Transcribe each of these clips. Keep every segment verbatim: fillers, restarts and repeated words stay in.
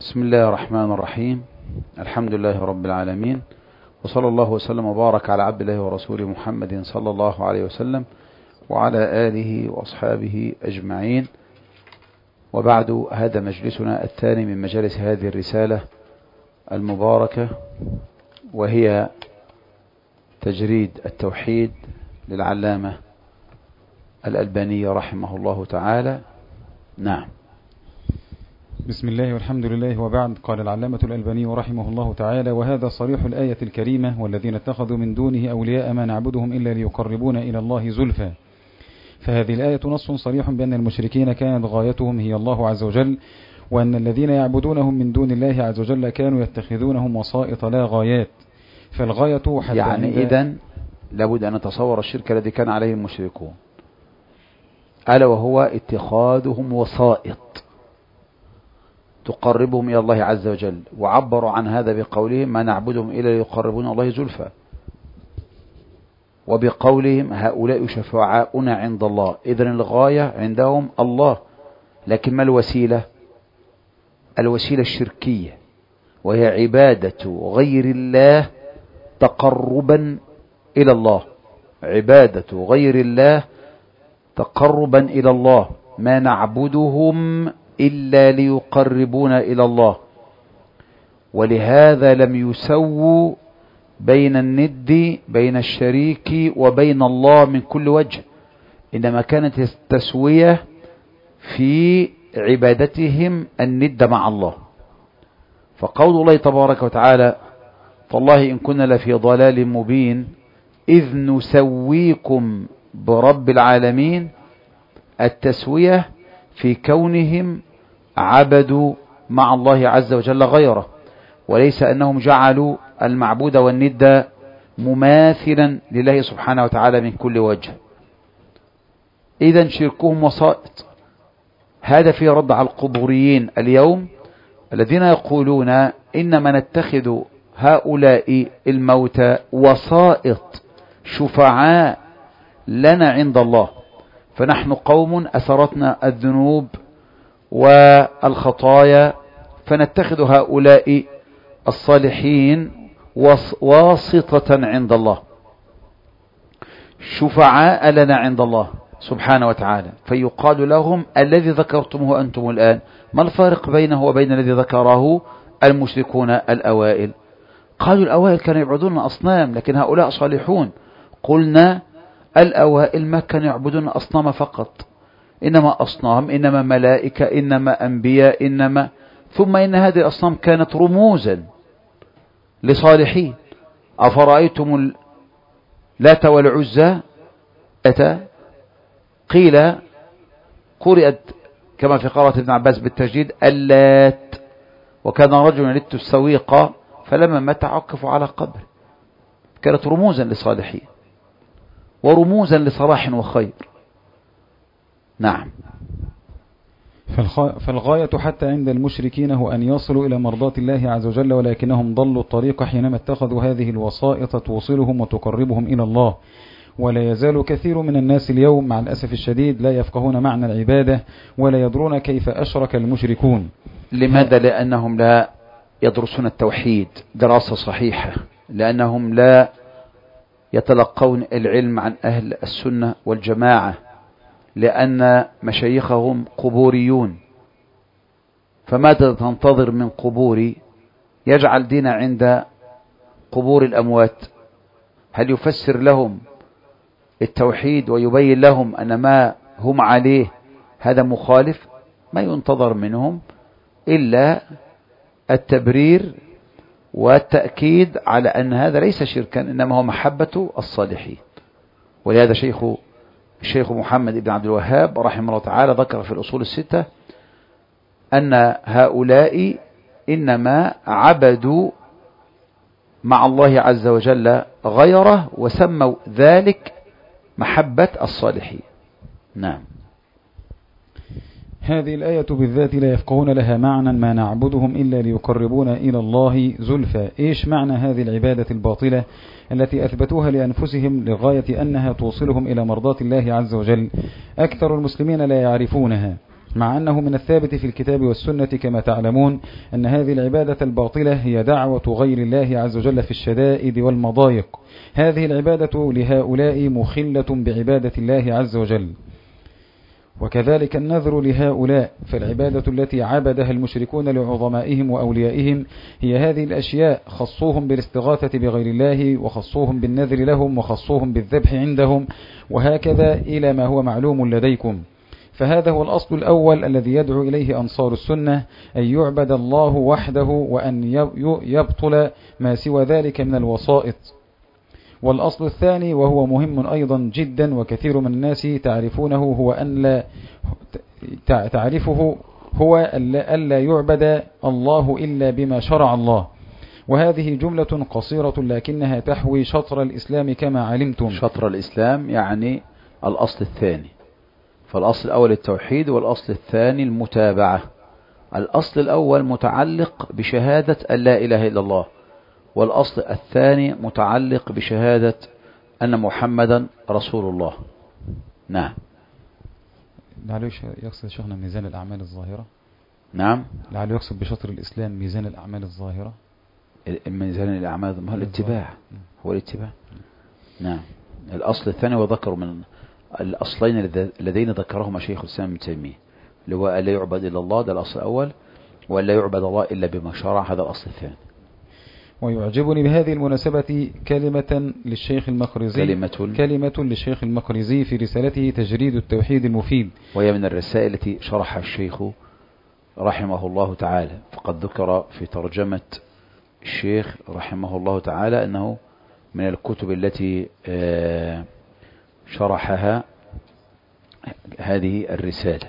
بسم الله الرحمن الرحيم. الحمد لله رب العالمين، وصلى الله وسلم وبارك على عبد الله ورسوله محمد صلى الله عليه وسلم وعلى آله وأصحابه أجمعين. وبعد، هذا مجلسنا الثاني من مجالس هذه الرسالة المباركة، وهي تجريد التوحيد للعلامة الألباني رحمه الله تعالى. نعم. بسم الله والحمد لله وبعد. قال العلامة الألباني رحمه الله تعالى: وهذا صريح الآية الكريمة: والذين اتخذوا من دونه أولياء ما نعبدهم إلا ليقربونا إلى الله زلفى. فهذه الآية نص صريح بأن المشركين كانت غايتهم هي الله عز وجل، وأن الذين يعبدونهم من دون الله عز وجل كانوا يتخذونهم وسائط لا غايات. فالغاية حتى يعني إذن لابد أن نتصور الشرك الذي كان عليه المشركون، ألا وهو اتخاذهم وسائط تقربهم إلى الله عز وجل، وعبروا عن هذا بقولهم: ما نعبدهم إلا ليقربون الله زلفى، وبقولهم: هؤلاء شفعاؤنا عند الله. إذن الغاية عندهم الله، لكن ما الوسيلة؟ الوسيلة الشركية، وهي عبادة غير الله تقربا إلى الله. عبادة غير الله تقربا إلى الله. ما نعبدهم إلا ليقربونا إلى الله. ولهذا لم يسووا بين الند بين الشريك وبين الله من كل وجه، إنما كانت التسوية في عبادتهم الند مع الله. فقول الله تبارك وتعالى: فالله إن كنا لفي ضلال مبين إذ نسويكم برب العالمين، التسوية في كونهم عبدوا مع الله عز وجل غيره، وليس أنهم جعلوا المعبود والند مماثلا لله سبحانه وتعالى من كل وجه. إذن شركهم وسائط. هذا فيه رد على القبوريين اليوم الذين يقولون: إنما نتخذ هؤلاء الموتى وسائط شفعاء لنا عند الله، فنحن قوم أثرتنا الذنوب والخطايا، فنتخذ هؤلاء الصالحين واسطة عند الله، شفعاء لنا عند الله سبحانه وتعالى. فيقال لهم: الذي ذكرتموه أنتم الآن ما الفارق بينه وبين الذي ذكره المشركون الأوائل؟ قالوا: الأوائل كانوا يعبدون أصنام، لكن هؤلاء صالحون. قلنا: الأوائل ما كانوا يعبدون أصنام فقط، إنما أصنام، إنما ملائكة، إنما أنبياء، إنما ثم إن هذه الأصنام كانت رموزا لصالحين. أفرأيتم اللات والعزى؟ أتى قيل قرأت كما في قراءة ابن عباس بالتجديد اللات، وكان رجل يلت السويق فلما مات عكفوا على قبر. كانت رموزا لصالحين ورموزا لصلاح وخير. نعم. فالغاية حتى عند المشركين هو أن يصلوا إلى مرضاة الله عز وجل، ولكنهم ضلوا الطريق حينما اتخذوا هذه الوسائط توصلهم وتقربهم إلى الله. ولا يزال كثير من الناس اليوم مع الأسف الشديد لا يفقهون معنى العبادة، ولا يدرون كيف أشرك المشركون. لماذا؟ لأنهم لا يدرسون التوحيد دراسة صحيحة، لأنهم لا يتلقون العلم عن أهل السنة والجماعة، لأن مشايخهم قبوريون. فماذا تنتظر من قبوري يجعل دين عند قبور الأموات؟ هل يفسر لهم التوحيد ويبين لهم أن ما هم عليه هذا مخالف؟ ما ينتظر منهم إلا التبرير والتأكيد على أن هذا ليس شركا، إنما هو محبة الصالحين. ولهذا شيخ الشيخ محمد بن عبد الوهاب رحمه الله تعالى ذكر في الأصول الستة أن هؤلاء إنما عبدوا مع الله عز وجل غيره، وسموا ذلك محبة الصالحين. نعم. هذه الآية بالذات لا يفقهون لها معنى: ما نعبدهم إلا ليقربونا إلى الله زلفى. إيش معنى هذه العبادة الباطلة التي أثبتوها لأنفسهم لغاية أنها توصلهم إلى مرضاة الله عز وجل؟ أكثر المسلمين لا يعرفونها. مع أنه من الثابت في الكتاب والسنة كما تعلمون أن هذه العبادة الباطلة هي دعوة غير الله عز وجل في الشدائد والمضايق. هذه العبادة لهؤلاء مخلة بعبادة الله عز وجل، وكذلك النذر لهؤلاء، فالعبادة التي عبدها المشركون لعظمائهم وأوليائهم هي هذه الأشياء، خصوهم بالاستغاثة بغير الله، وخصوهم بالنذر لهم، وخصوهم بالذبح عندهم، وهكذا إلى ما هو معلوم لديكم. فهذا هو الأصل الأول الذي يدعو إليه أنصار السنة، أن يعبد الله وحده، وأن يبطل ما سوى ذلك من الوسائط. والأصل الثاني وهو مهم أيضا جدا وكثير من الناس تعرفونه، هو أن لا تعرفه هو ألا يعبد الله إلا بما شرع الله. وهذه جملة قصيرة لكنها تحوي شطر الإسلام كما علمتم. شطر الإسلام يعني الأصل الثاني، فالأصل الأول التوحيد، والأصل الثاني المتابعة. الأصل الأول متعلق بشهادة أن لا إله إلا الله، والأصل الثاني متعلق بشهادة أن محمدا رسول الله. نعم. لعله يقصد شيخنا ميزان الأعمال الظاهرة. نعم. لعله يقصد بشطر الإسلام ميزان الأعمال الظاهرة. ميزان الأعمال هو الاتباع، هو الاتباع. نعم. الأصل الثاني وذكر من الأصلين الذين ذكرهما شيخ الإسلام ابن تيمية، اللي هو ألا يعبد إلا الله، ده الأصل الأول، وألا يعبد الله إلا بما شرع، هذا الأصل الثاني. ويعجبني بهذه المناسبة كلمة للشيخ المقرزي، كلمة, كلمة للشيخ المقرزي في رسالته تجريد التوحيد المفيد، وهي من الرسائل التي شرحها الشيخ رحمه الله تعالى. فقد ذكر في ترجمة الشيخ رحمه الله تعالى أنه من الكتب التي شرحها هذه الرسالة.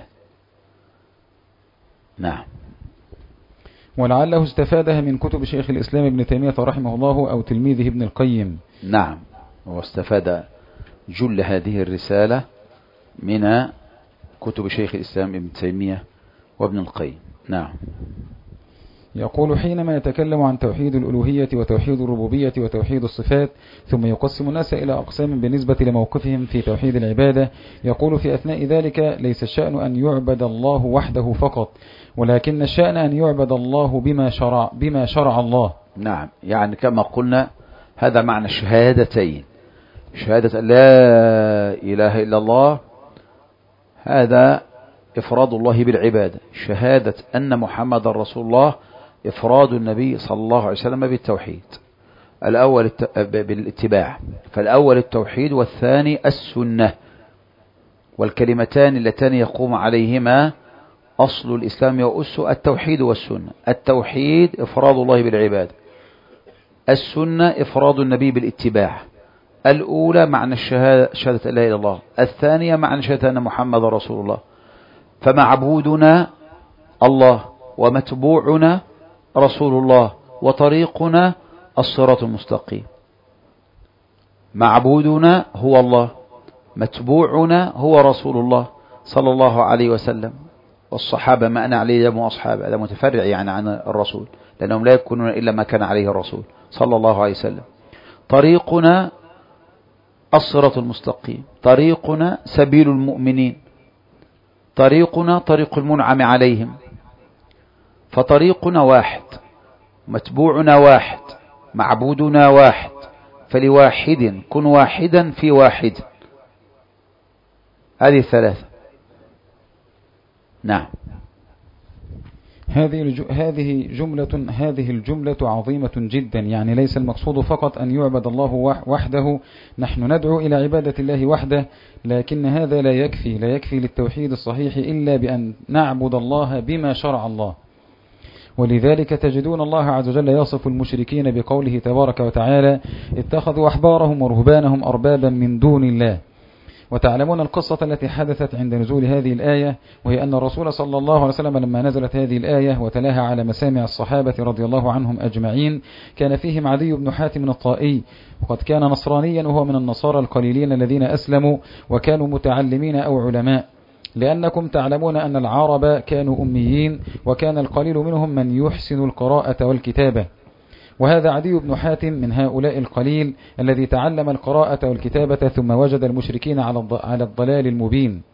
نعم. ولعله استفادها من كتب شيخ الإسلام ابن تيمية رحمه الله أو تلميذه ابن القيم. نعم، واستفاد جل هذه الرسالة من كتب شيخ الإسلام ابن تيمية وابن القيم. نعم. يقول: حينما يتكلم عن توحيد الألوهية وتوحيد الربوبية وتوحيد الصفات، ثم يقسم الناس إلى أقسام بالنسبة لموقفهم في توحيد العبادة، يقول في أثناء ذلك: ليس الشأن أن يعبد الله وحده فقط، ولكن الشأن أن يعبد الله بما شرع, بما شرع الله. نعم، يعني كما قلنا هذا معنى الشهادتين، شهادة أن لا إله إلا الله، هذا إفراد الله بالعبادة، شهادة أن محمد رسول الله إفراد النبي صلى الله عليه وسلم بالتوحيد. الأول بالاتباع، فالأول التوحيد والثاني السنة، والكلمتان اللتان يقوم عليهما أصل الإسلام وأس التوحيد والسنة. التوحيد إفراد الله بالعبادة، السنة إفراد النبي بالاتباع. الأولى معنى الشهادة شهادة لا إله إلا الله، الثانية معنى شهادة أن محمد رسول الله. فمعبودنا الله، ومتبوعنا رسول الله، وطريقنا الصراط المستقيم. معبودنا هو الله، متبوعنا هو رسول الله صلى الله عليه وسلم، والصحابة ما أنا عليه دم أصحاب، هذا متفرع يعني عن الرسول، لأنهم لا يكونون إلا ما كان عليه الرسول صلى الله عليه وسلم. طريقنا الصراط المستقيم، طريقنا سبيل المؤمنين، طريقنا طريق المنعم عليهم. فطريقنا واحد، متبوعنا واحد، معبودنا واحد، فلواحد كن واحدا في واحد. هذه الثلاثة. نعم. هذه هذه جملة هذه الجملة عظيمة جدا، يعني ليس المقصود فقط أن يعبد الله وحده، نحن ندعو إلى عبادة الله وحده، لكن هذا لا يكفي لا يكفي للتوحيد الصحيح إلا بأن نعبد الله بما شرع الله. ولذلك تجدون الله عز وجل يصف المشركين بقوله تبارك وتعالى: اتخذوا أحبارهم ورهبانهم أربابا من دون الله. وتعلمون القصة التي حدثت عند نزول هذه الآية، وهي أن الرسول صلى الله عليه وسلم لما نزلت هذه الآية وتلاها على مسامع الصحابة رضي الله عنهم أجمعين، كان فيهم عدي بن حاتم الطائي، وقد كان نصرانيا وهو من النصارى القليلين الذين أسلموا وكانوا متعلمين أو علماء، لأنكم تعلمون أن العرب كانوا أميين، وكان القليل منهم من يحسن القراءة والكتابة. وهذا عدي بن حاتم من هؤلاء القليل الذي تعلم القراءة والكتابة، ثم وجد المشركين على الضلال المبين،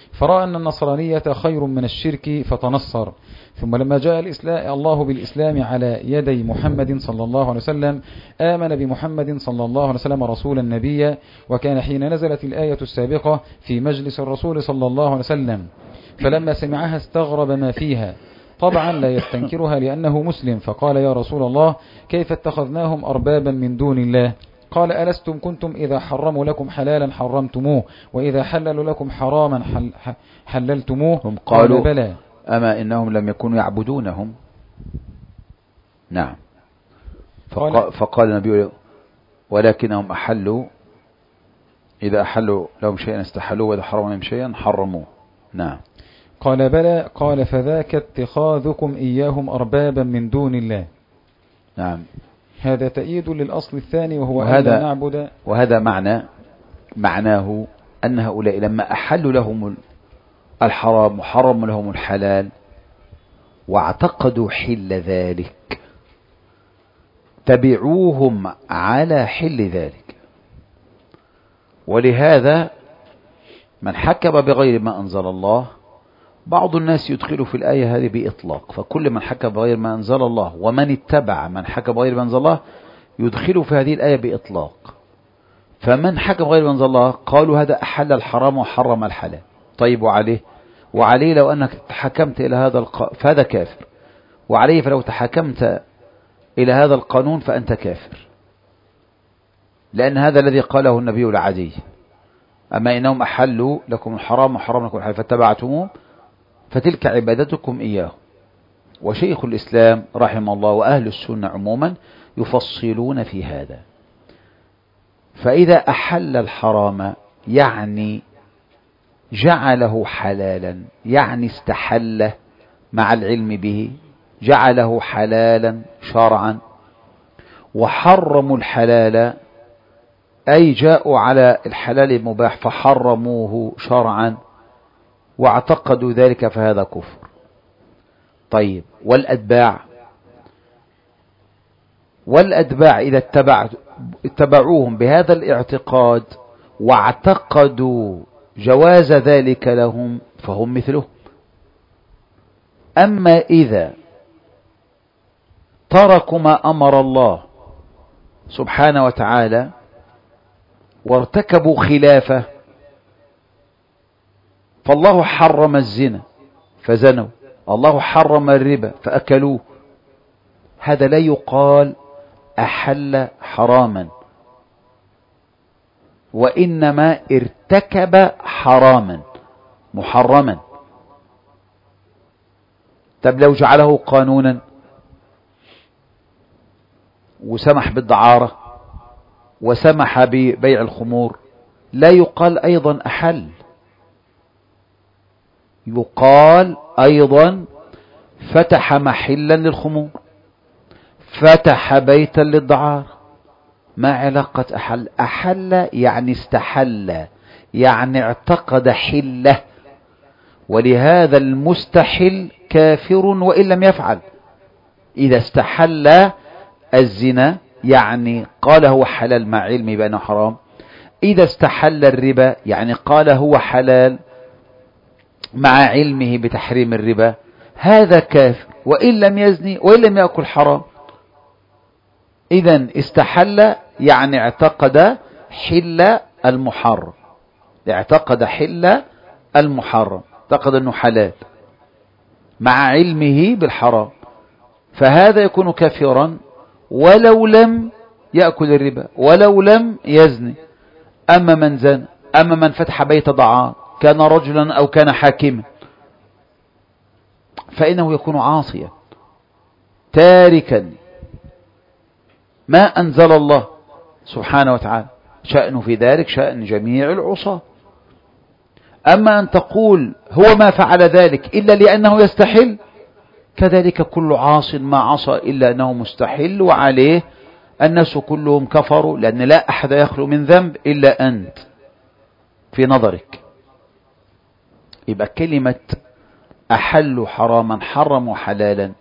فرأى أن النصرانية خير من الشرك فتنصر. ثم لما جاء الإسلام الله بالإسلام على يدي محمد صلى الله عليه وسلم آمن بمحمد صلى الله عليه وسلم رسولا نبيا، وكان حين نزلت الآية السابقة في مجلس الرسول صلى الله عليه وسلم، فلما سمعها استغرب ما فيها، طبعا لا يستنكرها لأنه مسلم، فقال يا رسول الله كيف اتخذناهم أربابا من دون الله؟ قال ألستم كنتم إذا حرموا لكم حلالا حرمتموه وإذا حللوا لكم حراما حل حللتموه؟ هم قالوا قال بلى. أما إنهم لم يكونوا يعبدونهم. نعم. فقال, فقال النبي ولكنهم أحلوا، إذا أحلوا لهم شيئا استحلوه وإذا حرموا لهم شيئا حرموه. نعم. قال بلى. قال فذاك اتخاذكم إياهم أربابا من دون الله. نعم. هذا تأييد للأصل الثاني وهو وهذا ألا نعبد. وهذا معنى معناه أن هؤلاء لما أحلوا لهم الحرام وحرموا لهم الحلال واعتقدوا حل ذلك تبعوهم على حل ذلك. ولهذا من حكم بغير ما أنزل الله، بعض الناس يدخل في الآية هذه بإطلاق، فكل من حكم بغير ما أنزل الله ومن اتبع من حكم بغير ما أنزل الله يدخل في هذه الآية بإطلاق. فمن حكم بغير ما أنزل الله قالوا هذا أحل الحرام وحرم الحلال. طيب وعليه وعليه لو أنك تحكمت إلى هذا الق... فهذا كافر، وعليه فلو تحكمت إلى هذا القانون فأنت كافر، لأن هذا الذي قاله النبي العدي: أما إنهم أحلوا لكم الحرام وحرم لكم الحلال فاتبعتموه فتلك عبادتكم إياه. وشيخ الإسلام رحمه الله وأهل السنة عموما يفصلون في هذا. فإذا أحل الحرام يعني جعله حلالا، يعني استحله مع العلم به، جعله حلالا شرعا. وحرموا الحلال أي جاءوا على الحلال المباح فحرموه شرعا واعتقدوا ذلك، فهذا كفر. طيب والأتباع والأتباع إذا اتبعت اتبعوهم بهذا الاعتقاد واعتقدوا جواز ذلك لهم فهم مثله. أما إذا تركوا ما أمر الله سبحانه وتعالى وارتكبوا خلافه، فالله حرم الزنا فزنوا، الله حرم الربا فأكلوه، هذا لا يقال أحل حراما، وإنما ارتكب حراما محرما. طب لو جعله قانونا وسمح بالدعارة وسمح ببيع الخمور لا يقال أيضا أحل، يقال أيضا فتح محلا للخمور، فتح بيتا للدعارة. ما علاقة أحل؟ أحل يعني استحل، يعني اعتقد حله، ولهذا المستحل كافر وإن لم يفعل. إذا استحل الزنا يعني قال هو حلال مع علمه بأنه حرام، إذا استحل الربا يعني قال هو حلال مع علمه بتحريم الربا، هذا كافر وإن لم يزني وإن لم يأكل حرام. إذن استحل يعني اعتقد حل المحرم، اعتقد حل المحرم، اعتقد أنه حلال مع علمه بالحرام، فهذا يكون كافرا ولو لم يأكل الربا ولو لم يزني. أما من زن، أما من فتح بيت ضعاف كان رجلا أو كان حاكما فإنه يكون عاصيا تاركا ما أنزل الله سبحانه وتعالى، شأنه في ذلك شأن جميع العصاة. أما أن تقول هو ما فعل ذلك إلا لأنه يستحل، كذلك كل عاص ما عصى إلا أنه مستحل وعليه الناس كلهم كفروا، لأن لا أحد يخلو من ذنب إلا أنت في نظرك. يبقى كلمة أحلوا حراما حرموا حلالا،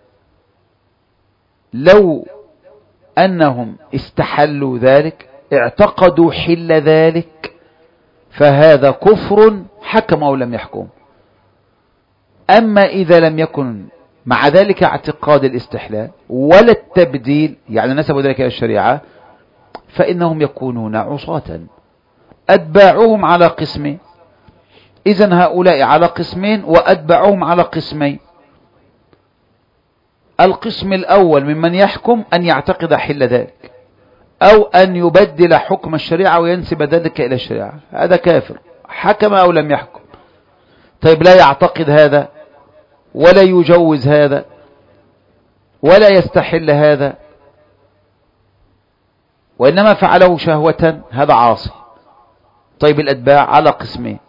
لو أنهم استحلوا ذلك اعتقدوا حل ذلك فهذا كفر حكم أو لم يحكم. أما إذا لم يكن مع ذلك اعتقاد الاستحلال ولا التبديل، يعني نسبوا ذلك إلى الشريعة، فإنهم يكونون عصاة. أتباعهم على قسمين، إذن هؤلاء على قسمين وأتباعهم على قسمين. القسم الأول ممن يحكم أن يعتقد حل ذلك، أو أن يبدل حكم الشريعة وينسب ذلك إلى الشريعة، هذا كافر حكم أو لم يحكم. طيب لا يعتقد هذا ولا يجوز هذا ولا يستحل هذا، وإنما فعله شهوة، هذا عاصي. طيب الأتباع على قسمين،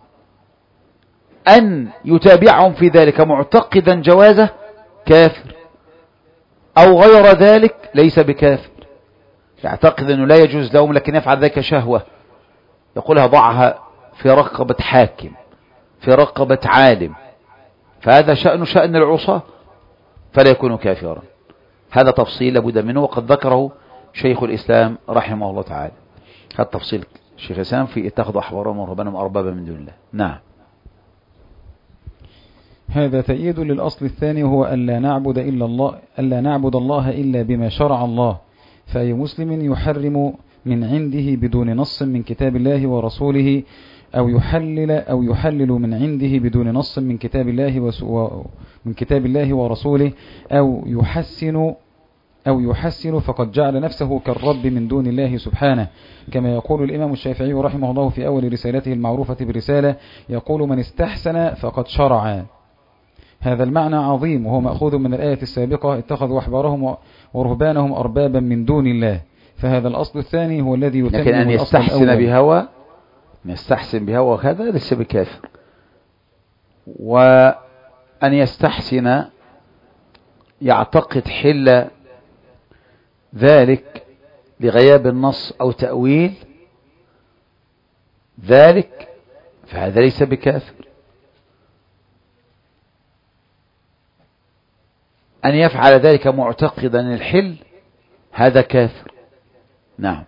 أن يتابعهم في ذلك معتقدا جوازه كافر، أو غير ذلك ليس بكافر، يعتقد أنه لا يجوز لهم لكن يفعل ذلك شهوة، يقولها ضعها في رقبة حاكم، في رقبة عالم، فهذا شأن شأن العصاة، فلا يكون كافرا. هذا تفصيل لابد منه، وقد ذكره شيخ الإسلام رحمه الله تعالى. هذا تفصيل شيخ الإسلام في اتخذوا أحبارهم ورهبانهم أربابا من دون الله. نعم. هذا تأييد للأصل الثاني، وهو ألا نعبد إلا الله ألا نعبد الله إلا بما شرع الله، فأي مسلم يحرم من عنده بدون نص من كتاب الله ورسوله، أو يحلل أو يحلل من عنده بدون نص من كتاب الله من كتاب الله ورسوله، أو يحسن أو يحسن فقد جعل نفسه كالرب من دون الله سبحانه، كما يقول الإمام الشافعي رحمه الله في أول رسالته المعروفة برسالة، يقول: من استحسن فقد شرع. هذا المعنى عظيم، وهو مأخوذ من الآية السابقة: اتخذوا أحبارهم ورهبانهم أربابا من دون الله. فهذا الأصل الثاني هو الذي يتم. لكن أن يستحسن بهوى يستحسن بهوى هذا ليس بكافر، وأن يستحسن يعتقد حل ذلك لغياب النص أو تأويل ذلك، فهذا ليس بكافر. أن يفعل ذلك معتقدا الحل، هذا كافر. نعم.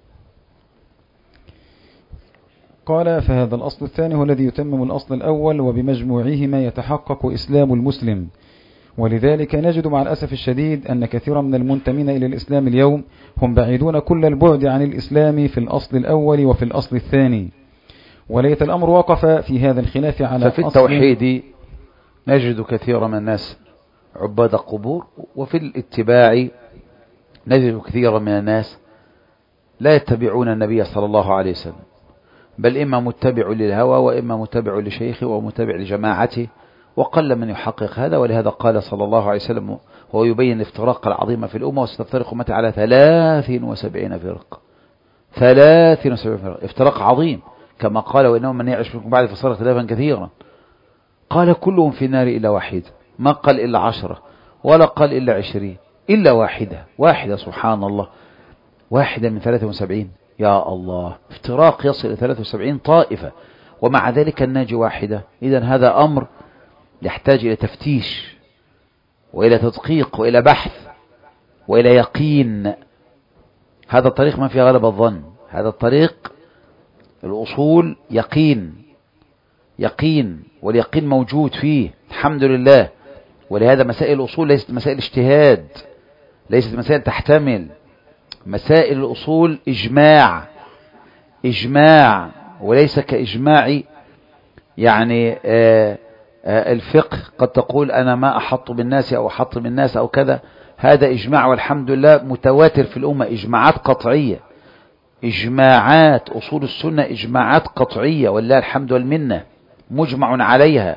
قال: فهذا الأصل الثاني هو الذي يتمم الأصل الأول، وبمجموعهما يتحقق إسلام المسلم. ولذلك نجد مع الأسف الشديد أن كثيرا من المنتمين إلى الإسلام اليوم هم بعيدون كل البعد عن الإسلام في الأصل الأول وفي الأصل الثاني، وليت الأمر وقف في هذا الخلاف على ففي التوحيد نجد كثيرا من الناس عباد قبور، وفي الاتباع نجد كثيرا من الناس لا يتبعون النبي صلى الله عليه وسلم، بل إما متبع للهوى وإما متبع لشيخه ومتبع لجماعته، وقل من يحقق هذا. ولهذا قال صلى الله عليه وسلم وهو يبين الافتراق العظيم في الأمة: وستفترق أمتي على ثلاث وسبعين فرقة. ثلاث وسبعين فرقة، افتراق عظيم، كما قال: وإنه من يعش منكم بعد فصار اختلافا كثيرا. قال: كلهم في النار إلا واحد، ما قال إلا عشرة ولا قال إلا عشرين، إلا واحدة. واحدة، سبحان الله، واحدة من ثلاثة وسبعين، يا الله، افتراق يصل إلى ثلاثة وسبعين طائفة، ومع ذلك الناجي واحدة. إذن هذا أمر يحتاج إلى تفتيش وإلى تدقيق وإلى بحث وإلى يقين. هذا الطريق ما في غلب الظن، هذا الطريق الأصول يقين، يقين، واليقين موجود فيه الحمد لله. ولهذا مسائل الأصول ليست مسائل اجتهاد، ليست مسائل تحتمل، مسائل الأصول إجماع، إجماع، وليس كإجماع يعني آآ آآ الفقه. قد تقول أنا ما أحط بالناس أو أحط بالناس أو كذا، هذا إجماع والحمد لله متواتر في الأمة، إجماعات قطعية، إجماعات أصول السنة إجماعات قطعية والله الحمد والمنة، مجمع عليها.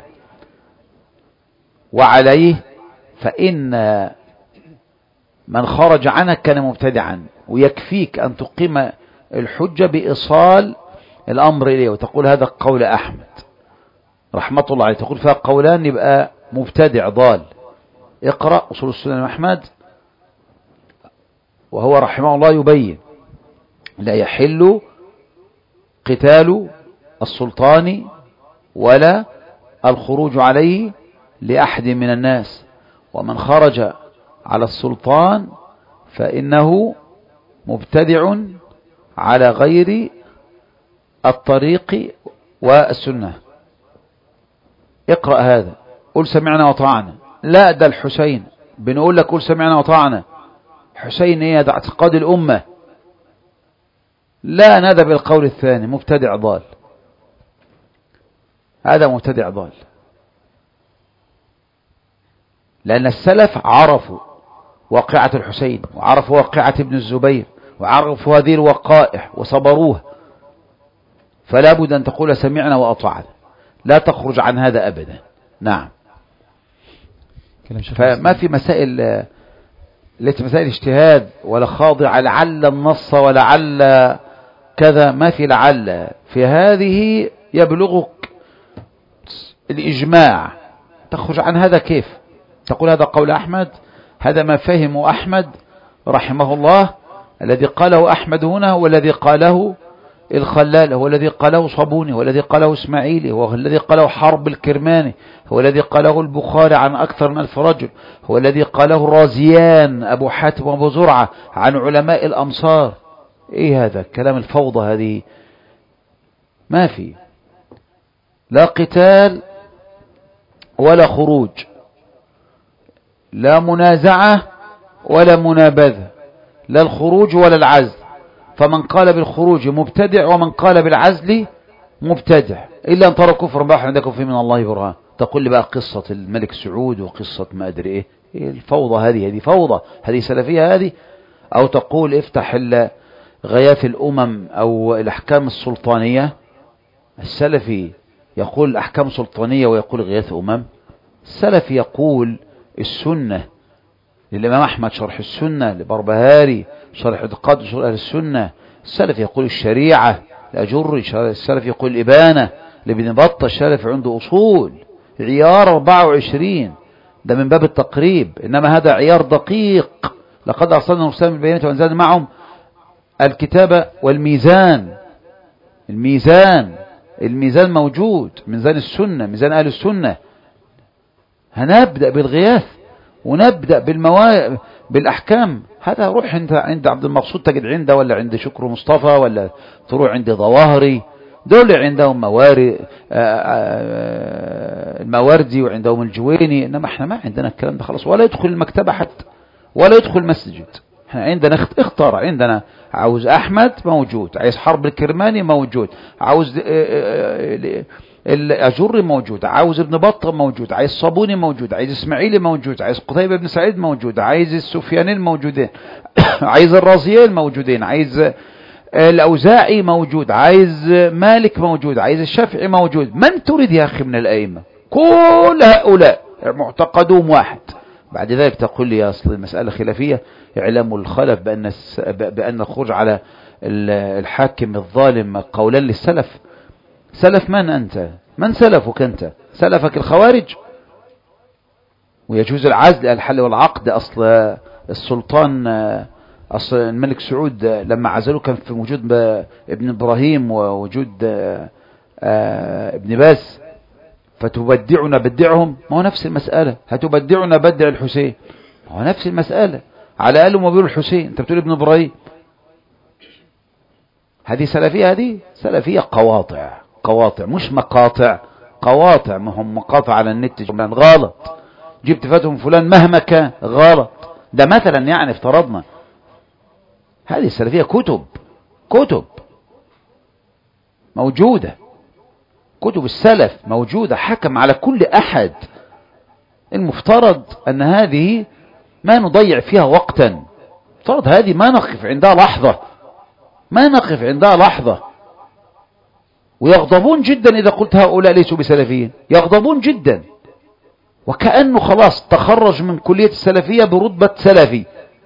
وعليه فإن من خرج عنها كان مبتدعا، ويكفيك أن تقيم الحجة بإيصال الأمر إليه وتقول هذا قول أحمد رحمة الله عليه، تقول فيها قولان يبقى مبتدع ضال. اقرأ أصول السنة أحمد وهو رحمه الله يبين: لا يحل قتال السلطان ولا الخروج عليه لأحد من الناس، ومن خرج على السلطان فإنه مبتدع على غير الطريق والسنة. اقرأ هذا، قل سمعنا وطعنا. لا، ده الحسين بنقول لك قل سمعنا وطعنا. حسين ايه؟ ده اعتقاد الأمة. لا ندى بالقول الثاني، مبتدع ضال، هذا مبتدع ضال. لأن السلف عرفوا واقعة الحسين، وعرفوا واقعة ابن الزبير، وعرفوا هذه الوقائع وصبروها، فلا بد أن تقول سمعنا وأطعنا، لا تخرج عن هذا أبدا. نعم. فما في مسائل ليس مسائل اجتهاد ولا خاضع لعل النص ولعل كذا، ما في لعل. في هذه يبلغك الإجماع، تخرج عن هذا كيف؟ تقول هذا قول أحمد، هذا ما فهمه أحمد رحمه الله. الذي قاله أحمد هنا هو الذي قاله الخلال، هو الذي قاله صابوني، هو الذي قاله إسماعيلي، هو الذي قاله حرب الكرماني، هو الذي قاله البخاري عن أكثر من ألف رجل، هو الذي قاله الرازيان أبو حاتم وأبو زرعة عن علماء الأمصار. إيه هذا كلام الفوضى هذه؟ ما في لا قتال ولا خروج، لا منازعة ولا منابذة، لا الخروج ولا العزل. فمن قال بالخروج مبتدع، ومن قال بالعزل مبتدع، إلا أن ترى كفر بحر عندكم فيه من الله برهان. تقول لي بقى قصة الملك سعود وقصة ما أدري إيه، إيه الفوضى هذه؟ هذه فوضى، هذه سلفية هذه؟ أو تقول افتح غياث الأمم أو الأحكام السلطانية. السلفي يقول الأحكام السلطانية ويقول غياث أمم. السلفي يقول السنة للإمام أحمد، شرح السنة لبربهاري، شرح اعتقاد شرح أهل السنة. السلف يقول الشريعة لأجري، السلف يقول الإبانة لابن بطة، السلف عنده أصول عيار أربعة وعشرين، ده من باب التقريب، إنما هذا عيار دقيق. لقد أرسلنا رسلا بالبينات وأنزلنا معهم الكتاب والميزان. الميزان الميزان موجود، ميزان السنة، ميزان أهل السنة. هنبدأ بالغياث ونبدأ بالموا... بالأحكام. هذا روح انت عند عبد المقصود تجد عنده، ولا عند شكر مصطفى، ولا تروح عند ظواهري، دول عندهم مواري المواردي وعندهم الجويني. انما احنا ما عندنا الكلام ده خلاص، ولا يدخل المكتبة حتى، ولا يدخل مسجد. احنا عندنا اختار، عندنا عاوز احمد موجود، عايز حرب الكرماني موجود، عاوز الأجري موجود، عاوز ابن بطة موجود، عايز صابوني موجود، عايز اسماعيلي موجود، عايز قتيبة بن سعيد موجود، عايز السفيانين موجودين، عايز الرازيين موجودين، عايز الأوزاعي موجود، عايز مالك موجود، عايز الشافعي موجود. من تريد يا أخي من الأئمة؟ كل هؤلاء معتقدهم واحد. بعد ذلك تقول لي يا أصل المسألة خلافية. اعلموا الخلف بأن بأن الخروج على الحاكم الظالم قولان للسلف. سلف من أنت؟ من سلفك أنت؟ سلفك الخوارج؟ ويجوز العزل الحل والعقد. أصل السلطان، أصل الملك سعود لما عزلوا كان في وجود ابن إبراهيم ووجود ابن باز، فتبدعنا بدعهم. ما هو نفس المسألة، هتبدعنا بدع الحسين، ما هو نفس المسألة. على الأقل ما بيقولوا الحسين، أنت بتقول ابن إبراهيم. هذه سلفية، هذه سلفية قواطع، قواطع مش مقاطع، قواطع. ما هم مقاطع على النت غلط، جبت فتوى فلان مهما كان غلط. ده مثلا يعني افترضنا. هذه السلفية كتب، كتب موجودة، كتب السلف موجودة، حكم على كل أحد. المفترض أن هذه ما نضيع فيها وقتا، المفترض هذه ما نقف عندها لحظة، ما نقف عندها لحظة. ويغضبون جدا إذا قلت هؤلاء ليسوا بسلفيين، يغضبون جدا، وكأنه خلاص تخرج من كلية السلفية برتبة سلفي،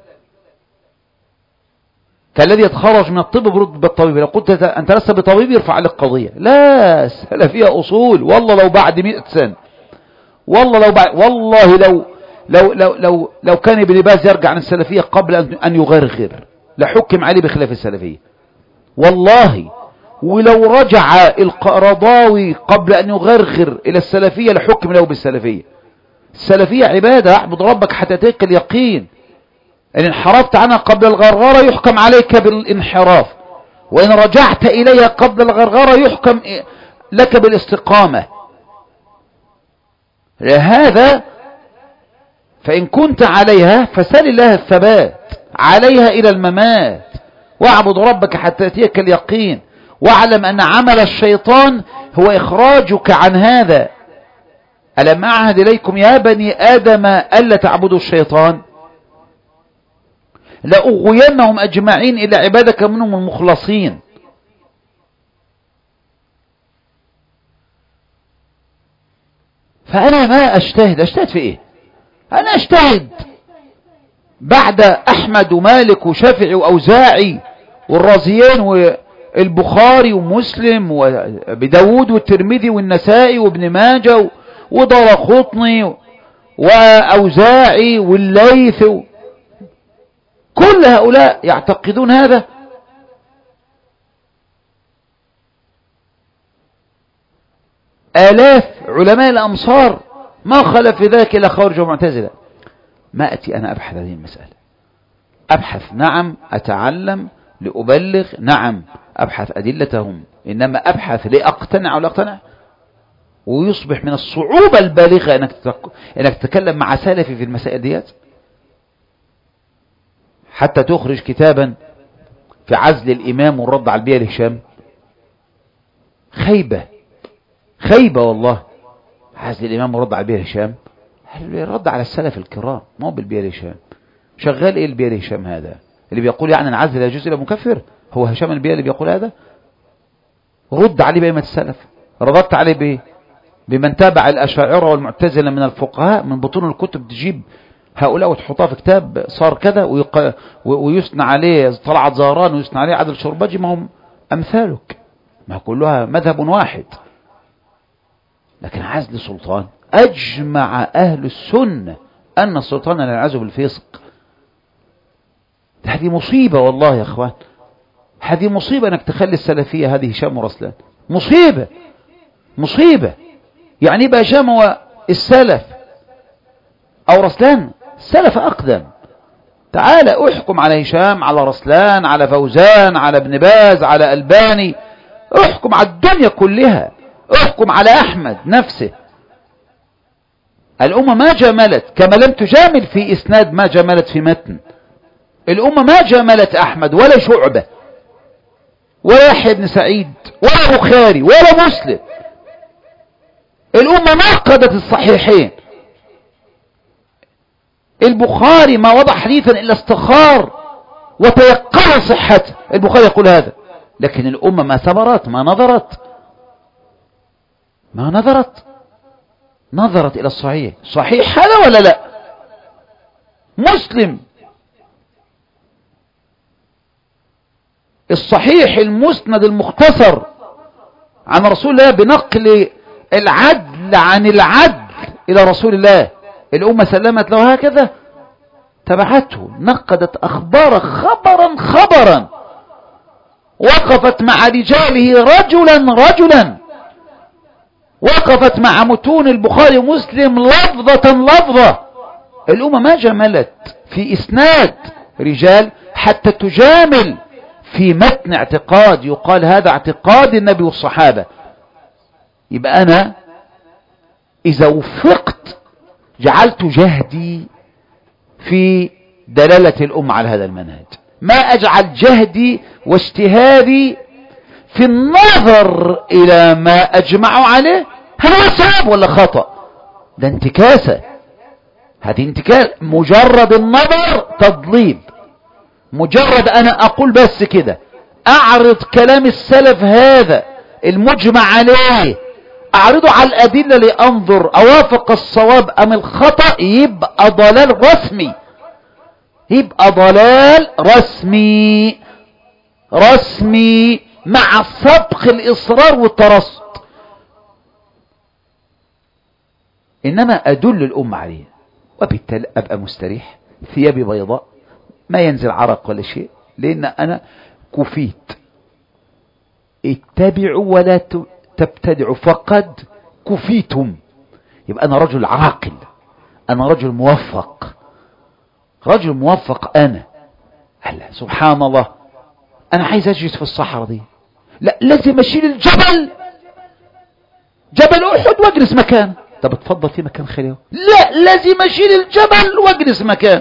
كالذي يتخرج من الطب برتبة طبيب. لو قلت أنت لست بطبيب يرفع عليك قضية. لا، السلفية أصول. والله لو بعد مئة سنة، والله لو بعد والله لو لو لو لو, لو كان ابن باز يرجع عن السلفية قبل أن يغرغر لحكم عليه بخلاف السلفية والله. ولو رجع القرضاوي قبل أن يغرغر إلى السلفية لحكم له بالسلفية. السلفية عبادة، اعبد ربك حتى تلك اليقين. إن انحرفت عنها قبل الغرغرة يحكم عليك بالانحراف، وإن رجعت إليها قبل الغرغرة يحكم لك بالاستقامة. لهذا فإن كنت عليها فسل الله الثبات عليها إلى الممات، واعبد ربك حتى يأتيك اليقين، واعلم أن عمل الشيطان هو إخراجك عن هذا. ألم أعهد إليكم يا بني آدم ألا تعبدوا الشيطان؟ لأغوينهم أجمعين إلى عبادك منهم المخلصين. فأنا ما أجتهد. أجتهد في إيه؟ أنا أجتهد بعد أحمد ومالك وشافعي وأوزاعي والرازيين والبخاري ومسلم وبداود والترمذي والنسائي وابن ماجه ودارقطني وأوزاعي والليث، كل هؤلاء يعتقدون هذا. آلاف علماء الأمصار ما خلف في ذلك إلا خوارج ومعتزلة. ما أتي أنا أبحث هذه المسألة، أبحث نعم، أتعلم لأبلغ نعم، أبحث أدلتهم، إنما أبحث لأقتنع أو لا أقتنع. ويصبح من الصعوبة البالغة أنك أنك تتكلم مع سلفي في المسائل ديت حتى تخرج كتابا في عزل الإمام والرد على البيئة الهشام. خيبة خيبة والله. عزل الإمام والرد على البيئة الهشام، الرد على السلف الكرام، ما هو بالبيئة الهشام. شغال إيه البيئة الهشام هذا اللي بيقول يعني نعزل يجوز إلى مكفر؟ هو هشام البيئة اللي بيقول هذا؟ رد عليه بأئمة السلف. رددت عليه بإيه؟ بمن تابع الأشاعرة والمعتزلة من الفقهاء من بطون الكتب، تجيب هؤلاء وتحطها في كتاب صار كذا ويق... ويثنى عليه طلعت زهران ويثنى عليه عادل شربجي. ما هم أمثالك، ما كلها مذهب واحد. لكن عزل سلطان، أجمع أهل السنة أن السلطان لا يعزل بالفسق. هذه مصيبة والله يا أخوان، هذه مصيبة أنك تخلي السلفية هذه هشام ورسلان. مصيبة مصيبة. يعني بقى هشام هو السلف أو رسلان؟ السلف أقدم. تعال احكم على هشام، على رسلان، على فوزان، على ابن باز، على ألباني، احكم على الدنيا كلها، احكم على أحمد نفسه. الأمة ما جاملت كما لم تجامل في إسناد ما جاملت في متن. الأمة ما جاملت أحمد ولا شعبة ولا يحيى بن سعيد ولا بخاري ولا مسلم. الأمة ما قادت الصحيحين. البخاري ما وضع حديثا إلا استخار وتيقن صحته، البخاري يقول هذا. لكن الأمة ما ثمرت، ما نظرت ما نظرت نظرت إلى الصحيح. صحيح هذا ولا لا؟ مسلم الصحيح المسند المختصر عن رسول الله بنقل العدل عن العدل إلى رسول الله، الأمة سلمت له هكذا، تبعته، نقدت أخبار خبرا خبرا، وقفت مع رجاله رجلا رجلا، وقفت مع متون البخاري ومسلم لفظة لفظة. الأمة ما جملت في إسناد رجال حتى تجامل في متن اعتقاد يقال هذا اعتقاد النبي والصحابة. يبقى أنا إذا وفقت جعلت جهدي في دلالة الأمة على هذا المنهج، ما أجعل جهدي واجتهادي في النظر إلى ما أجمعوا عليه هل هو صواب ولا خطأ. ده انتكاسة، هذه انتكاسة. مجرد النظر تضليل، مجرد أنا أقول بس كده أعرض كلام السلف هذا المجمع عليه، أعرضه على الأدلة لأنظر أوافق الصواب أم الخطأ، يبقى ضلال رسمي، يبقى ضلال رسمي رسمي مع سبق الإصرار والترصد. إنما أدل الأمة عليه، وبالتالي أبقى مستريح، ثيابي بيضاء، ما ينزل عرق ولا شيء، لأن أنا كفيت. اتبعوا ولا تبتدعوا فقد كفيتم. يبقى أنا رجل عاقل، أنا رجل موفق، رجل موفق. أنا هلا سبحان الله، أنا عايز أجلس في الصحراء دي، لا لازم أشيل الجبل جبل أحد واجلس مكان. طب اتفضل في مكان خليه. لا، لازم اشيل الجبل واجلس مكان.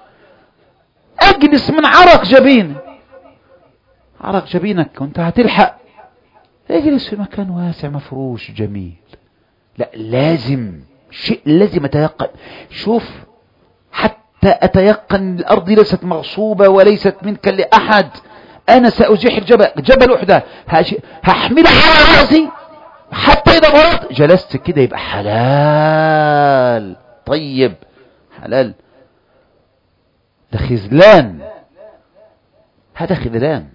اجلس من عرق جبين، عرق جبينك وانت هتلحق. اجلس في مكان واسع مفروش جميل. لا، لازم شيء، لازم اتيقن. شوف، حتى اتيقن الارض ليست مغصوبة وليست منك لأحد. انا سأزيح الجبل، جبل أحد هحمله على رأسي حتى إذا مرضت جلست كده يبقى حلال. طيب حلال، ده خذلان، هذا خذلان.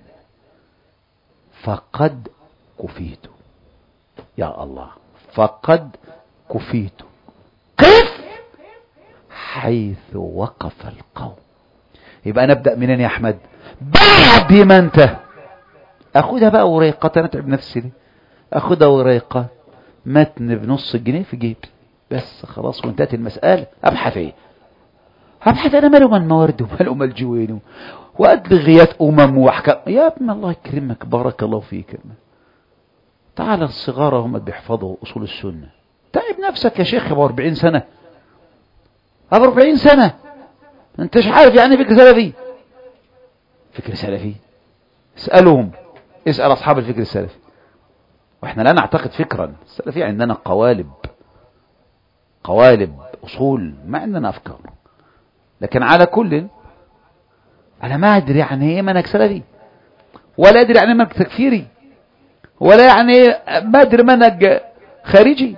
فقد كفيت، يا الله، فقد كفيت. قف حيث وقف القوم. يبقى نبدأ منين يا أحمد؟ بعد ما انت أخذها بقى وريقة، نتعب نفسي ليه؟ أخذها وريقة، متن بنص جنيه في جيبي بس خلاص وانتهت المسألة. أبحث ايه؟ أبحث أنا ماله من موارد وماله من الجوين وأدلغيات أمم وأحكام. يا ابن الله يكرمك، بارك الله فيك. تعال الصغار هم بيحفظوا أصول السنة. تعب نفسك يا شيخ، أبو أربعين سنة، أبو أربعين سنة أنتش عارف يعني فكر سلفي؟ فكر سلفي اسألهم، اسأل أصحاب الفكر السلفي. واحنا لا نعتقد فكرا السلفي، عندنا قوالب، قوالب أصول، ما عندنا أفكار. لكن على كل، أنا ما أدري يعني إيه منهج سلفي، ولا أدري يعني منهج تكفيري، ولا يعني ما أدري منهج خارجي.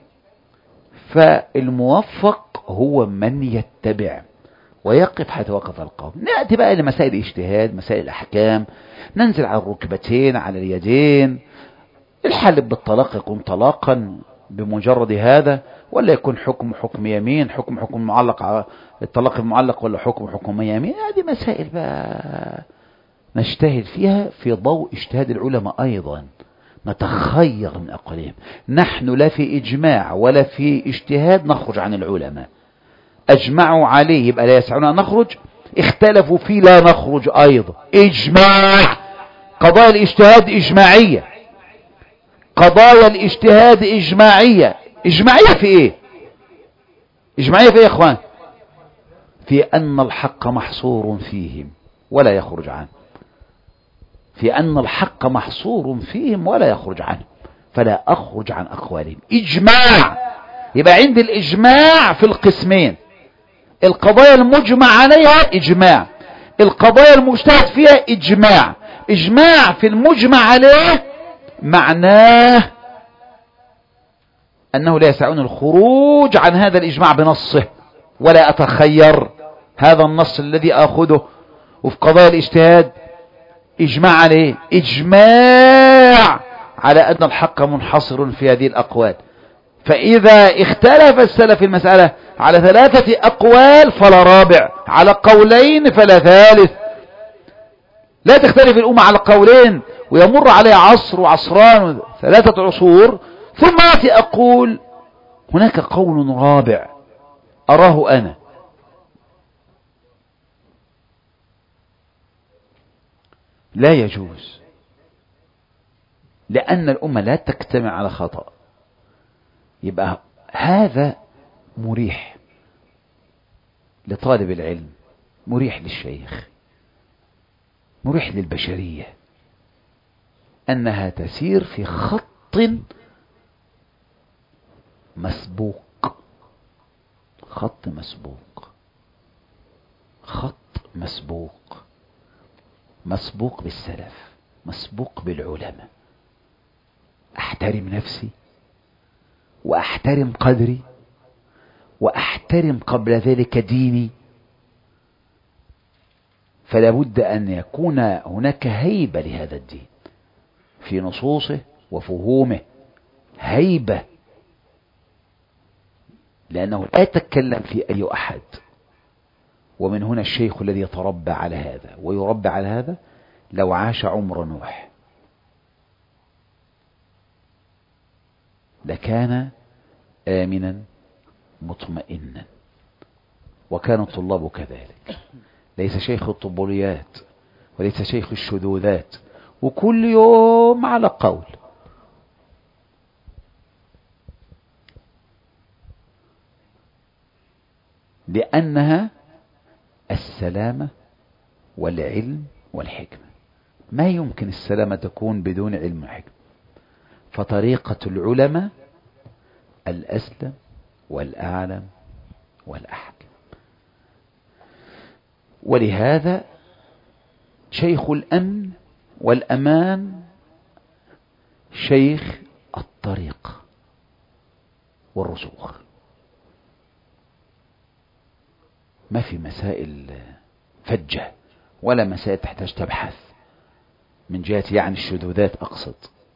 فالموفق هو من يتبع ويقف حيث وقف القوم. نأتي بقى لمسائل الاجتهاد، مسائل الأحكام، ننزل على الركبتين، على اليدين. الحل بالطلاق يكون طلاقا بمجرد هذا، ولا يكون حكم حكم يمين، حكم حكم معلق، الطلاق المعلق، ولا حكم حكم يمين. هذه مسائل بقى نجتهد فيها في ضوء اجتهاد العلماء أيضا، نتخير من أقوالهم. نحن لا في إجماع ولا في اجتهاد نخرج عن العلماء. أجمعوا عليه يبقى لا يسعنا أن نخرج، اختلفوا فيه لا نخرج أيضا. إجماع، قضايا الاجتهاد إجماعية، قضايا الاجتهاد إجماعية. إجماعية في إيه؟ إجماعية في إيه يا إخوان؟ في أن الحق محصور فيهم ولا يخرج عنه، في أن الحق محصور فيهم ولا يخرج عنه، فلا أخرج عن أقوالهم. إجماع. يبقى عند الإجماع في القسمين، القضايا المجمع عليها إجماع، القضايا المجتهد فيها إجماع. إجماع في المجمع عليه معناه أنه لا يسعون الخروج عن هذا الإجماع بنصه، ولا أتخير هذا النص الذي أخذه. وفي قضايا الاجتهاد إجماع عليه، إجماع على أن الحق منحصر في هذه الأقوال. فإذا اختلف السلف في المسألة على ثلاثة أقوال فلا رابع، على قولين فلا ثالث. لا تختلف الأمة على قولين ويمر عليها عصر وعصران ثلاثة عصور، ثم أتي أقول هناك قول رابع أراه أنا. لا يجوز، لأن الأمة لا تجتمع على خطأ. يبقى هذا مريح لطالب العلم، مريح للشيخ، مريح للبشرية، أنها تسير في خط مسبوق، خط مسبوق، خط مسبوق، مسبوق بالسلف، مسبوق بالعلماء. أحترم نفسي وأحترم قدري وأحترم قبل ذلك ديني. فلا بد أن يكون هناك هيبة لهذا الدين في نصوصه وفهومه، هيبة، لأنه لا يتكلم في أي أحد. ومن هنا الشيخ الذي يتربى على هذا ويربى على هذا لو عاش عمر نوح لكان آمنا مطمئنا، وكان الطلاب كذلك. ليس شيخ الطبوليات وليس شيخ الشذوذات، وكل يوم على قول. لأنها السلامة والعلم والحكمة. ما يمكن السلامة تكون بدون علم وحكمة. فطريقة العلماء الأسلم والأعلم والأحكم. ولهذا شيخ الأمن والأمان شيخ الطريق والرسوخ. ما في مسائل فجة ولا مسائل تحتاج تبحث من جهة يعني الشذوذات أقصد.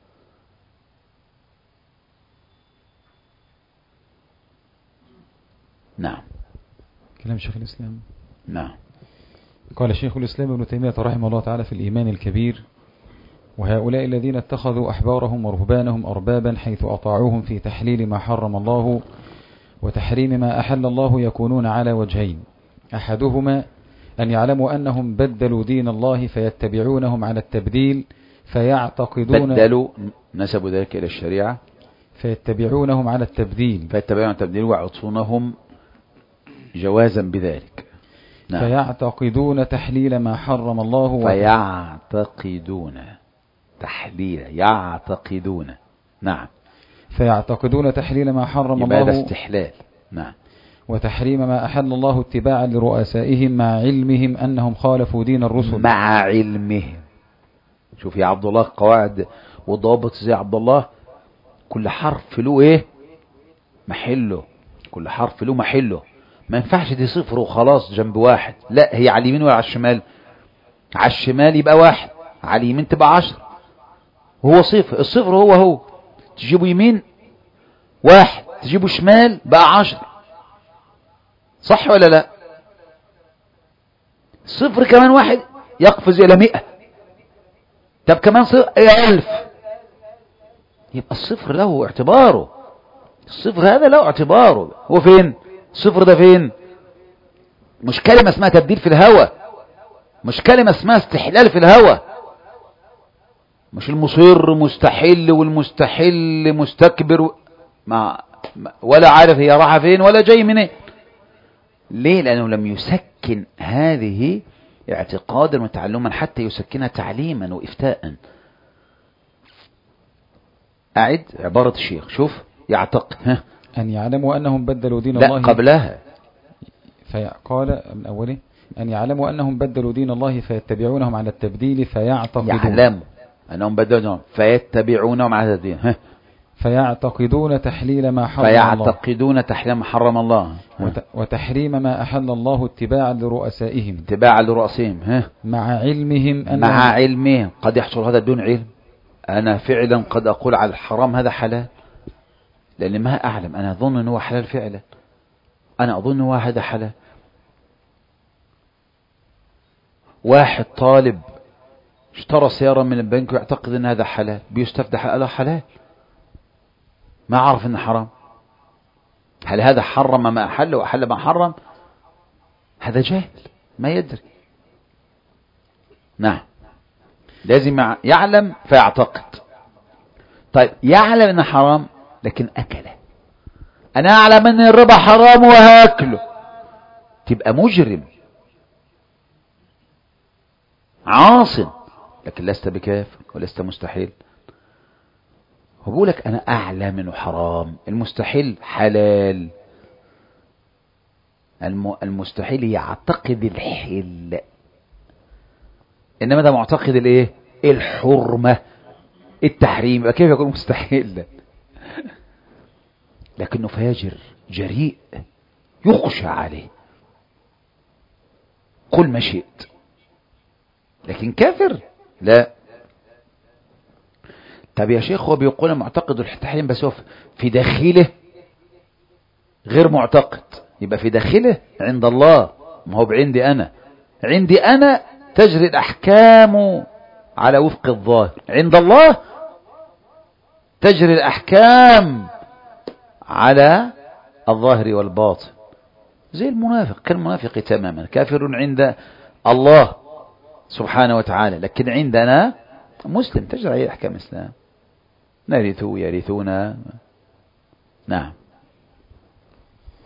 نعم. كلام شيخ الإسلام. نعم. قال شيخ الإسلام ابن تيمية رحمه الله تعالى في الإيمان الكبير: وهؤلاء الذين اتخذوا أحبارهم ورهبانهم أربابا حيث أطاعوهم في تحليل ما حرم الله وتحريم ما أحل الله يكونون على وجهين: أحدهما أن يعلموا أنهم بدلوا دين الله فيتبعونهم على التبديل فيعتقدون بدلوا نسبوا ذلك إلى الشريعة فيتبعونهم على التبديل فيتبعون التبديل ويعطونهم جوازا بذلك. نعم. فيعتقدون تحليل ما حرم الله فيعتقدون تحليل يعتقدون. نعم. فيعتقدون تحليل ما حرم الله هذا استحلال. نعم. وتحريم ما أحل الله اتباعا لرؤسائهم مع علمهم أنهم خالفوا دين الرسل. مع علمهم. شوف يا عبد الله قواعد وضابط زي عبد الله. كل حرف له ايه محله. كل حرف له محله. ما ينفعش دي صفر وخلاص جنب واحد. لا، هي على اليمين ولا على الشمال؟ على الشمال يبقى واحد، على اليمين تبقى عشر. هو صفر. الصفر هو هو تجيبه يمين واحد، تجيبه شمال بقى عشر. صح ولا لا؟ صفر كمان واحد يقفز الى مئة. طب كمان صفر الى الف. يبقى الصفر له اعتباره. الصفر هذا له اعتباره. هو فين الصفر ده؟ فين؟ مش كلمة اسمها تبديل في الهوى، مش كلمة اسمها استحلال في الهوى، مش المصر مستحل والمستحل مستكبر و... ما... ولا عارف هي راحة فين ولا جاي منين. ليه؟ لأنه لم يسكن هذه اعتقادا وتعلما حتى يسكنها تعليما وإفتاء. أعد عبارة الشيخ. شوف يعتقد ها. أن يعلموا أنهم بدلوا دين لا الله. لا قبلها فقال من أوله: أن يعلموا أنهم بدلوا دين الله فيتبعونهم على التبديل فيعتقدون. يعلموا أنهم بدلوا فيتبعونهم على التبديل ها. فيعتقدون تحليل ما حرم فيعتقدون الله. تحليل ما حرم الله وت... وتحريم ما أحل الله اتباعا لرؤسائهم. اتباعا لرؤسائهم ها. مع علمهم أن مع علمهم. قد يحصل هذا بدون علم. أنا فعلا قد أقول على الحرام هذا حلال لأني ما أعلم. أنا أظن أنه حلال فعلا. أنا أظن أنه هذا حلال. واحد طالب اشترى سيارة من البنك ويعتقد أن هذا حلال، بيستفتح هذا حلال، ما عرف أنه حرام. هل هذا حرم ما أحل وأحل ما حرم؟ هذا جاهل ما يدري. نعم. لازم يعلم فيعتقد. طيب يعلم أنه حرام لكن أكله. أنا أعلم أن الربا حرام وهاكله، تبقى مجرم عاصٍ لكن لست بكافر ولست مستحيل. هو بيقول لك أنا أعلم أنه حرام، المستحيل حلال. المستحيل يعتقد الحل، إنما ده معتقد الإيه؟ الحرمة التحريم. يبقى كيف يكون مستحيل؟ لكنه فاجر جريء يخشى عليه. قل ما شئت. لكن كافر لا. طب يا شيخ هو بيقول معتقد التحريم بس هو في داخله غير معتقد. يبقى في داخله عند الله، ما هو بعندي أنا. عندي أنا تجري الأحكام على وفق الظاهر، عند الله تجري الأحكام على الظاهر والباطن. زي المنافق، كالمنافق تماما، كافر عند الله سبحانه وتعالى، لكن عندنا مسلم تجري عليه أحكام الإسلام. نرث يرثون. نعم.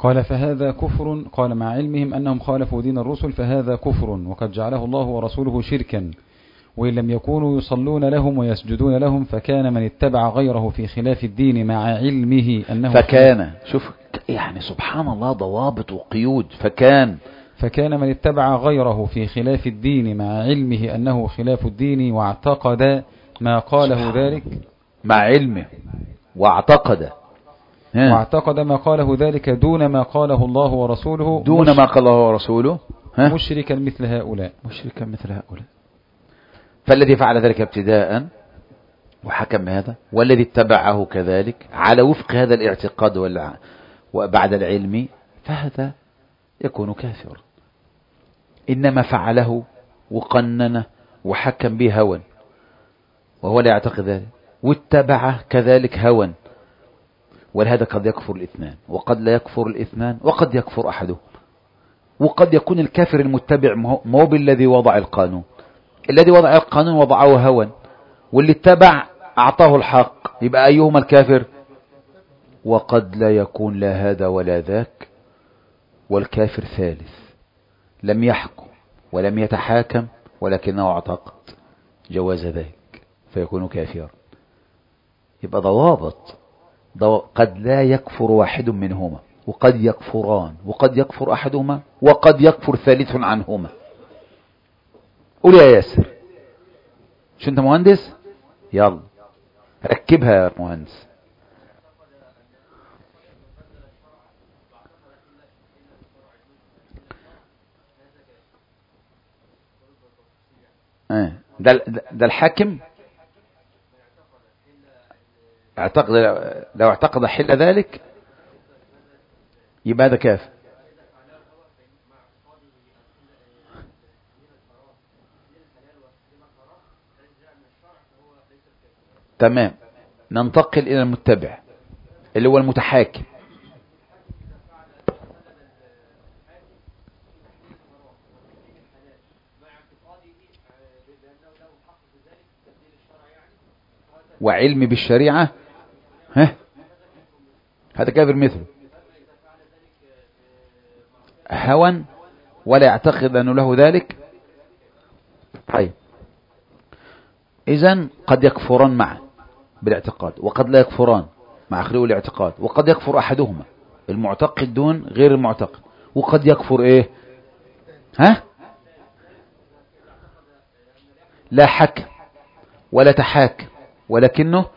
قال فهذا كفر، قال مع علمهم أنهم خالفوا دين الرسل فهذا كفر وقد جعله الله ورسوله شركا، وإن لم يكونوا يصلون لهم ويسجدون لهم فكان من اتبع غيره في خلاف الدين مع علمه أنه فكان، شوف يعني سبحان الله ضوابط وقيود. فكان فكان من اتبع غيره في خلاف الدين مع علمه أنه خلاف الدين واعتقد ما قاله ذلك مع علمه واعتقد واعتقد ما قاله ذلك دون ما قاله الله ورسوله دون ما قاله الله ورسوله مشركا مثل هؤلاء مشركا مثل هؤلاء. فالذي فعل ذلك ابتداء وحكم هذا، والذي اتبعه كذلك على وفق هذا الاعتقاد وبعد العلم، فهذا يكون كافرا. إنما فعله وقننه وحكم به هوى وهو لا يعتقد ذلك، واتبعه كذلك هوى، ولهذا قد يكفر الاثنان وقد لا يكفر الاثنان وقد يكفر أحدهم. وقد يكون الكافر المتبع مو بالذي وضع القانون، الذي وضع القانون وضعه هوى، واللي اتبع أعطاه الحق، يبقى أيهما الكافر؟ وقد لا يكون لا هذا ولا ذاك، والكافر ثالث لم يحكم ولم يتحاكم ولكنه اعتقد جواز ذلك فيكون كافرا. يبقى ضوابط، قد لا يكفر واحد منهما وقد يكفران وقد يكفر أحدهما وقد يكفر ثالث عنهما. قول يا ياسر، شو انت مهندس؟ يلا ركبها يا مهندس. ده ده الحاكم اعتقد، لو اعتقد حل ذلك يبقى هذا كافر. تمام، ننتقل إلى المتبع اللي هو المتحاكم. وعلم بالشريعة، ها هذا كافر مثله هوى ولا يعتقد أنه له ذلك. طيب إذن قد يكفران معا بالاعتقاد وقد لا يكفران مع خلو الاعتقاد، وقد يكفر أحدهما المعتقد دون غير المعتقد، وقد يكفر إيه ها لا حكم ولا تحاكم ولكنه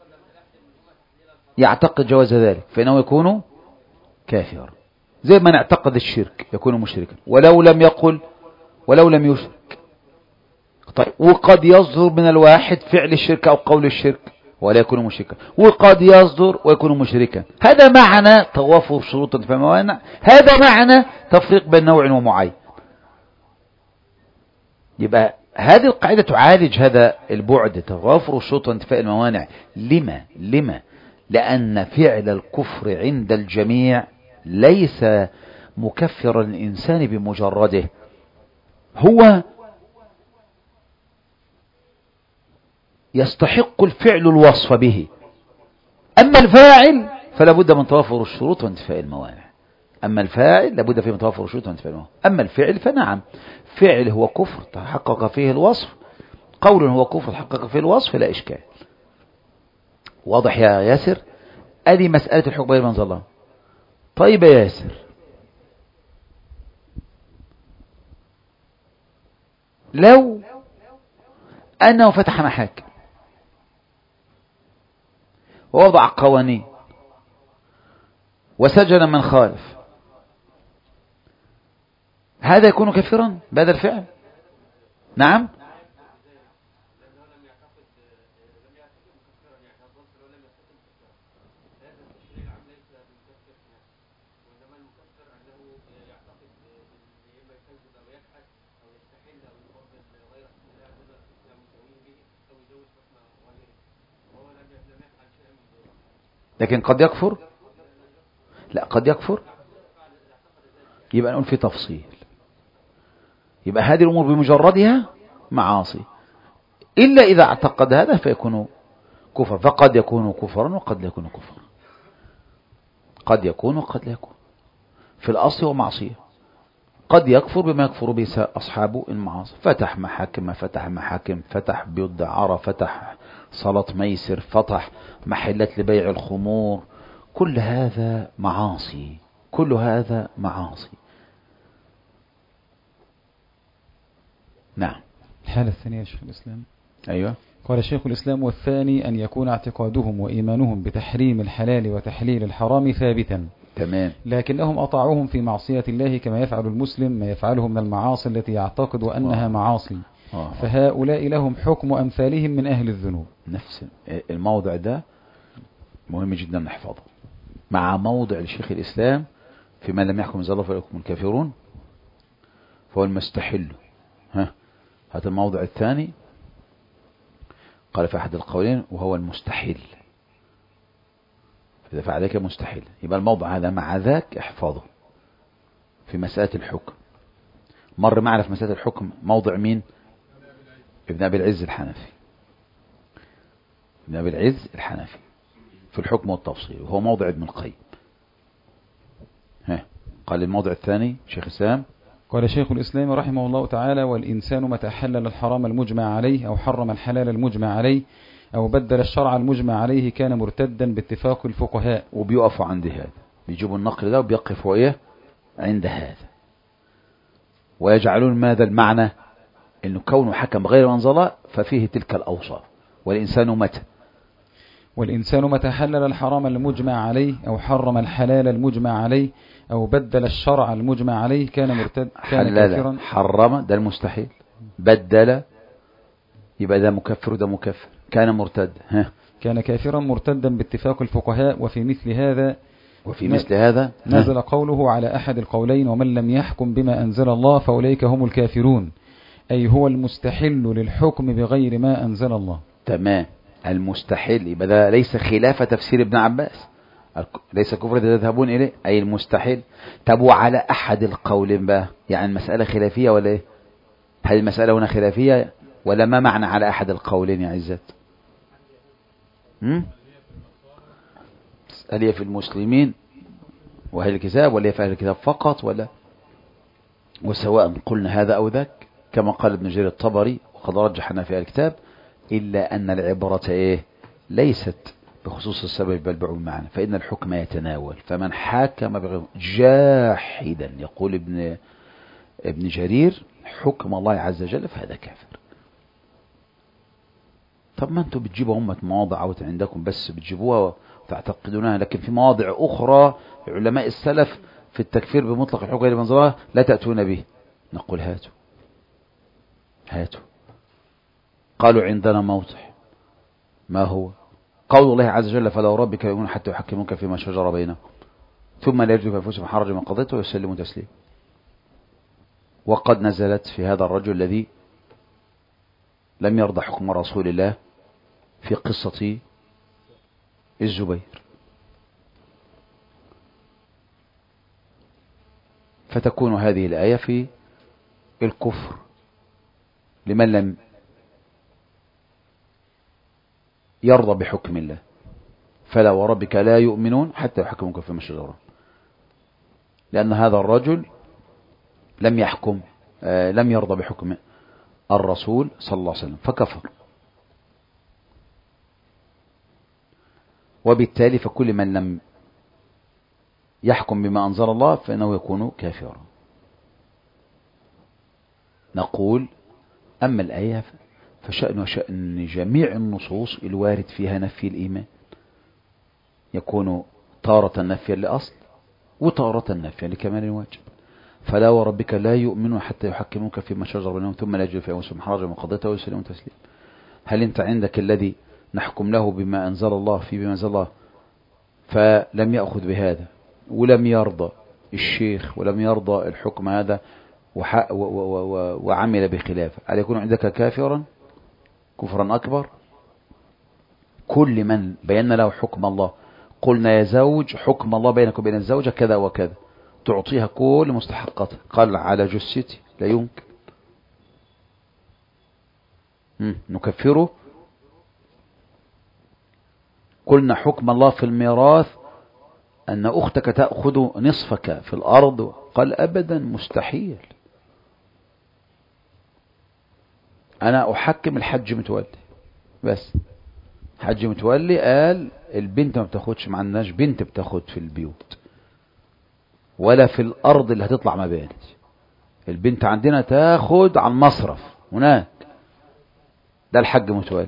يعتقد جواز ذلك فإنه يكون كافرا، زي من اعتقد الشرك يكون مشركا ولو لم يقل ولو لم يشرك. طيب وقد يصدر من الواحد فعل الشرك أو قول الشرك ولا يكون مشركا، وقد يصدر ويكون مشركا. هذا معنى توافر شروط في موانع، هذا معنى تفريق بين نوع ومعين. يبقى هذه القاعدة تعالج هذا البعد، توافر الشروط وانتفاء الموانع. لما لما لأن فعل الكفر عند الجميع ليس مكفر الإنسان بمجرده، هو يستحق الفعل الوصف به. أما الفاعل فلا بد من توافر الشروط وانتفاء الموانع. أما الفاعل لابد فيه من توافر الشروط وانتفاء الموانع. أما الفعل فنعم، فعل هو كفر تحقق فيه الوصف، قول هو كفر تحقق فيه الوصف، لا إشكال. واضح يا ياسر؟ هذه مسألة الحكم غير منزل الله. طيب يا ياسر، لو أنه فتح محاكم ووضع قوانين وسجن من خالف، هذا يكون كافرا بهذا الفعل؟ نعم. لكن قد يكفر، لا قد يكفر، يبقى نقول في تفصيل. يبقى هذه الأمور بمجردها معاصي، إلا إذا اعتقد هذا فيكون كفر، فقد يكون كفرا وقد لا يكون كفرا، قد يكون وقد لا يكون. في الأصل ومعصية. قد يكفر بما يكفر به أصحاب المعاصي، فتح محاكم فتح محاكم فتح بيوت دعارة، فتح صلاة ميسر، فتح محلات لبيع الخمور، كل هذا معاصي، كل هذا معاصي. نعم. الحالة الثانية يا شيخ الإسلام. أيوة. قال شيخ الإسلام: والثاني أن يكون اعتقادهم وإيمانهم بتحريم الحلال وتحليل الحرام ثابتا، تمام، لكنهم أطاعوهم في معصية الله كما يفعل المسلم ما يفعله من المعاصي التي يعتقد أنها معاصي، فهؤلاء لهم حكم أمثالهم من أهل الذنوب. نفس الموضع ده مهم جدا نحفظه، مع موضع لشيخ الإسلام في من لم يحكم الله فليكن الكافرون، فهو المستحل. ها، هذا الموضع الثاني قال في أحد القولين وهو المستحيل، فإذا فعل ذلك مستحيل. يبقى الموضع هذا مع ذاك احفظه في مسألة الحكم. مر معنا في مسألة الحكم موضع مين؟ ابن أبي العز الحنفي، ابن أبي العز الحنفي في الحكم والتفصيل، وهو موضع ابن القيم. ها، قال الموضع الثاني شيخ الإسلام. قال شيخ الإسلام رحمه الله تعالى: والإنسان متى حلل الحرام المجمع عليه أو حرم الحلال المجمع عليه أو بدل الشرع المجمع عليه كان مرتدا باتفاق الفقهاء. وبيقفوا عند هذا، بيجيبوا النقل ده وبيقفوا إيه عند هذا، ويجعلون ماذا المعنى؟ إنه كونه حكم غير منزلة ففيه تلك الأوصاف. والإنسان متى والإنسان متى حلل الحرام المجمع عليه أو حرم الحلال المجمع عليه أو بدل الشرع المجمع عليه كان مرتد كان كافرا. حرم ده المستحيل، بدل يبقى ده مكفر وده مكفر، كان مرتد ها كان كافرا مرتدا باتفاق الفقهاء. وفي مثل هذا وفي مثل هذا نزل قوله على أحد القولين: ومن لم يحكم بما أنزل الله فأولئك هم الكافرون، أي هو المستحل للحكم بغير ما أنزل الله. تمام، المستحيل يبقى ده ليس خلاف تفسير ابن عباس، ليس كفر تذهبون إليه، أي المستحيل. طب وعلى أحد القولين بقى، يعني المسألة خلافية ولا إيه؟ هل المسألة هنا خلافية ولا ما معنى على أحد القولين يا عزت؟ هل هي في المسلمين وأهل الكتاب ولا هي في أهل الكتاب فقط، ولا وسواء قلنا هذا أو ذاك كما قال ابن جرير الطبري وقد رجحنا في أهل الكتاب، إلا أن العبرة إيه؟ ليست بخصوص السبب بل بعموم المعنى، فإن الحكم يتناول. فمن حاكم بغير جاحدا يقول ابن ابن جرير حكم الله عز وجل فهذا كافر. طب ما انتم بتجيبوا أمة مواضع أو عندكم بس بتجيبوها وتعتقدونها، لكن في مواضع أخرى علماء السلف في التكفير بمطلق الحكم غير منزلة لا تأتون به. نقول هاتوا هاتوا. قالوا عندنا موضع، ما هو؟ قول الله عز وجل: فلا وربك لا يؤمنون حتى يحكموك فيما شجر بينهم ثم لا يجدوا في أنفسهم حرجا من قضيته ويسلموا تسليما. وقد نزلت في هذا الرجل الذي لم يرضى حكم رسول الله في قصة الزبير. فتكون هذه الآية في الكفر لمن لم يرضى بحكم الله. فلا وربك لا يؤمنون حتى يحكموك فيما شجر بينهم، لأن هذا الرجل لم يحكم آه لم يرضى بحكم الرسول صلى الله عليه وسلم فكفر. وبالتالي فكل من لم يحكم بما أنزل الله فإنه يكون كافرا. نقول أما الآية فشأن وشأن جميع النصوص الوارد فيها نفي الإيمان يكون تارة نفيا لأصل وتارة نفيا لكمال الواجب. فلا وربك لا يؤمنون حتى يحكموك فيما شجر بينهم ثم لا يجدوا في أنفسهم حرجا مما قضيت ويسلموا تسليما. هل أنت عندك الذي نحكم له بما أنزل الله في بما أنزل الله فلم يأخذ بهذا ولم يرضى الشيخ ولم يرضى الحكم هذا وعمل بخلافه، هل يكون عندك كافرا كفرا أكبر؟ كل من بينا له حكم الله قلنا يا زوج حكم الله بينك وبين الزوجة كذا وكذا تعطيها كل مستحقاتها، قال على جثتي لا يمكن نكفره. قلنا حكم الله في الميراث أن أختك تأخذ نصفك في الأرض؟ قال أبدا، مستحيل. أنا أحكم الحج متولي بس. حج متولي قال البنت ما بتاخدش، ما عندناش بنت بتاخد في البيوت ولا في الأرض اللي هتطلع مباني. البنت عندنا تاخد عن مصرف هناك، ده الحج متولي.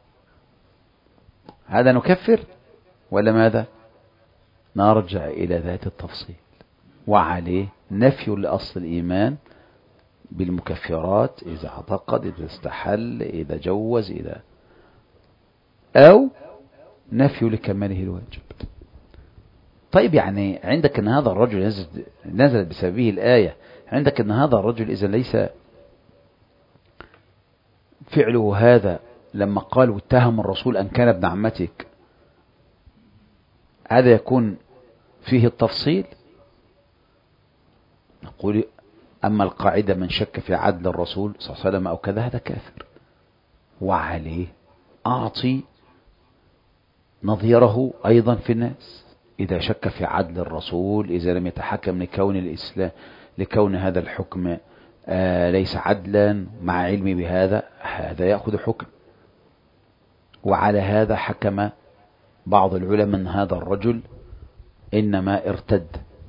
هذا نكفر ولا ماذا؟ نرجع إلى ذات التفصيل، وعليه نفي لأصل الإيمان بالمكفرات إذا اعتقد، إذا استحل، إذا جوز، إذا أو نفي لكماله الواجب. طيب يعني عندك أن هذا الرجل نزل نزلت بسببه الآية، عندك أن هذا الرجل إذا ليس فعله هذا لما قال واتهم الرسول أن كان ابن عمتك، هذا يكون فيه التفصيل؟ نقول أما القاعدة من شك في عدل الرسول صلى الله عليه وسلم أو كذا هذا كافر، وعليه أعطي نظيره أيضا في الناس. إذا شك في عدل الرسول، إذا لم يتحكم لكون الإسلام لكون هذا الحكم آه ليس عدلا مع علمي بهذا، هذا يأخذ حكم. وعلى هذا حكم بعض العلماء أن هذا الرجل إنما ارتد،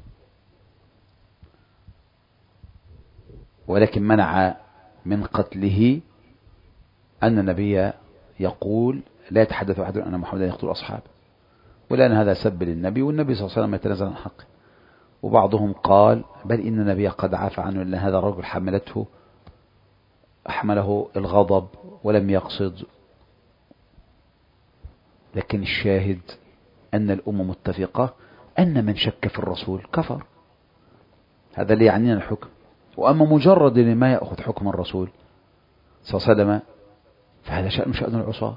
ولكن منع من قتله أن النبي يقول لا يتحدث أحد أن محمدا يقتل أصحابه، ولأن هذا سب للنبي والنبي صلى الله عليه وسلم يتنازل عن حقه. وبعضهم قال بل إن النبي قد عفى عنه، لأن هذا الرجل حملته أحمله الغضب ولم يقصد. لكن الشاهد أن الأمة متفقة أن من شك في الرسول كفر، هذا اللي يعنينا الحكم. وأما مجرد ما يأخذ حكم الرسول صلى الله عليه وسلم فهذا شأن شأن العصاة.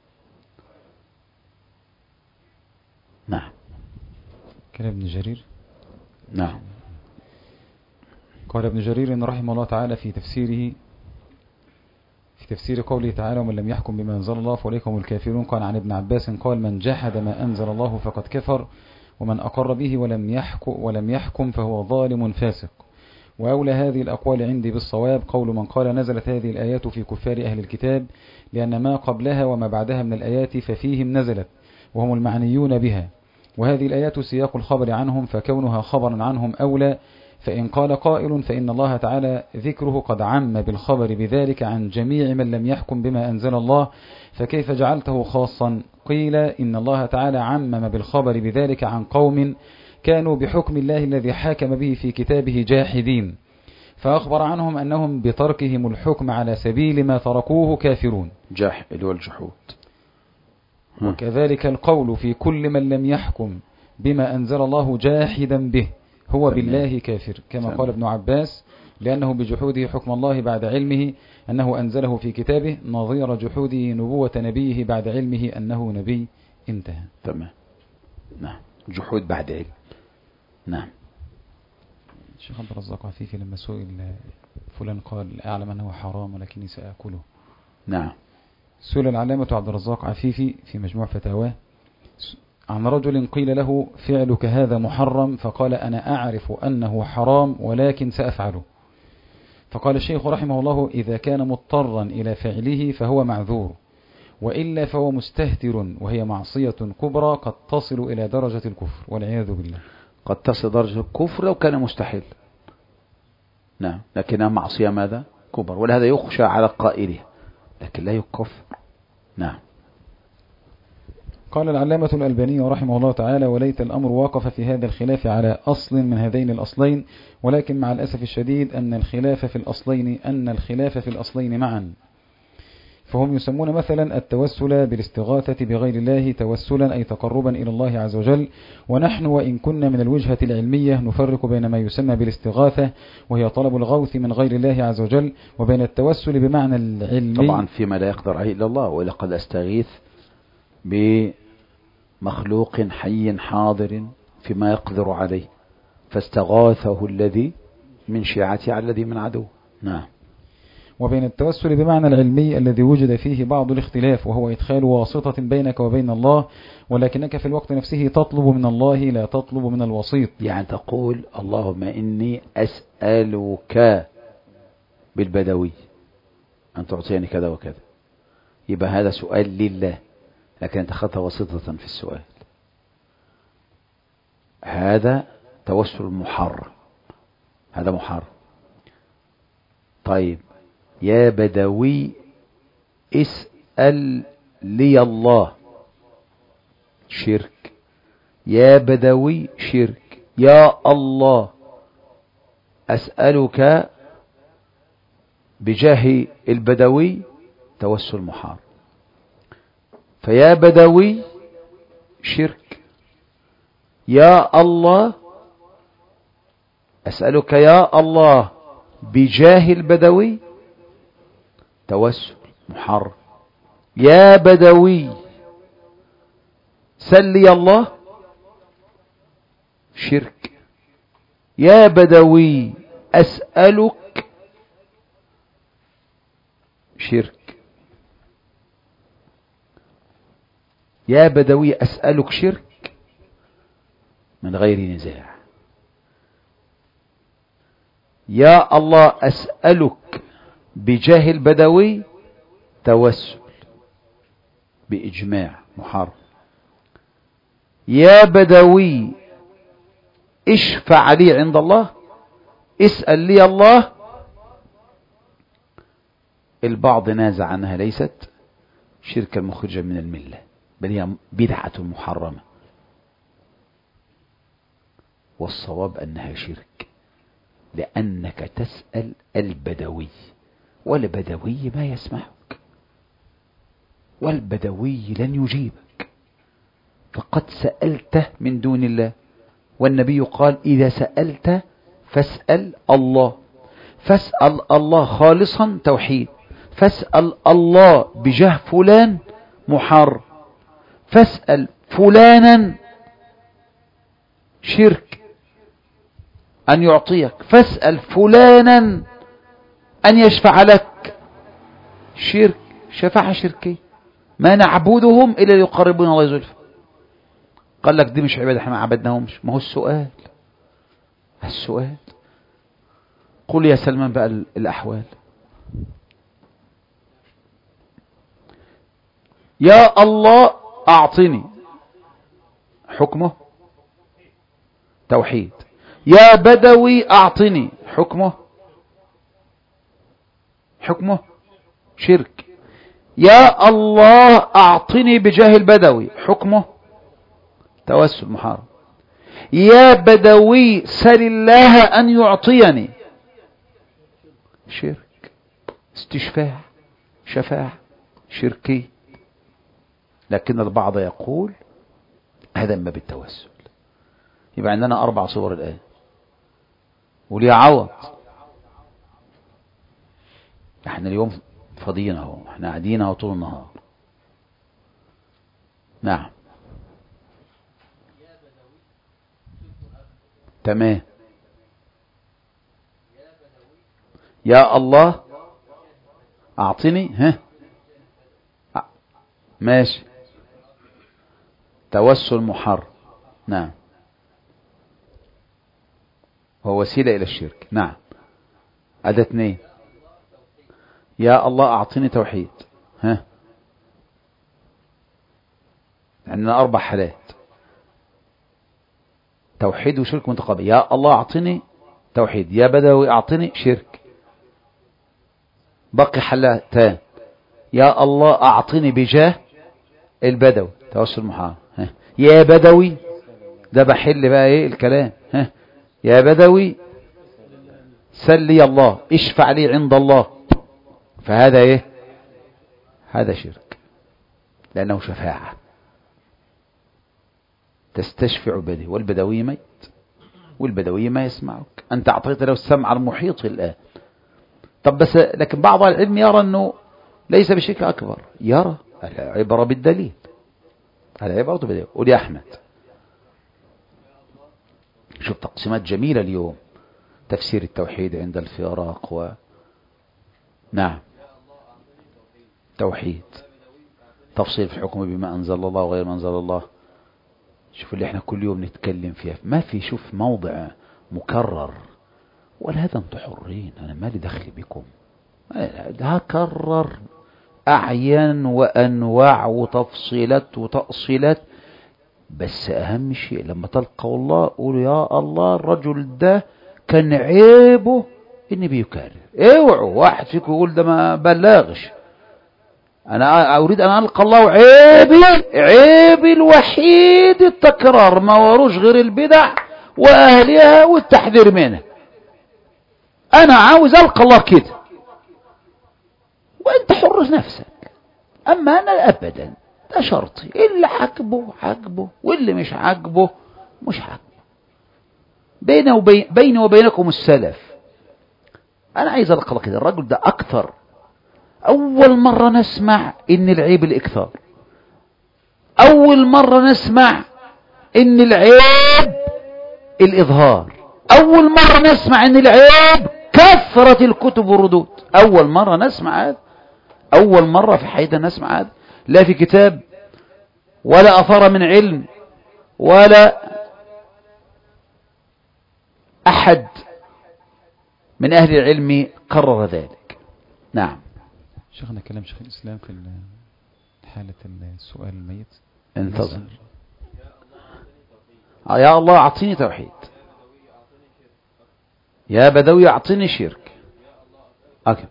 نعم. كان ابن جرير. نعم. قال ابن جرير رحمه الله تعالى في تفسيره في تفسير قوله تعالى ومن لم يحكم بما أنزل الله فأولئك هم الكافرون، قال عن ابن عباس قال من جحد ما أنزل الله فقد كفر، ومن أقر به ولم يحكم, ولم يحكم فهو ظالم فاسق. وأولى هذه الأقوال عندي بالصواب قول من قال نزلت هذه الآيات في كفار أهل الكتاب، لأن ما قبلها وما بعدها من الآيات ففيهم نزلت وهم المعنيون بها، وهذه الآيات سياق الخبر عنهم، فكونها خبرا عنهم أولى. فإن قال قائل فإن الله تعالى ذكره قد عم بالخبر بذلك عن جميع من لم يحكم بما أنزل الله، فكيف جعلته خاصا؟ قيل إن الله تعالى عمم بالخبر بذلك عن قوم كانوا بحكم الله الذي حاكم به في كتابه جاحدين، فأخبر عنهم أنهم بتركهم الحكم على سبيل ما تركوه كافرون. جاحد والجحود. وكذلك القول في كل من لم يحكم بما أنزل الله جاحدا به هو بالله كافر، كما قال ابن عباس لأنه بجحوده حكم الله بعد علمه أنه أنزله في كتابه، نظير جحوده نبوة نبيه بعد علمه أنه نبي. انتهى. تمام. نعم. جحود بعد علم. نعم. الشيخ عبد الرزاق عفيفي لما سئل فلان قال أعلم أنه حرام ولكني سأكله. نعم. سئل العلامة عبد الرزاق عفيفي في مجموع فتاواه عن رجل قيل له فعلك هذا محرم، فقال أنا أعرف أنه حرام ولكن سأفعله. فقال الشيخ رحمه الله إذا كان مضطرا إلى فعله فهو معذور، وإلا فهو مستهتر وهي معصية كبرى قد تصل إلى درجة الكفر والعياذ بالله. قد تصل درجة الكفر لو كان مستحيل. نعم. لكنها معصية ماذا؟ كبر، ولهذا يخشى على قائله لكن لا يكفر. نعم. قال العلامة الألباني رحمه الله تعالى وليت الأمر واقف في هذا الخلاف على أصل من هذين الأصلين، ولكن مع الأسف الشديد أن الخلاف في الأصلين أن الخلاف في الأصلين معا، فهم يسمون مثلا التوسل بالاستغاثة بغير الله توسلا أي تقربا إلى الله عز وجل، ونحن وإن كنا من الوجهة العلمية نفرق بين ما يسمى بالاستغاثة وهي طلب الغوث من غير الله عز وجل، وبين التوسل بمعنى العلمي طبعا فيما لا يقدر عليه إلا الله، وإلا قد أستغيث بمخلوق حي حاضر فيما يقدر عليه فاستغاثه الذي من شيعته على الذي من عدو. نعم. وبين التوسل بمعنى العلمي الذي وجد فيه بعض الاختلاف، وهو إدخال واسطة بينك وبين الله، ولكنك في الوقت نفسه تطلب من الله لا تطلب من الوسيط. يعني تقول اللهم إني أسألك بالبدوي أن تعطيني كذا وكذا، يبقى هذا سؤال لله، لكن أنت أخذت واسطة في السؤال، هذا توسل محرم، هذا محرم. طيب يا بدوي اسأل لي الله، شرك. يا بدوي شرك. يا الله أسألك بجاه البدوي، توسل محرم. فيا بدوي شرك. يا الله أسألك يا الله بجاه البدوي، توسل محرم. يا بدوي سلي الله، شرك. يا بدوي أسألك، شرك. يا بدوي أسألك شرك من غير نزاع. يا الله أسألك بجاه البدوي، توسل بإجماع محرم. يا بدوي اشفع لي عند الله، اسأل لي الله، البعض نازع عنها ليست شركا مخرجا من الملة، بل هي بدعة محرمة، والصواب أنها شرك، لأنك تسأل البدوي، والبدوي ما يسمعك، والبدوي لن يجيبك، فقد سألته من دون الله. والنبي قال إذا سألت فاسأل الله، فاسأل الله خالصا توحيد، فاسأل الله بجاه فلان محرم، فاسأل فلانا شرك أن يعطيك، فاسأل فلانا أن يشفع لك، شرك، شفاعة شركية. ما نعبدهم إلا ليقربون الله زلفى. قال لك دي مش عبادة، احنا ما عبدناهمش. ما هو السؤال، السؤال. قل يا سلمان بقى الأحوال. يا الله أعطني، حكمه توحيد. يا بدوي أعطني، حكمه حكمه شرك. يا الله أعطني بجاه البدوي، حكمه توسل محرم. يا بدوي سل الله أن يعطيني، شرك، استشفاع، شفاعة شركي. لكن البعض يقول هذا ما بالتوسل. يبقى عندنا أربع صور الآن، ولي عوض. احنا اليوم فاضيين اهو، احنا قاعدين اهو طول النهار. نعم تمام. يا الله أعطني، ها ماشي، توسل محرم. نعم، هو وسيلة إلى الشرك. نعم. هذا اثنين. يا الله أعطني توحيد، ها عندنا أربع حالات، توحيد وشرك متقابل. يا الله أعطني توحيد، يا بدوي أعطني شرك. بقي حلتان. يا الله أعطني بجاه البدوي، توسل محرم. ها. يا بدوي، ده بحل بقى ايه الكلام. ها. يا بدوي سلي الله، اشفع لي عند الله، فهذا ايه؟ هذا شرك، لأنه شفاعة، تستشفع به، والبدوي ميت، والبدوي ما يسمعك، أنت أعطيت له السمع المحيط الآن. طب بس لكن بعض العلم يرى أنه ليس بشرك أكبر، يرى العبرة بالدليل، العبرة بالدليل. ولي أحمد شوف تقسيمات جميلة اليوم، تفسير التوحيد عند الفراق و... نعم. توحيد، تفصيل في الحكم بما أنزل الله وغير ما أنزل الله. شوف اللي احنا كل يوم نتكلم فيها، ما في شوف موضع مكرر ولا هذا انتم حرين، أنا مالي دخل بكم، هكرر أعيان وأنواع وتفصيلات وتأصيلات. بس أهم شيء لما تلقوا الله قولوا يا الله الرجل ده كان عيبه إني بيكرر. اوعوا واحد فيكم يقول ده ما بلغش، أنا أريد أن ألقى الله عيبي عيبي الوحيد التكرار، ما وروش غير البدع وأهلها والتحذير منها. أنا عاوز ألقى الله كده، وأنت حر نفسك. أما أنا أبدا ده شرطي، اللي عاجبه عاجبه واللي مش عاجبه مش عاجبه. بيني وبين بيني وبينكم السلف، أنا عايز ألقى الله كده. الرجل ده أكثر، أول مرة نسمع إن العيب الإكثار، أول مرة نسمع إن العيب الإظهار، أول مرة نسمع إن العيب كثرة الكتب والردود. أول مرة نسمع هذا، أول مرة في حياتنا نسمع هذا، لا في كتاب ولا أثر من علم ولا أحد من أهل العلم قرر ذلك. نعم. شيخنا كلام شيخ الإسلام في حالة السؤال الميت. انتظر. يا الله أعطيني توحيد، يا بدوي أعطيني شرك. أوكي.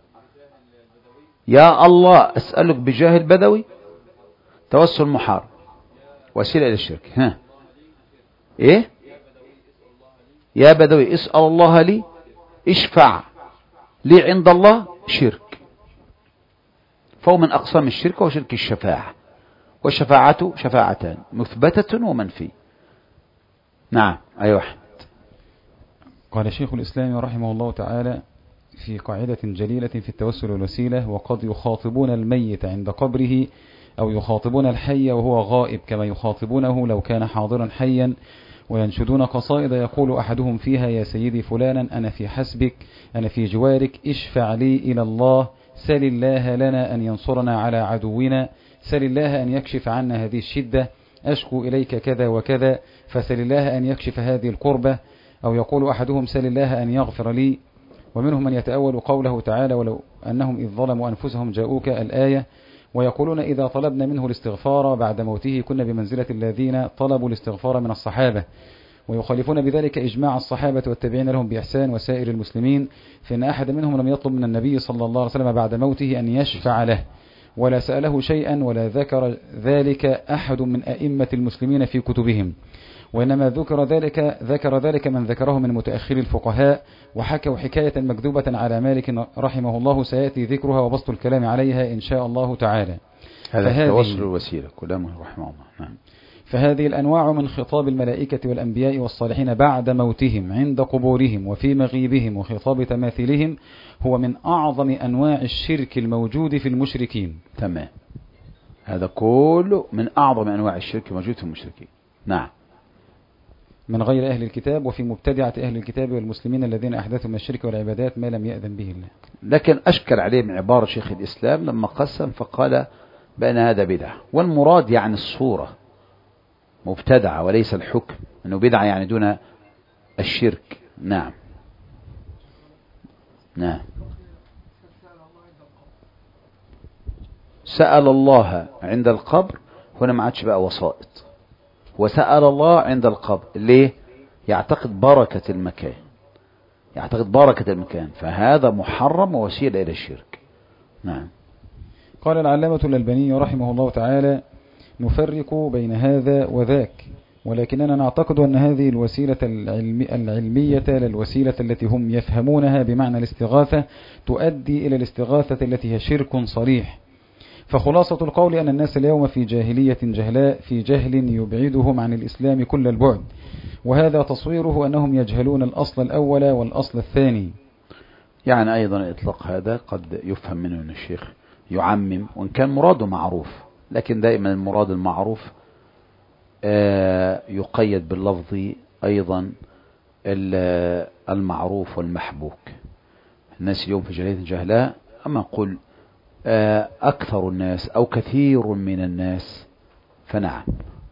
يا الله أسألك بجاه البدوي توسل محارب وسيلة إلى الشرك. ها إيه؟ يا بدوي اسأل الله لي اشفع لي عند الله شرك. فهو من أقسام الشرك وشرك الشفاعة، والشفاعة شفاعتان مثبتة ومنفي. نعم. أي واحد. قال شيخ الإسلام رحمه الله تعالى في قاعدة جليلة في التوسل والوسيلة: وقد يخاطبون الميت عند قبره أو يخاطبون الحي وهو غائب كما يخاطبونه لو كان حاضرا حيا، وينشدون قصائد يقول أحدهم فيها: يا سيدي فلانا أنا في حسبك، أنا في جوارك، اشفع لي إلى الله، سل الله لنا أن ينصرنا على عدونا، سل الله أن يكشف عنا هذه الشدة، أشكو إليك كذا وكذا، فسل الله أن يكشف هذه الكربة. أو يقول أحدهم: سل الله أن يغفر لي. ومنهم من يتأول قوله تعالى: ولو أنهم إذ ظلموا أنفسهم جاءوك، الآية. ويقولون إذا طلبنا منه الاستغفار بعد موته كنا بمنزلة الذين طلبوا الاستغفار من الصحابة، ويخالفون بذلك إجماع الصحابة والتابعين لهم بإحسان وسائر المسلمين، فإن أحد منهم لم يطلب من النبي صلى الله عليه وسلم بعد موته أن يشفع له ولا سأله شيئا ولا ذكر ذلك أحد من أئمة المسلمين في كتبهم، وإنما ذكر ذلك ذكر ذلك من ذكره من متأخر الفقهاء، وحكوا حكاية مكذوبة على مالك رحمه الله سيأتي ذكرها وبسط الكلام عليها إن شاء الله تعالى. هذا التوسل الوسيلة كلامه رحمه الله. نعم. فهذه الأنواع من خطاب الملائكة والأنبياء والصالحين بعد موتهم عند قبورهم وفي مغيبهم وخطاب تماثيلهم هو من أعظم أنواع الشرك الموجود في المشركين. تمام. هذا كله من أعظم أنواع الشرك الموجود في المشركين. نعم. من غير أهل الكتاب وفي مبتدعة أهل الكتاب والمسلمين الذين أحدثوا من الشرك والعبادات ما لم يأذن به الله. لكن أشكل عليه من عبارة شيخ الإسلام لما قسم فقال بأن هذا بدعة، والمراد يعني الصورة مبتدعة وليس الحكم، أنه بدعة يعني دون الشرك. نعم. نعم. سأل الله عند القبر، هنا ما عادش بقى وسائط، وسأل الله عند القبر. ليه؟ يعتقد بركة المكان، يعتقد بركة المكان، فهذا محرم ووسيلة إلى الشرك. نعم. قال العلامة الألباني رحمه الله تعالى: نفرق بين هذا وذاك، ولكننا نعتقد أن هذه الوسيلة العلمية للوسيلة التي هم يفهمونها بمعنى الاستغاثة تؤدي إلى الاستغاثة التي هي شرك صريح. فخلاصة القول أن الناس اليوم في جاهلية جهلاء، في جهل يبعدهم عن الإسلام كل البعد، وهذا تصويره أنهم يجهلون الأصل الأول والأصل الثاني. يعني أيضا إطلاق هذا قد يفهم منه أن الشيخ يعمم، وإن كان مراده معروف، لكن دائما المراد المعروف يقيد باللفظ أيضا المعروف والمحبوك. الناس اليوم في جاهلية جهلاء أما قل أكثر الناس أو كثير من الناس فنعم.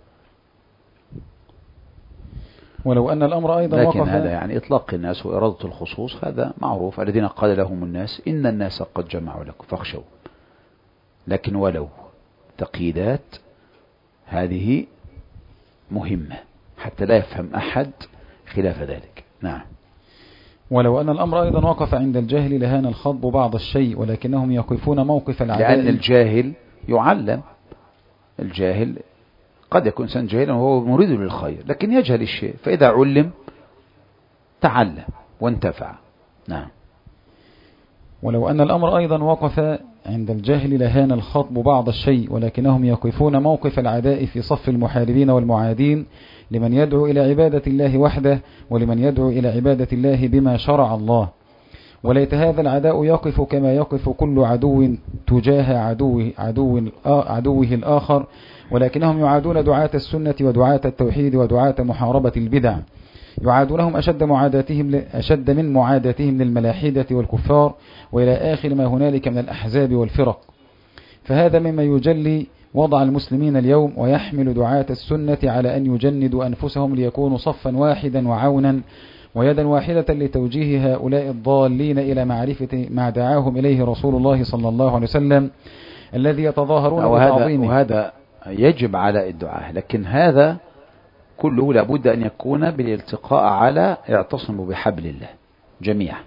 ولو أن الأمر أيضا لكن وقف هذا يعني إطلاق الناس وإرادة الخصوص هذا معروف. الذين قال لهم الناس إن الناس قد جمعوا لكم فاخشوا. لكن ولو تقييدات هذه مهمة حتى لا يفهم أحد خلاف ذلك. نعم. ولو أن الأمر أيضا وقف عند الجهل لهان الخطب بعض الشيء، ولكنهم يقفون موقف العداء. لأن الجاهل يعلم. الجاهل قد يكون إنسان جاهلا وهو مريد للخير لكن يجهل الشيء، فإذا علم تعلم وانتفع. نعم. ولو أن الأمر أيضا وقف عند الجهل لهان الخطب بعض الشيء، ولكنهم يقفون موقف العداء في صف المحاربين والمعادين لمن يدعو إلى عبادة الله وحده ولمن يدعو إلى عبادة الله بما شرع الله. وليت هذا العداء يقف كما يقف كل عدو تجاه عدوه, عدو عدوه الآخر، ولكنهم يعادون دعاة السنة ودعاة التوحيد ودعاة محاربة البدع، يعادونهم أشد معاداتهم أشد من معاداتهم للملاحدة والكفار وإلى آخر ما هنالك من الأحزاب والفرق. فهذا مما يجلي وضع المسلمين اليوم، ويحمل دعاة السنة على أن يجندوا أنفسهم ليكونوا صفا واحدا وعونا ويدا واحدة لتوجيه هؤلاء الضالين إلى معرفة ما دعاهم إليه رسول الله صلى الله عليه وسلم الذي يتظاهرون بتعظيمه. وهذا يجب على الدعاء، لكن هذا كله لابد أن يكون بالالتقاء على اعتصموا بحبل الله جميعا.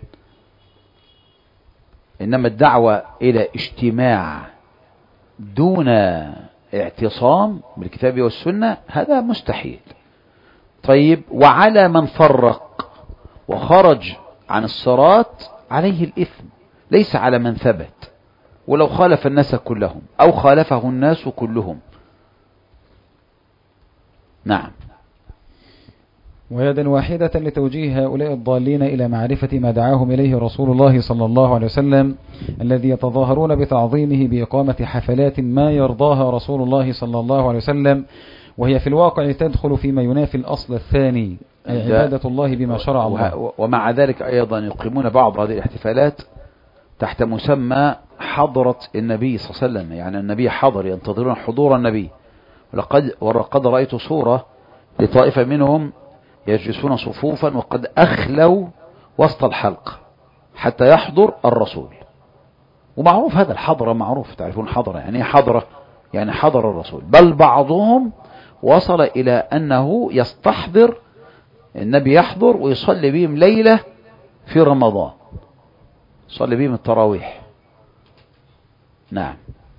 إنما الدعوة إلى اجتماع دون اعتصام بالكتاب والسنة هذا مستحيل. طيب، وعلى من فرق وخرج عن الصراط عليه الإثم، ليس على من ثبت ولو خالف الناس كلهم أو خالفه الناس كلهم. نعم. ويدا واحدة لتوجيه هؤلاء الضالين إلى معرفة ما دعاهم إليه رسول الله صلى الله عليه وسلم الذي يتظاهرون بتعظيمه بإقامة حفلات ما يرضاها رسول الله صلى الله عليه وسلم، وهي في الواقع تدخل فيما ينافي الأصل الثاني أي عبادة الله بما شرع الله. ومع ذلك أيضا يقيمون بعض هذه الاحتفالات تحت مسمى حضرة النبي صلى الله عليه وسلم، يعني النبي حضر، ينتظرون حضور النبي. ولقد ولقد رأيت صورة لطائفة منهم يجلسون صفوفا وقد أخلوا وسط الحلق حتى يحضر الرسول. ومعروف هذا الحضرة، معروف، تعرفون حضرة يعني حضرة، يعني حضر الرسول. بل بعضهم وصل إلى أنه يستحضر النبي يحضر ويصلي بهم ليلة في رمضان، يصلي بهم التراويح. نعم.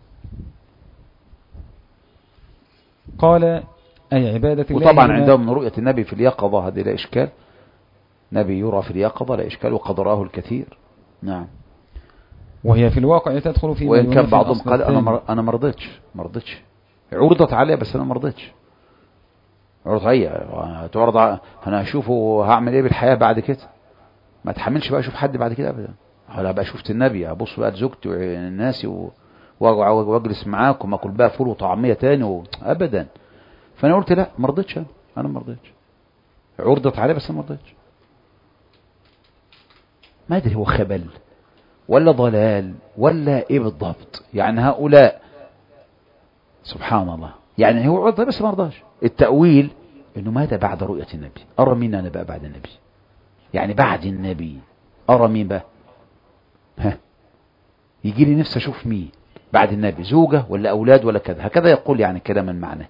قال أي عبادة الله. وطبعا عندهم رؤية النبي في اليقظة هذه لا إشكال، نبي يرى في اليقظة لا إشكال وقد رآه الكثير. نعم. وهي في الواقع تدخل في وإن كان بعضهم قال أنا مر... أنا ما رضيتش ما رضيتش عرضت عليه بس أنا ما رضيتش. عرضت علي تعرض ع... أنا أشوفه هعمل إيه بالحياة بعد كده، ما تحملش بقى أشوف حد بعد كده أبدا. هلا بقى شفت النبي أبص بقى لزوجتي والناس و... واجلس معاكم اكل بقى فول وطعميه تاني و... ابدا. فانا قلت لا ما رضيتش، انا ما رضيتش. عرضت عليه بس ما رضيتش. ما ادري هو خبل ولا ضلال ولا ايه بالضبط. يعني هؤلاء سبحان الله، يعني هو عرض بس ما رضاش. التأويل انه ماذا بعد رؤية النبي؟ ارى مين انا بقى بعد النبي؟ يعني بعد النبي ارى مين بقى؟ ها يجي لي نفسي اشوف مين بعد النبي، زوجة ولا أولاد ولا كذا. هكذا يقول يعني كلاما معناه.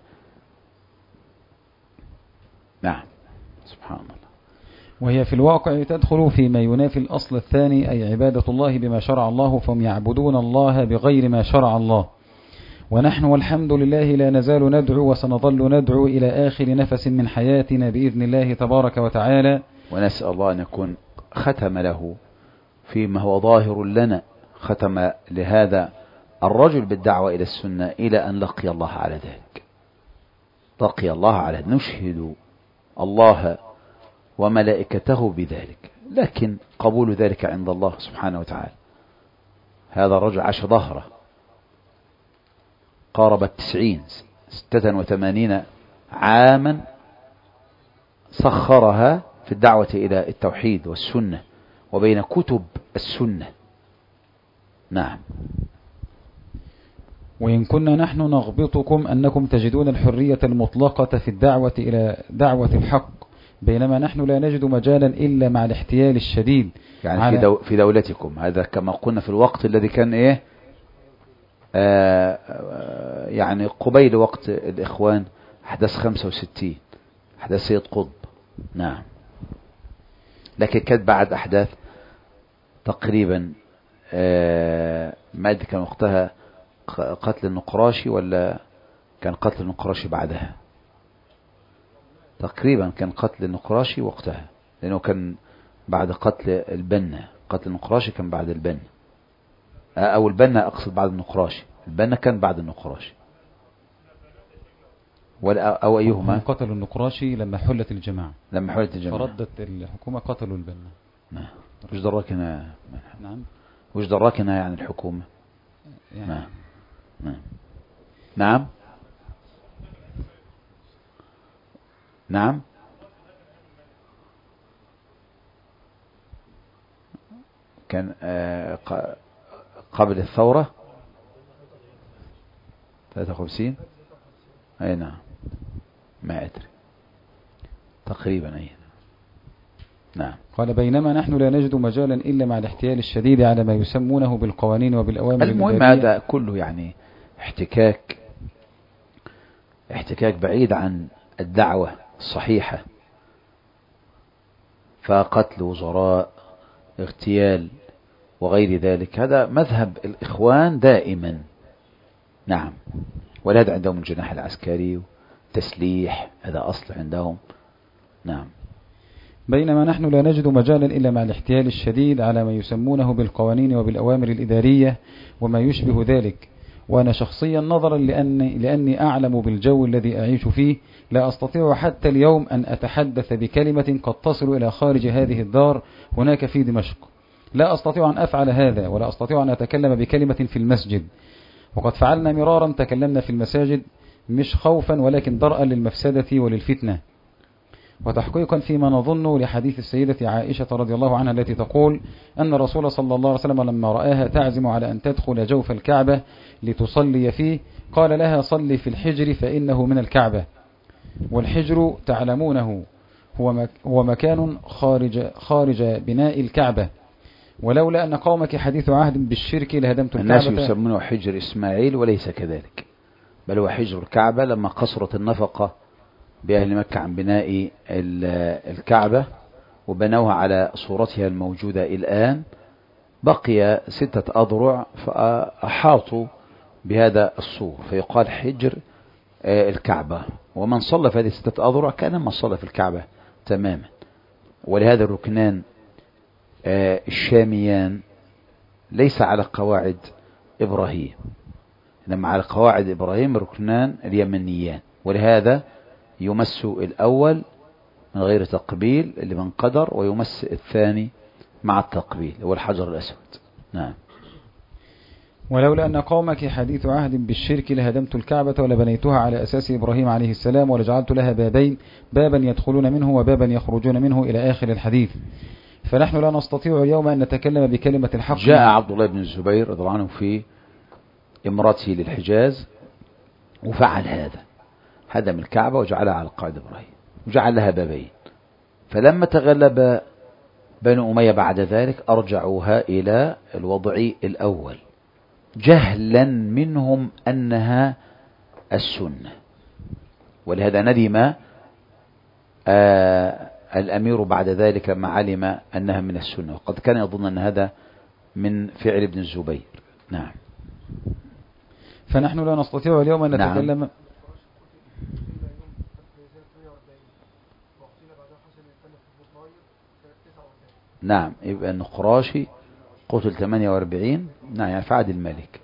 نعم. سبحان الله. وهي في الواقع تدخل فيما ينافي الأصل الثاني أي عبادة الله بما شرع الله، فهم يعبدون الله بغير ما شرع الله. ونحن والحمد لله لا نزال ندعو وسنظل ندعو إلى آخر نفس من حياتنا بإذن الله تبارك وتعالى. ونسأل الله أن يكون ختم له فيما هو ظاهر لنا، ختم لهذا الرجل بالدعوة إلى السنة إلى أن لقي الله على ذلك. لقي الله على نشهد الله وملائكته بذلك، لكن قبول ذلك عند الله سبحانه وتعالى. هذا الرجل عاش ظهره قارب التسعين ستة وثمانين عاما سخرها في الدعوة إلى التوحيد والسنة وبين كتب السنة. نعم. وإن كنا نحن نغبطكم أنكم تجدون الحرية المطلقة في الدعوة إلى دعوة الحق، بينما نحن لا نجد مجالا إلا مع الاحتيال الشديد يعني في, دو في دولتكم. هذا كما قلنا في الوقت الذي كان إيه آه آه يعني قبيل وقت الإخوان، أحداث خمسة وستين، أحداث سيد قطب. نعم. لكن كانت بعد أحداث تقريبا آه ما أدري كان وقتها قتل النقراشي ولا كان قتل النقراشي بعدها. تقريبا كان قتل النقراشي وقتها، لأنه كان بعد قتل البنا. قتل النقراشي كان بعد البنا، أو البنا أقصد بعد النقراشي. البنا كان بعد النقراشي ولا أو أيهما؟ قتل النقراشي لما حلت الجماعة، لما حلت الجماعة فردت الحكومة قتلوا البنا. نعم. وش دراكنا؟ نعم. وش دراكنا يعني الحكومة؟ يعني نعم. نعم. نعم. نعم. كان آه قبل الثورة ثلاثة وخمسين. أي نعم، ما أدري تقريبا. أي نعم. قال بينما نحن لا نجد مجالا إلا مع الاحتيال الشديد على ما يسمونه بالقوانين وبالأوامر. المهم هذا كله يعني احتكاك احتكاك بعيد عن الدعوة الصحيحة، فقتل وزراء، اغتيال وغير ذلك، هذا مذهب الإخوان دائما. نعم. ولهذا عندهم الجناح العسكري وتسليح، هذا أصل عندهم. نعم. بينما نحن لا نجد مجالا إلا مع الاحتيال الشديد على ما يسمونه بالقوانين وبالأوامر الإدارية وما يشبه ذلك. وأنا شخصيا نظرا لأني, لأني أعلم بالجو الذي أعيش فيه لا أستطيع حتى اليوم أن أتحدث بكلمة قد تصل إلى خارج هذه الدار هناك في دمشق. لا أستطيع أن أفعل هذا، ولا أستطيع أن أتكلم بكلمة في المسجد. وقد فعلنا مرارا، تكلمنا في المساجد مش خوفا ولكن درءا للمفسدة وللفتنة، وتحقيقا فيما نظن لحديث السيدة عائشة رضي الله عنها التي تقول أن الرسول صلى الله عليه وسلم لما رآها تعزم على أن تدخل جوف الكعبة لتصلي فيه قال لها صلي في الحجر فإنه من الكعبة. والحجر تعلمونه هو هو مكان خارج خارج بناء الكعبة، ولولا أن قومك حديث عهد بالشرك لهدمت الكعبة. الناس يسمونه حجر إسماعيل وليس كذلك، بل هو حجر الكعبة. لما قصرت النفقة بأهل مكة عن بناء الكعبة وبنوها على صورتها الموجودة الآن، بقي ستة أضرع فأحاطوا بهذا السور، فيقال حجر الكعبة. ومن صلى في هذه ستة أضرع كان من صلى في الكعبة تماما. ولهذا الركنان الشاميان ليس على قواعد إبراهيم، إنما على قواعد إبراهيم ركنان اليمنيان. ولهذا يمس الأول من غير تقبيل لمن قدر، ويمس الثاني مع التقبيل هو الحجر الأسود. نعم. ولولا أن قومك حديث عهد بالشرك لهدمت الكعبة ولبنيتها على أساس إبراهيم عليه السلام ولجعلت لها بابين، بابا يدخلون منه وبابا يخرجون منه إلى آخر الحديث. فنحن لا نستطيع اليوم أن نتكلم بكلمة الحق. جاء عبد الله بن الزبير رضي الله عنه في إمرته للحجاز وفعل هذا، هدم الكعبة وجعلها على قاعدة إبراهيم وجعل لها بابين. فلما تغلب بنو أمية بعد ذلك أرجعوها إلى الوضع الأول، جهلا منهم أنها السنة. ولهذا ندم آه الأمير بعد ذلك لما علم أنها من السنة، وقد كان يظن أن هذا من فعل ابن الزبير. نعم. فنحن لا نستطيع اليوم أن نتكلم. نعم. نعم. يبقى النقراشي قتل ثمانية وأربعين. نعم، يعني في عهد الملك،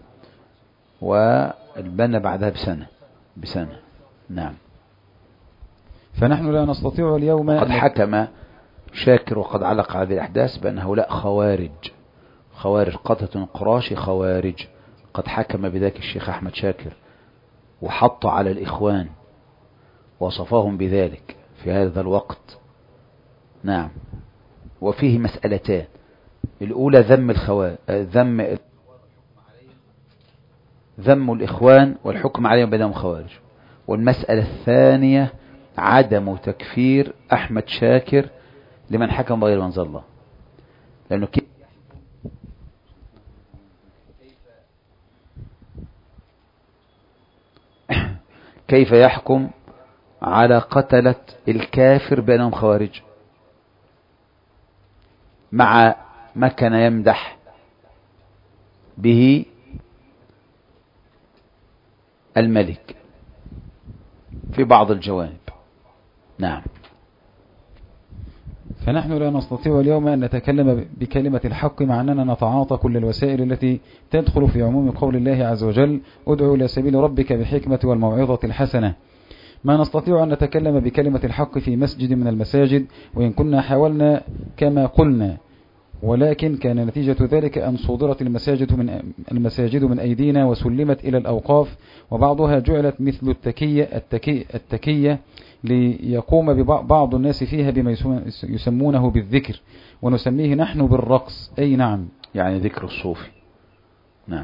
والبنا بعدها بسنة بسنة. نعم. فنحن لا نستطيع اليوم. قد حكم شاكر وقد علق على هذه الأحداث بأن هؤلاء خوارج، خوارج قتلة النقراشي خوارج. قد حكم بذلك الشيخ أحمد شاكر وحط على الإخوان وصفهم بذلك في هذا الوقت. نعم. وفيه مسألتان: الأولى ذم الخوارج، ذم ذم الإخوان والحكم عليهم بأنهم خوارج. والمسألة الثانية عدم تكفير أحمد شاكر لمن حكم بغير منزل الله، لأنه كيف يحكم على قتلة الكافر بأنهم خوارج مع ما كان يمدح به الملك في بعض الجوانب. نعم. فنحن لا نستطيع اليوم أن نتكلم بكلمة الحق مع أننا نتعاطى كل الوسائل التي تدخل في عموم قول الله عز وجل ادعو إلى سبيل ربك بالحكمة والموعظة الحسنة. ما نستطيع أن نتكلم بكلمة الحق في مسجد من المساجد، وإن كنا حاولنا كما قلنا، ولكن كان نتيجة ذلك أن صدرت المساجد من المساجد من أيدينا وسلمت إلى الأوقاف، وبعضها جعلت مثل التكية التكية, التكية ليقوم ببعض الناس فيها بما يسمونه بالذكر، ونسميه نحن بالرقص. أي نعم، يعني ذكر الصوفي. نعم.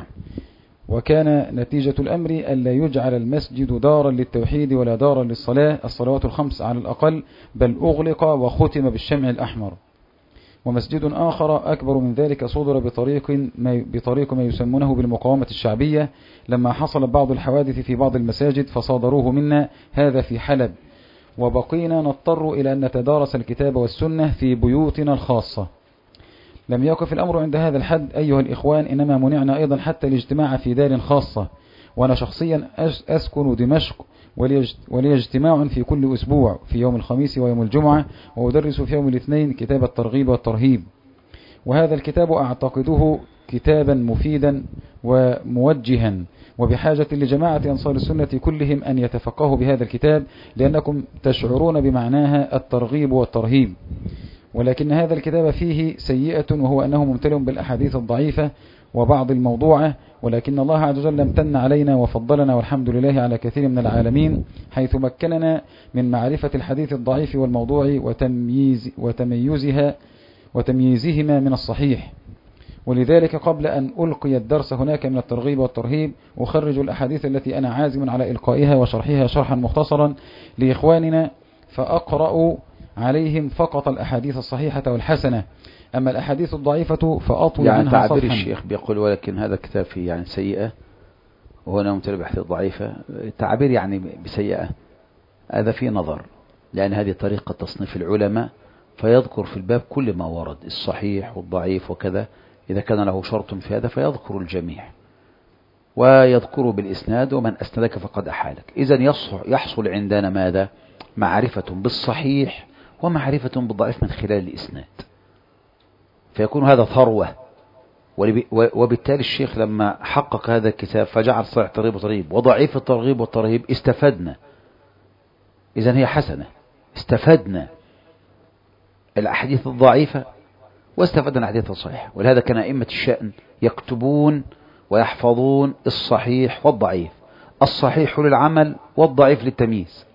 وكان نتيجة الأمر ألا يجعل المسجد دارا للتوحيد ولا دارا للصلاة الصلوات الخمس على الأقل، بل أغلق وختم بالشمع الأحمر. ومسجد آخر أكبر من ذلك صدر بطريق ما, بطريق ما يسمونه بالمقاومة الشعبية، لما حصل بعض الحوادث في بعض المساجد فصادروه منا، هذا في حلب. وبقينا نضطر إلى أن نتدارس الكتاب والسنة في بيوتنا الخاصة. لم يقف الأمر عند هذا الحد أيها الإخوان، إنما منعنا أيضا حتى الاجتماع في دار خاصة. وأنا شخصيا أسكن دمشق، ولي اجتماع في كل أسبوع في يوم الخميس ويوم الجمعة، وأدرس في يوم الاثنين كتاب الترغيب والترهيب. وهذا الكتاب أعتقده كتابا مفيدا وموجها، وبحاجة لجماعة أنصار السنة كلهم أن يتفقهوا بهذا الكتاب، لأنكم تشعرون بمعناها الترغيب والترهيب. ولكن هذا الكتاب فيه سيئة، وهو أنه ممتلئ بالأحاديث الضعيفة وبعض الموضوعة، ولكن الله عز وجل امتن علينا وفضلنا والحمد لله على كثير من العالمين، حيث مكننا من معرفة الحديث الضعيف والموضوع وتمييز وتمييزها وتمييزهما من الصحيح. ولذلك قبل أن ألقي الدرس هناك من الترغيب والترهيب أخرج الأحاديث التي أنا عازم على إلقائها وشرحها شرحا مختصرا لإخواننا، فأقرأ عليهم فقط الأحاديث الصحيحة والحسنة، أما الأحاديث الضعيفة فأطول يعني عنها تعبير صفحا. الشيخ بيقول ولكن هذا الكتاب فيه يعني سيئة وهنا ممتلئ بأحاديث ضعيفة، تعبير يعني بسيئة هذا فيه نظر، لأن هذه طريقة تصنيف العلماء، فيذكر في الباب كل ما ورد الصحيح والضعيف وكذا، إذا كان له شرط في هذا فيذكر الجميع ويذكره بالإسناد، ومن أسندك فقد أحالك. إذن يحصل عندنا ماذا؟ معرفة بالصحيح ومعرفة بالضعيف من خلال الإسناد، فيكون هذا ثروة. وبالتالي الشيخ لما حقق هذا الكتاب فجعل صحيح الترغيب والترهيب وضعيف الترغيب والترهيب، استفدنا. إذن هي حسنة، استفدنا الأحاديث الضعيفة واستفدنا الأحاديث الصحيحة. ولهذا كان أئمة الشأن يكتبون ويحفظون الصحيح والضعيف، الصحيح للعمل والضعيف للتمييز.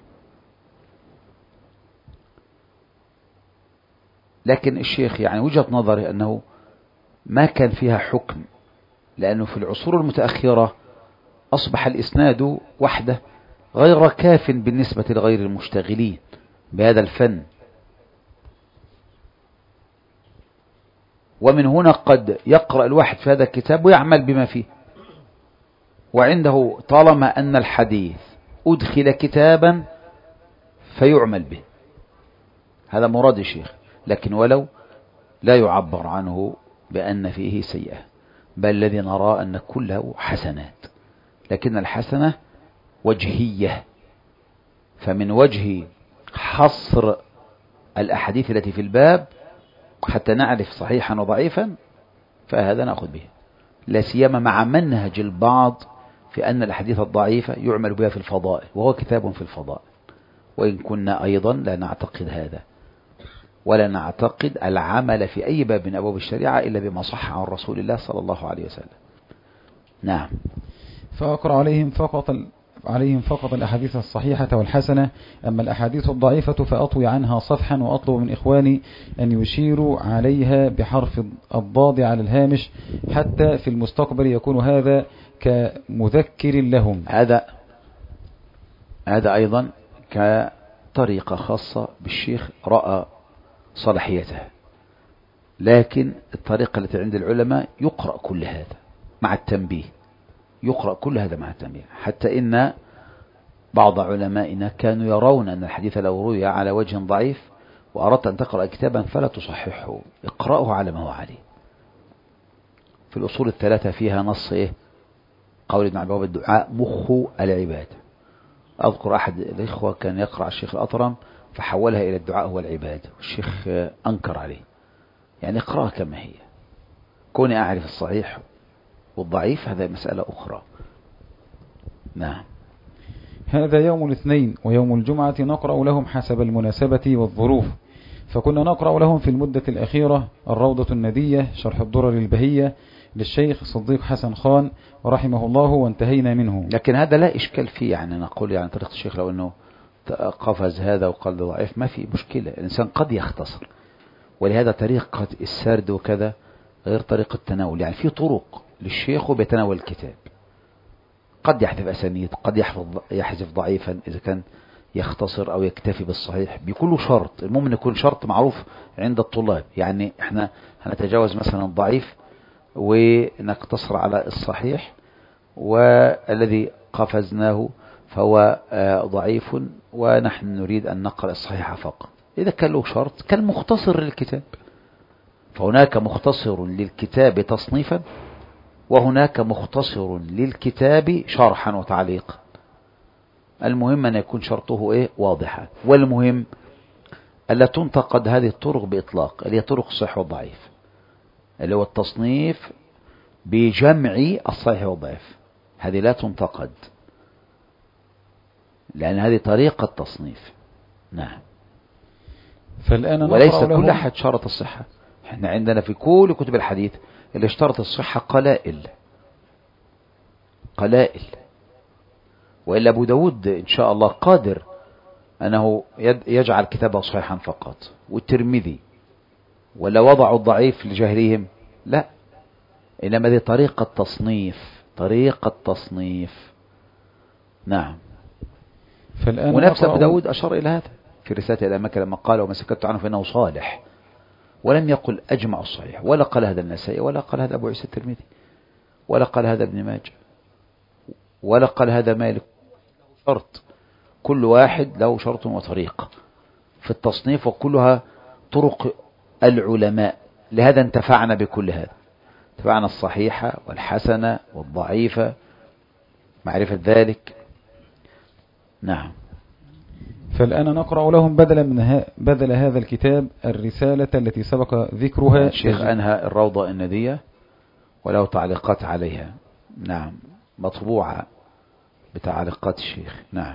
لكن الشيخ يعني وجهة نظري أنه ما كان فيها حكم، لأنه في العصور المتأخرة أصبح الإسناد وحده غير كاف بالنسبة لغير المشتغلين بهذا الفن، ومن هنا قد يقرأ الواحد في هذا الكتاب ويعمل بما فيه، وعنده طالما أن الحديث أدخل كتابا فيعمل به، هذا مراد الشيخ. لكن ولو لا يعبر عنه بأن فيه سيئة، بل الذي نرى أن كله حسنات، لكن الحسنة وجهية، فمن وجه حصر الأحاديث التي في الباب حتى نعرف صحيحا وضعيفا فهذا نأخذ به، لا سيما مع منهج البعض في أن الأحاديث الضعيفة يعمل بها في الفضائل، وهو كتاب في الفضائل، وإن كنا أيضا لا نعتقد هذا، ولا نعتقد العمل في أي باب من أبواب الشريعة إلا بما صح عن رسول الله صلى الله عليه وسلم. نعم. فأقرأ عليهم فقط عليهم فقط الأحاديث الصحيحة والحسنة، أما الأحاديث الضعيفة فأطوي عنها صفحا، وأطلب من إخواني أن يشيروا عليها بحرف الضاد على الهامش حتى في المستقبل يكون هذا كمذكر لهم. هذا هذا أيضا كطريقة خاصة بالشيخ رأى صلاحيتها، لكن الطريقة التي عند العلماء يقرأ كل هذا مع التنبيه، يقرأ كل هذا مع التنبيه، حتى إن بعض علمائنا كانوا يرون أن الحديث لو روي على وجه ضعيف وأردت أن تقرأ كتابا فلا تصححه، اقرأه على ما هو عليه. في الأصول الثلاثة فيها نص إيه؟ قول ابن عبد الوهاب الدعاء مخ العباد. أذكر أحد الإخوة كان يقرأ الشيخ الأطرم فحولها إلى الدعاء هو العباد، والشيخ أنكر عليه. يعني اقرأها كما هي، كوني أعرف الصحيح والضعيف هذا مسألة أخرى. نعم. هذا يوم الاثنين، ويوم الجمعة نقرأ لهم حسب المناسبة والظروف، فكنا نقرأ لهم في المدة الأخيرة الروضة الندية شرح الدرر البهية للشيخ صديق حسن خان رحمه الله، وانتهينا منه. لكن هذا لا إشكال فيه، يعني نقول يعني طريقة الشيخ لو أنه قفز هذا وقال ضعيف ما في مشكلة، الإنسان قد يختصر، ولهذا طريقة السرد وكذا غير طريقة التناول. يعني في طرق للشيخ وبيتناول الكتاب، قد يحذف أسانيد، قد يحفظ يحذف ضعيفا إذا كان يختصر أو يكتفي بالصحيح بكل شرط. المهم أن يكون شرط معروف عند الطلاب، يعني احنا هنتجاوز مثلا الضعيف ونقتصر على الصحيح، والذي قفزناه فهو ضعيف ونحن نريد أن نقرأ الصحيح فقط. إذا كان له شرط كان مختصر للكتاب، فهناك مختصر للكتاب تصنيفا، وهناك مختصر للكتاب شرحا وتعليقا. المهم أن يكون شرطه إيه؟ واضحا، والمهم ألا تنتقد هذه الطرق بإطلاق، اللي هي طرق الصحيح والضعيف، اللي هو التصنيف بجمع الصحيح والضعيف، هذه لا تنتقد لأن هذه طريقة تصنيف. نعم. فالآن وليس كل أحد شرط الصحة. احنا عندنا في كل كتب الحديث اللي اشترط الصحة قلائل قلائل، وإلا أبو داود إن شاء الله قادر أنه يجعل كتابه صحيحا فقط، والترمذي، ولا وضعوا الضعيف لجهلهم، لا، إنما دي طريقة تصنيف، طريقة تصنيف. نعم. فالآن ونفس أبو داود أشار إلى هذا في رسالة إلى مكة لما قال وما سكت عنه فإنه صالح، ولم يقل أجمع الصحيح، ولا قال هذا النسائي، ولا قال هذا أبو عيسى الترمذي، ولا قال هذا ابن ماجه، ولا قال هذا مالك. شرط، كل واحد له شرط وطريقة في التصنيف، وكلها طرق العلماء. لهذا انتفعنا بكل هذا، انتفعنا الصحيحة والحسنة والضعيفة، معرفة ذلك. نعم. فالآن نقرأ لهم بدلا من ها بدل هذا الكتاب الرسالة التي سبق ذكرها. الشيخ أنهى الروضة الندية وله تعليقات عليها. نعم، مطبوعة بتعليقات الشيخ. نعم.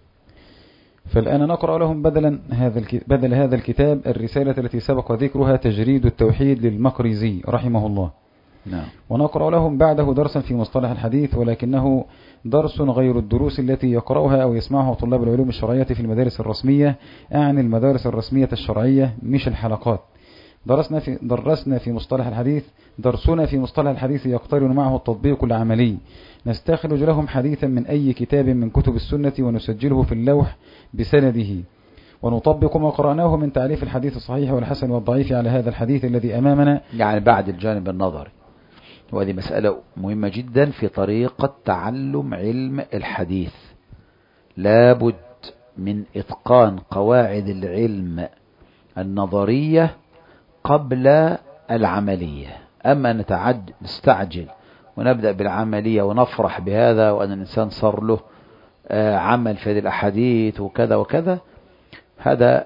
فالآن نقرأ لهم بدلا هذا بدل هذا الكتاب الرسالة التي سبق ذكرها تجريد التوحيد للمقريزي رحمه الله. نعم. ونقرأ لهم بعده درسا في مصطلح الحديث، ولكنه درس غير الدروس التي يقرأها أو يسمعها طلاب العلوم الشرعية في المدارس الرسمية، أعني المدارس الرسمية الشرعية مش الحلقات. درسنا في درسنا في مصطلح الحديث درسنا في مصطلح الحديث يقترن معه التطبيق العملي، نستخرج لهم حديثا من أي كتاب من كتب السنة ونسجله في اللوح بسنده، ونطبق ما قرأناه من تعريف الحديث الصحيح والحسن والضعيف على هذا الحديث الذي أمامنا، يعني بعد الجانب النظري. وهذه مسألة مهمة جدا في طريقة تعلم علم الحديث، لابد من إتقان قواعد العلم النظرية قبل العملية. أما نتعد نستعجل ونبدأ بالعملية ونفرح بهذا وأن الإنسان صار له عمل في هذه الأحاديث وكذا وكذا، هذا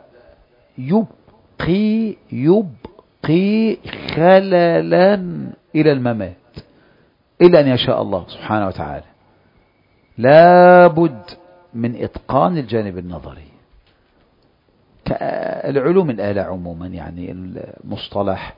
يبقي يبقي خللا إلى الممات، إلا أن يشاء الله سبحانه وتعالى. لابد من إتقان الجانب النظري كالعلوم الآلة عموما، يعني المصطلح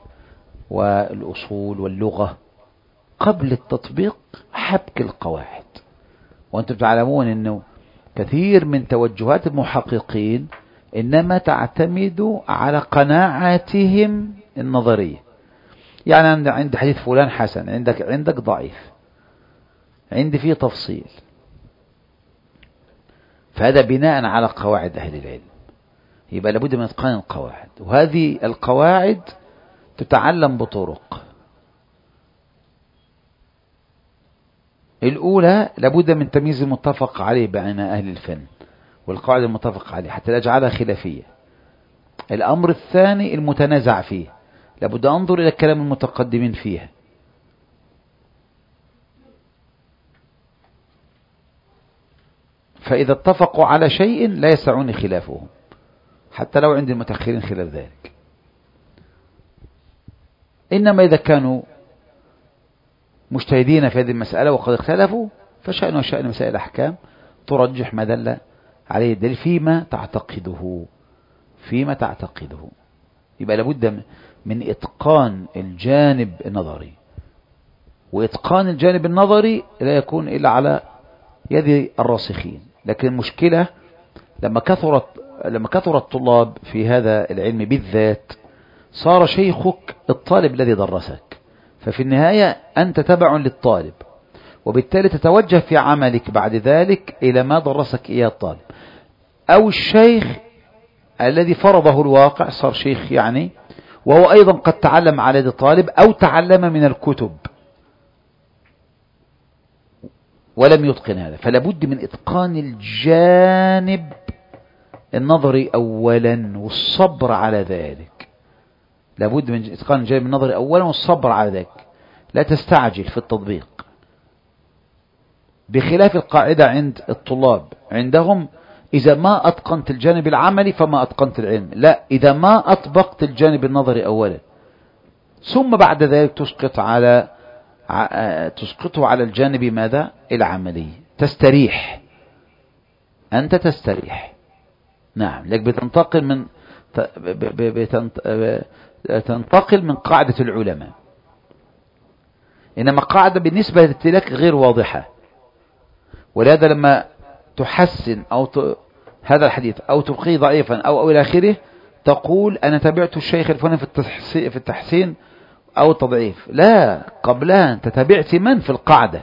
والأصول واللغة، قبل التطبيق حبك القواعد وأنتم تعلمون أنه كثير من توجهات المحققين إنما تعتمد على قناعاتهم النظرية. يعني عند حديث فلان حسن، عندك عندك ضعيف، عندي فيه تفصيل، فهذا بناء على قواعد أهل العلم. يبقى لابد من إتقان القواعد، وهذه القواعد تتعلم بطرق. الأولى لابد من تمييز المتفق عليه بين أهل الفن والقواعد المتفق عليه حتى لا يجعلها خلافية. الأمر الثاني المتنازع فيه، لابد أنظر إلى كلام المتقدمين فيه. فإذا اتفقوا على شيء لا يسعني خلافهم حتى لو عند المتأخرين خلاف ذلك. إنما إذا كانوا مجتهدين في هذه المسألة وقد اختلفوا فشأن وشأن مسائل الأحكام ترجح ما دل عليه الدليل فيما تعتقده فيما تعتقده. يبقى لابد من إتقان الجانب النظري، وإتقان الجانب النظري لا يكون إلا على يد الراسخين. لكن المشكلة لما كثرت لما كثر الطلاب في هذا العلم بالذات صار شيخك الطالب الذي درسك، ففي النهاية أنت تبع للطالب، وبالتالي تتوجه في عملك بعد ذلك إلى ما درسك إياه الطالب. أو الشيخ الذي فرضه الواقع صار شيخ يعني، وهو أيضا قد تعلم على يد الطالب أو تعلم من الكتب ولم يتقن هذا. فلا بد من إتقان الجانب النظري أولا والصبر على ذلك. لا بد من إتقان الجانب النظري أولا والصبر على ذلك، لا تستعجل في التطبيق. بخلاف القاعدة عند الطلاب، عندهم إذا ما أتقنت الجانب العملي فما أتقنت العلم. لا، إذا ما أطبقت الجانب النظري أولا ثم بعد ذلك تسقط على تسقطه على الجانب ماذا؟ العملي. تستريح، أنت تستريح. نعم، لك بتنتقل من تنتقل من قاعدة العلماء، إنما قاعدة بالنسبة لك غير واضحة. ولهذا لما تحسن أو ت... هذا الحديث أو تبقيه ضعيفا أو أو إلى آخره تقول أنا تبعت الشيخ الفلاني في التحسين, في التحسين أو التضعيف. لا، قبلها أنت تبعت من في القاعدة.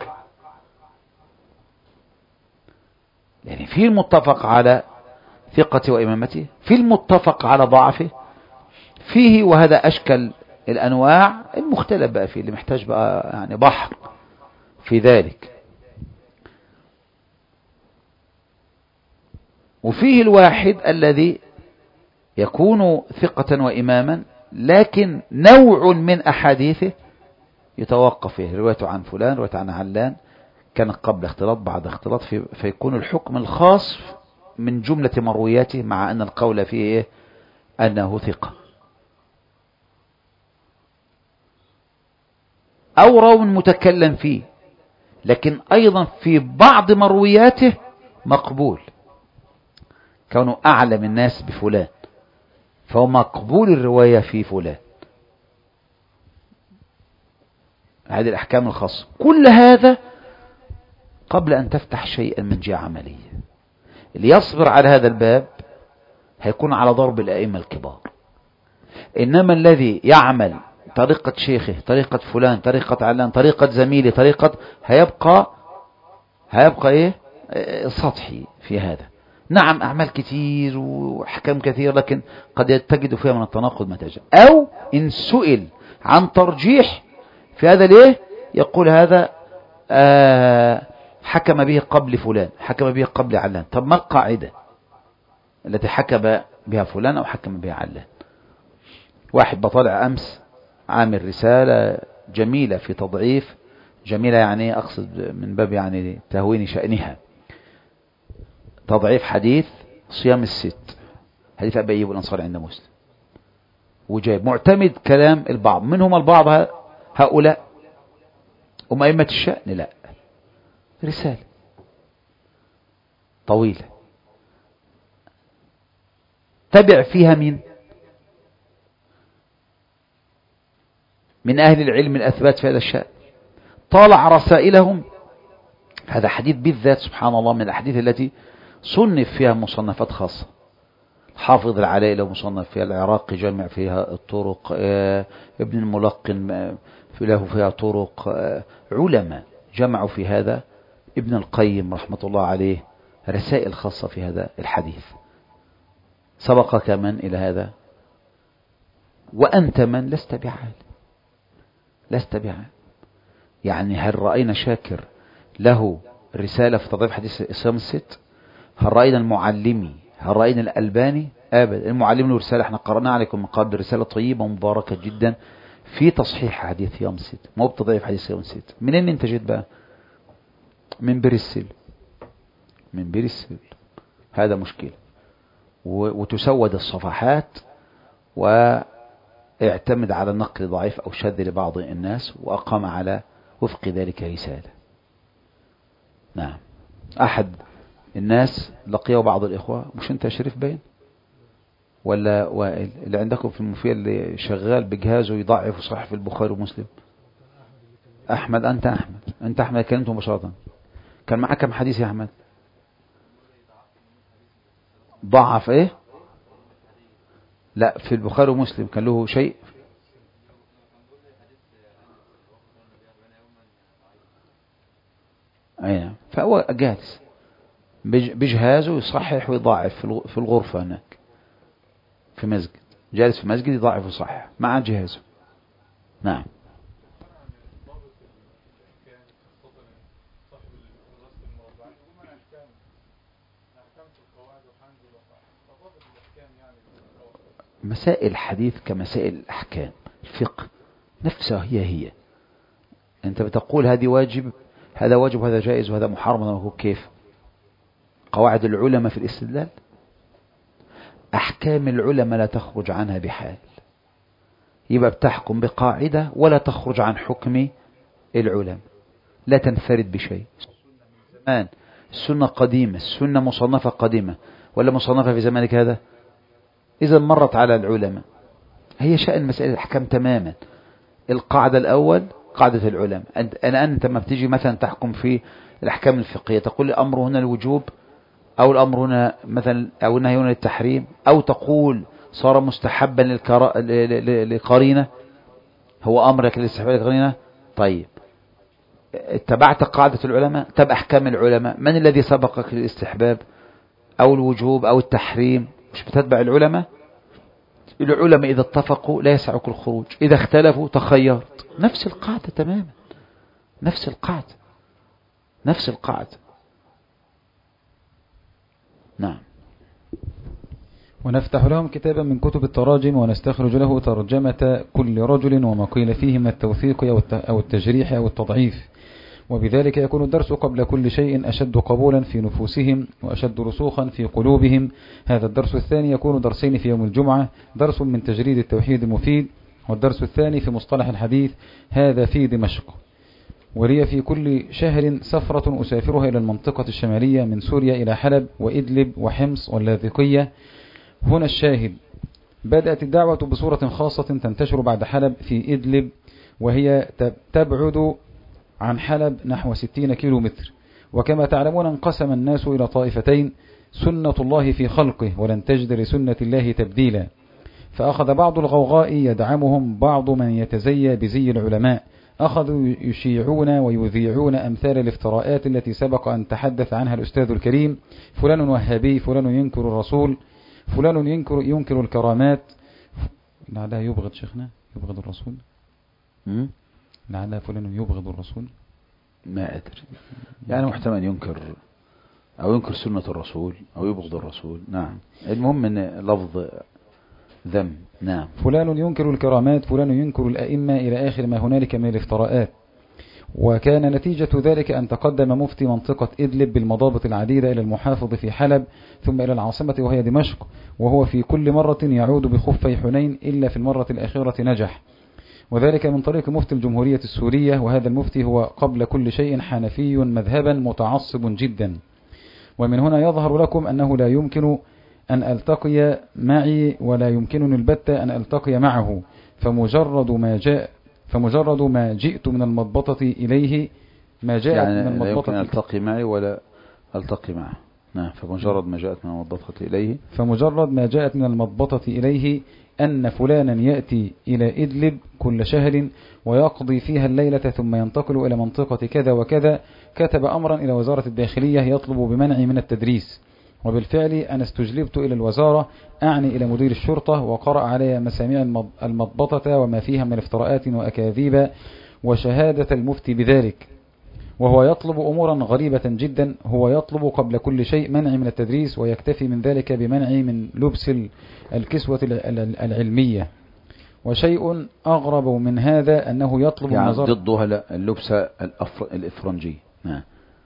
يعني في المتفق على ثقته وإمامته، في المتفق على ضعفه، فيه وهذا أشكل الأنواع المختلف بقى فيه اللي محتاج بقى يعني بحر في ذلك. وفيه الواحد الذي يكون ثقة وإماما لكن نوع من أحاديثه يتوقف فيه، روايته عن فلان، روايته عن علان، كان قبل اختلاط بعد اختلاط، في فيكون الحكم الخاص من جملة مروياته مع أن القول فيه إيه؟ أنه ثقة. أو راو متكلم فيه لكن أيضا في بعض مروياته مقبول، كونه أعلم الناس بفلان فهو مقبول الرواية في فلان. هذه الأحكام الخاصة. كل هذا قبل أن تفتح شيئا من جهة عملية. اللي يصبر على هذا الباب هيكون على ضرب الأئمة الكبار. إنما الذي يعمل طريقة شيخه، طريقة فلان، طريقة علان، طريقة زميلي، طريقة، هيبقى هيبقى إيه؟ سطحي في هذا. نعم، أعمال كثير وأحكام كثير لكن قد تجد فيها من التناقض ما تجد. أو إن سئل عن ترجيح في هذا ليه يقول هذا آه حكم به قبل فلان، حكم به قبل علان. طب ما القاعدة التي حكم بها فلان أو حكم بها علان؟ واحد بطالع أمس عامل رسالة جميلة في تضعيف، جميلة يعني أقصد من باب يعني تهوين شأنها، تضعيف حديث صيام الست، حديث أبي أيوب الأنصاري عند مسلم، وجايب معتمد كلام البعض، منهم البعض هؤلاء هم أئمة الشأن. لا، رسالة طويلة تبع فيها من من أهل العلم الأثبات في هذا الشأن، طالع رسائلهم هذا حديث بالذات سبحان الله من الأحاديث التي صنف فيها مصنفات خاصة. حافظ العلاء له مصنف فيها، العراقي جمع فيها الطرق، ابن الملقن له فيها طرق، علماء جمعوا في هذا، ابن القيم رحمة الله عليه رسائل خاصة في هذا الحديث. سبقك من إلى هذا؟ وأنت من؟ لست بعالم، لست بعالم. يعني هل رأينا شاكر له رسالة في تضعيف حديث الصيام الست؟ هل رأينا المعلمي؟ هل رأينا الألباني؟ أبدا. المعلم له رسالة احنا قرأناها عليكم من قبل، رسالة طيبة ومباركة جدا في تصحيح حديث يوم الست، مو بتضعيف حديث يوم الست. منين انت جيت بقى؟ من بريسل، من بريسل. هذا مشكلة. وتسود الصفحات واعتمد على نقل ضعيف أو شذ لبعض الناس، وأقام على وفق ذلك رسالة. نعم. أحد الناس لقيه بعض الإخوة، مش أنت شريف باين ولا وائل اللي عندكم في المفيد اللي شغال بجهازه يضعف وصحح في البخاري ومسلم؟ أحمد. أنت أحمد، أنت أحمد كلمته مباشرة. كان معك كم حديث يا أحمد؟ ضعف إيه؟ لا، في البخاري ومسلم كان له شيء. أي، فهو جالس بجهازه يصحح ويضاعف في الغرفة هناك في مسجد، جالس في مسجد يضاعف ويصحح مع جهازه. نعم. مسائل الحديث كمسائل الأحكام، الفقه نفسها هي هي. أنت بتقول هذه واجب، هذا واجب وهذا جائز وهذا محرم، هذا كيف؟ قواعد العلماء في الاستدلال، أحكام العلماء لا تخرج عنها بحال. يبقى بتحكم بقاعدة ولا تخرج عن حكم العلماء، لا تنفرد بشيء. زمان السنة قديمة، السنة مصنفة قديمة ولا مصنفة في زمانك هذا؟ إذا مرت على العلماء. هي شأن مسألة الأحكام تماما. القاعدة الأول قاعدة العلماء. أنا أنت ما بتيجي مثلا تحكم في الأحكام الفقهية تقول الأمر هنا الوجوب، أو الأمر هنا مثلا، أو النهي هنا للتحريم، أو تقول صار مستحبا للكرا... لقرينة، هو أمرك للاستحباب للقرينة. طيب اتبعت قاعدة العلماء، تبع أحكام العلماء. من الذي سبقك للاستحباب أو الوجوب أو التحريم؟ مش بتتبع العلماء؟ العلماء إذا اتفقوا لا يسعك الخروج، إذا اختلفوا تخيرت. نفس القاعدة تماما، نفس القاعدة، نفس القاعدة. نعم. ونفتح لهم كتابا من كتب التراجم ونستخرج له ترجمة كل رجل وما قيل فيه من التوثيق أو التجريح أو التضعيف، وبذلك يكون الدرس قبل كل شيء أشد قبولا في نفوسهم وأشد رسوخا في قلوبهم. هذا الدرس الثاني يكون درسين في يوم الجمعة، درس من تجريد التوحيد المفيد، والدرس الثاني في مصطلح الحديث، هذا في دمشق. ولي في كل شهر سفرة أسافرها إلى المنطقة الشمالية من سوريا إلى حلب وإدلب وحمص واللاذقية. هنا الشاهد: بدأت الدعوة بصورة خاصة تنتشر بعد حلب في إدلب، وهي تبعد عن حلب نحو ستين كيلو متر. وكما تعلمون انقسم الناس إلى طائفتين، سنة الله في خلقه ولن تجد لسنة الله تبديلا. فأخذ بعض الغوغاء يدعمهم بعض من يتزيى بزي العلماء، أخذوا يشيعون ويذيعون أمثال الافتراءات التي سبق أن تحدث عنها الأستاذ الكريم: فلان وهابي، فلان ينكر الرسول، فلان ينكر, ينكر الكرامات. لعلها يبغض شيخنا، يبغض الرسول، لعلها فلان يبغض الرسول، ما أدري، يعني محتمل ينكر أو ينكر سنة الرسول أو يبغض الرسول. نعم، المهم أن لفظ ذم. نعم. فلان ينكر الكرامات، فلان ينكر الأئمة، إلى آخر ما هنالك من الافتراءات. وكان نتيجة ذلك أن تقدم مفتي منطقة إدلب بالمضابط العديدة إلى المحافظ في حلب، ثم إلى العاصمة وهي دمشق، وهو في كل مرة يعود بخفي حنين، إلا في المرة الأخيرة نجح، وذلك من طريق مفتي الجمهورية السورية. وهذا المفتي هو قبل كل شيء حنفي مذهبا متعصب جدا. ومن هنا يظهر لكم أنه لا يمكن أن ألتقي معي ولا يمكنني البتة أن ألتقي معه، فمجرد ما جاء فمجرد ما جئت من المضبطة إليه ما جاءت يعني من لا المضبطة يمكن ألتقي معي ولا ألتقي معه. نعم. فمجرد ما جاءت من المضبطة إليه فمجرد ما جاءت من المضبطة إليه أن فلانا يأتي إلى إدلب كل شهر ويقضي فيها الليلة ثم ينتقل إلى منطقة كذا وكذا، كتب أمرا إلى وزارة الداخلية يطلب بمنعي من التدريس. وبالفعل أنا استجلبت إلى الوزارة، أعني إلى مدير الشرطة، وقرأ علي مسامع المضبطة وما فيها من افتراءات وأكاذيب وشهادة المفتي بذلك، وهو يطلب أمورا غريبة جدا. هو يطلب قبل كل شيء منعي من التدريس، ويكتفي من ذلك بمنعي من لبس الكسوة العلمية. وشيء أغرب من هذا أنه يطلب يعني النظر ضدها اللبس الإفرنجي. نعم.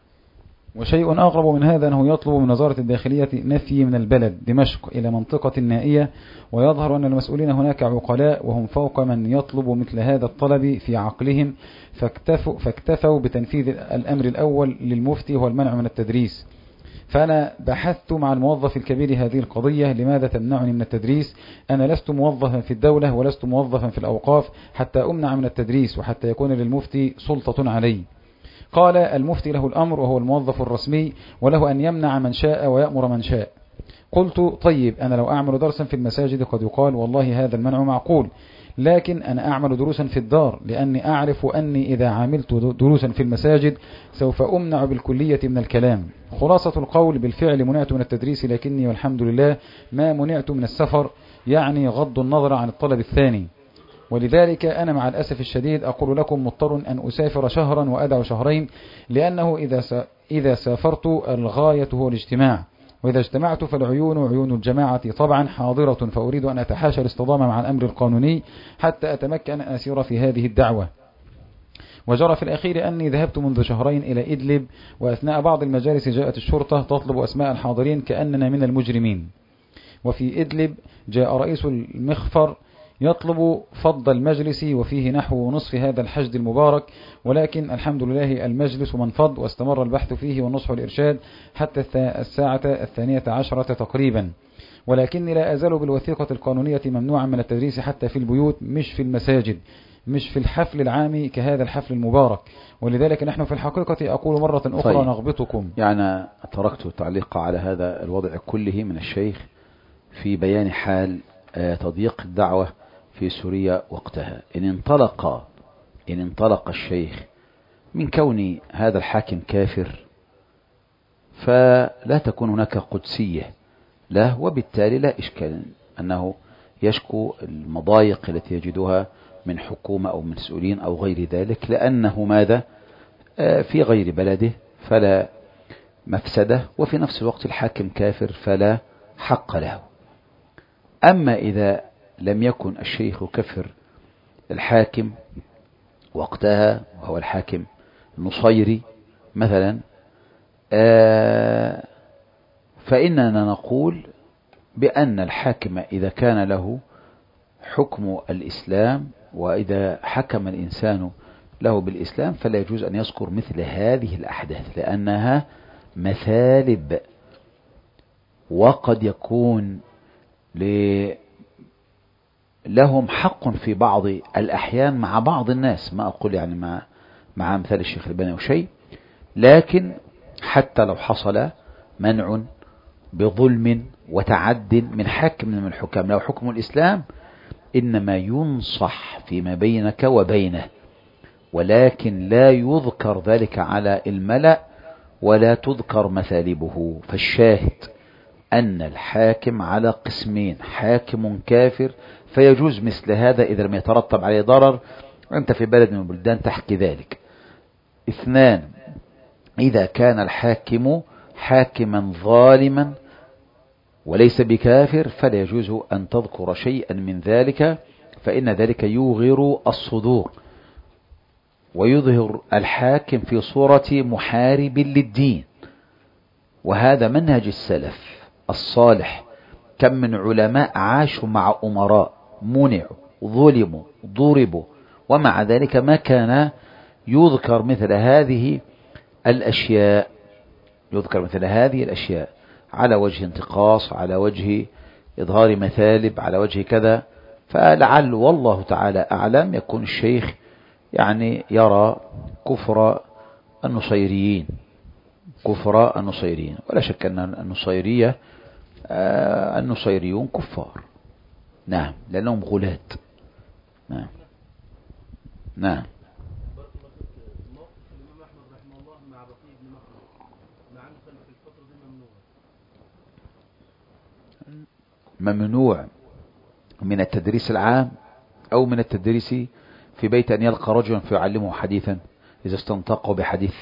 وشيء أغرب من هذا أنه يطلب من وزارة الداخلية نفي من البلد دمشق إلى منطقة نائية، ويظهر أن المسؤولين هناك عقلاء وهم فوق من يطلب مثل هذا الطلب في عقلهم، فاكتفوا, فاكتفوا بتنفيذ الأمر الأول للمفتي هو المنع من التدريس. فأنا بحثت مع الموظف الكبير هذه القضية، لماذا تمنعني من التدريس؟ أنا لست موظفا في الدولة ولست موظفا في الأوقاف حتى أمنع من التدريس وحتى يكون للمفتي سلطة علي. قال المفتي له الأمر وهو الموظف الرسمي، وله أن يمنع من شاء ويأمر من شاء. قلت طيب أنا لو أعمل درسا في المساجد قد يقال والله هذا المنع معقول، لكن أنا أعمل دروسا في الدار، لأني أعرف أني إذا عملت دروسا في المساجد سوف أمنع بالكلية من الكلام. خلاصة القول بالفعل منعت من التدريس، لكني والحمد لله ما منعت من السفر، يعني غض النظر عن الطلب الثاني. ولذلك أنا مع الأسف الشديد أقول لكم مضطر أن أسافر شهرا وأدع شهرين، لأنه إذا إذا سافرت الغاية هو الاجتماع، وإذا اجتمعت فالعيون عيون الجماعة طبعا حاضرة، فأريد أن أتحاشى الاصطدام مع الأمر القانوني حتى أتمكن أن أسير في هذه الدعوة. وجرى في الأخير أني ذهبت منذ شهرين إلى إدلب، وأثناء بعض المجالس جاءت الشرطة تطلب أسماء الحاضرين كأننا من المجرمين. وفي إدلب جاء رئيس المخفر يطلب فض المجلس وفيه نحو نصف هذا الحشد المبارك، ولكن الحمد لله المجلس منفض، واستمر البحث فيه والنصح والإرشاد حتى الساعة الثانية عشرة تقريبا. ولكني لا أزال بالوثيقة القانونية ممنوعا من التدريس حتى في البيوت، مش في المساجد، مش في الحفل العام كهذا الحفل المبارك. ولذلك نحن في الحقيقة أقول مرة أخرى طيب. نغبطكم. يعني تركت تعليق على هذا الوضع كله من الشيخ في بيان حال تضييق الدعوة في سوريا وقتها. إن انطلق إن انطلق الشيخ من كون هذا الحاكم كافر، فلا تكون هناك قدسية له، وبالتالي لا إشكال أنه يشكو المضايق التي يجدها من حكومة أو مسؤولين أو غير ذلك، لأنه ماذا في غير بلده فلا مفسدة، وفي نفس الوقت الحاكم كافر فلا حق له. أما إذا لم يكن الشيخ كفر الحاكم وقتها وهو الحاكم النصيري مثلا، فإننا نقول بأن الحاكم إذا كان له حكم الإسلام، وإذا حكم الإنسان له بالإسلام، فلا يجوز أن يذكر مثل هذه الأحداث، لأنها مثالب، وقد يكون لهم حق في بعض الأحيان مع بعض الناس، ما أقول يعني مع مع مثال الشيخ الباني أو شيء، لكن حتى لو حصل منع بظلم وتعد من حاكم من الحكام له حكم الإسلام، إنما ينصح فيما بينك وبينه، ولكن لا يذكر ذلك على الملأ ولا تذكر مثالبه. فالشاهد أن الحاكم على قسمين: حاكم كافر فيجوز مثل هذا إذا لم يترتب عليه ضرر، أنت في بلد من البلدان تحكي ذلك. اثنان، إذا كان الحاكم حاكما ظالما وليس بكافر فلا يجوز أن تذكر شيئا من ذلك، فإن ذلك يوغر الصدور ويظهر الحاكم في صورة محارب للدين. وهذا منهج السلف الصالح. كم من علماء عاشوا مع أمراء منعوا ظلموا ضربوا، ومع ذلك ما كان يذكر مثل هذه الأشياء يذكر مثل هذه الأشياء على وجه انتقاص، على وجه إظهار مثالب، على وجه كذا. فلعل والله تعالى أعلم يكون الشيخ يعني يرى كفر النصيريين، كفراء النصيريين. ولا شك أن النصيرية آه النصيريون كفار، نعم، لأنهم غلاة. نعم نعم. ممنوع من التدريس العام أو من التدريس في بيت أن يلقى رجلا فيعلمه حديثا إذا استنطقه بحديث.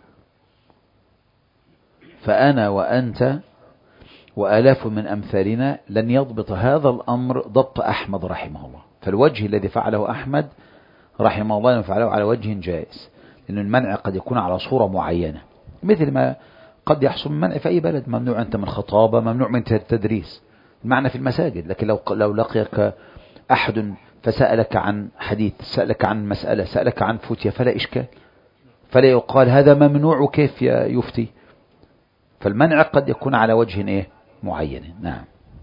فأنا وأنت وآلاف من أمثالنا لن يضبط هذا الأمر ضبط أحمد رحمه الله. فالوجه الذي فعله أحمد رحمه الله فعله على وجه جائز، لأن المنع قد يكون على صورة معينة، مثل ما قد يحصل منع في أي بلد. ممنوع أنت من الخطابة، ممنوع من التدريس، المعنى في المساجد. لكن لو لو لقيك أحد فسألك عن حديث، سألك عن مسألة، سألك عن فتية، فلا إشكال، فلا يقال هذا ممنوع كيف يفتي. فالمنع قد يكون على وجه إيه معين. نعم.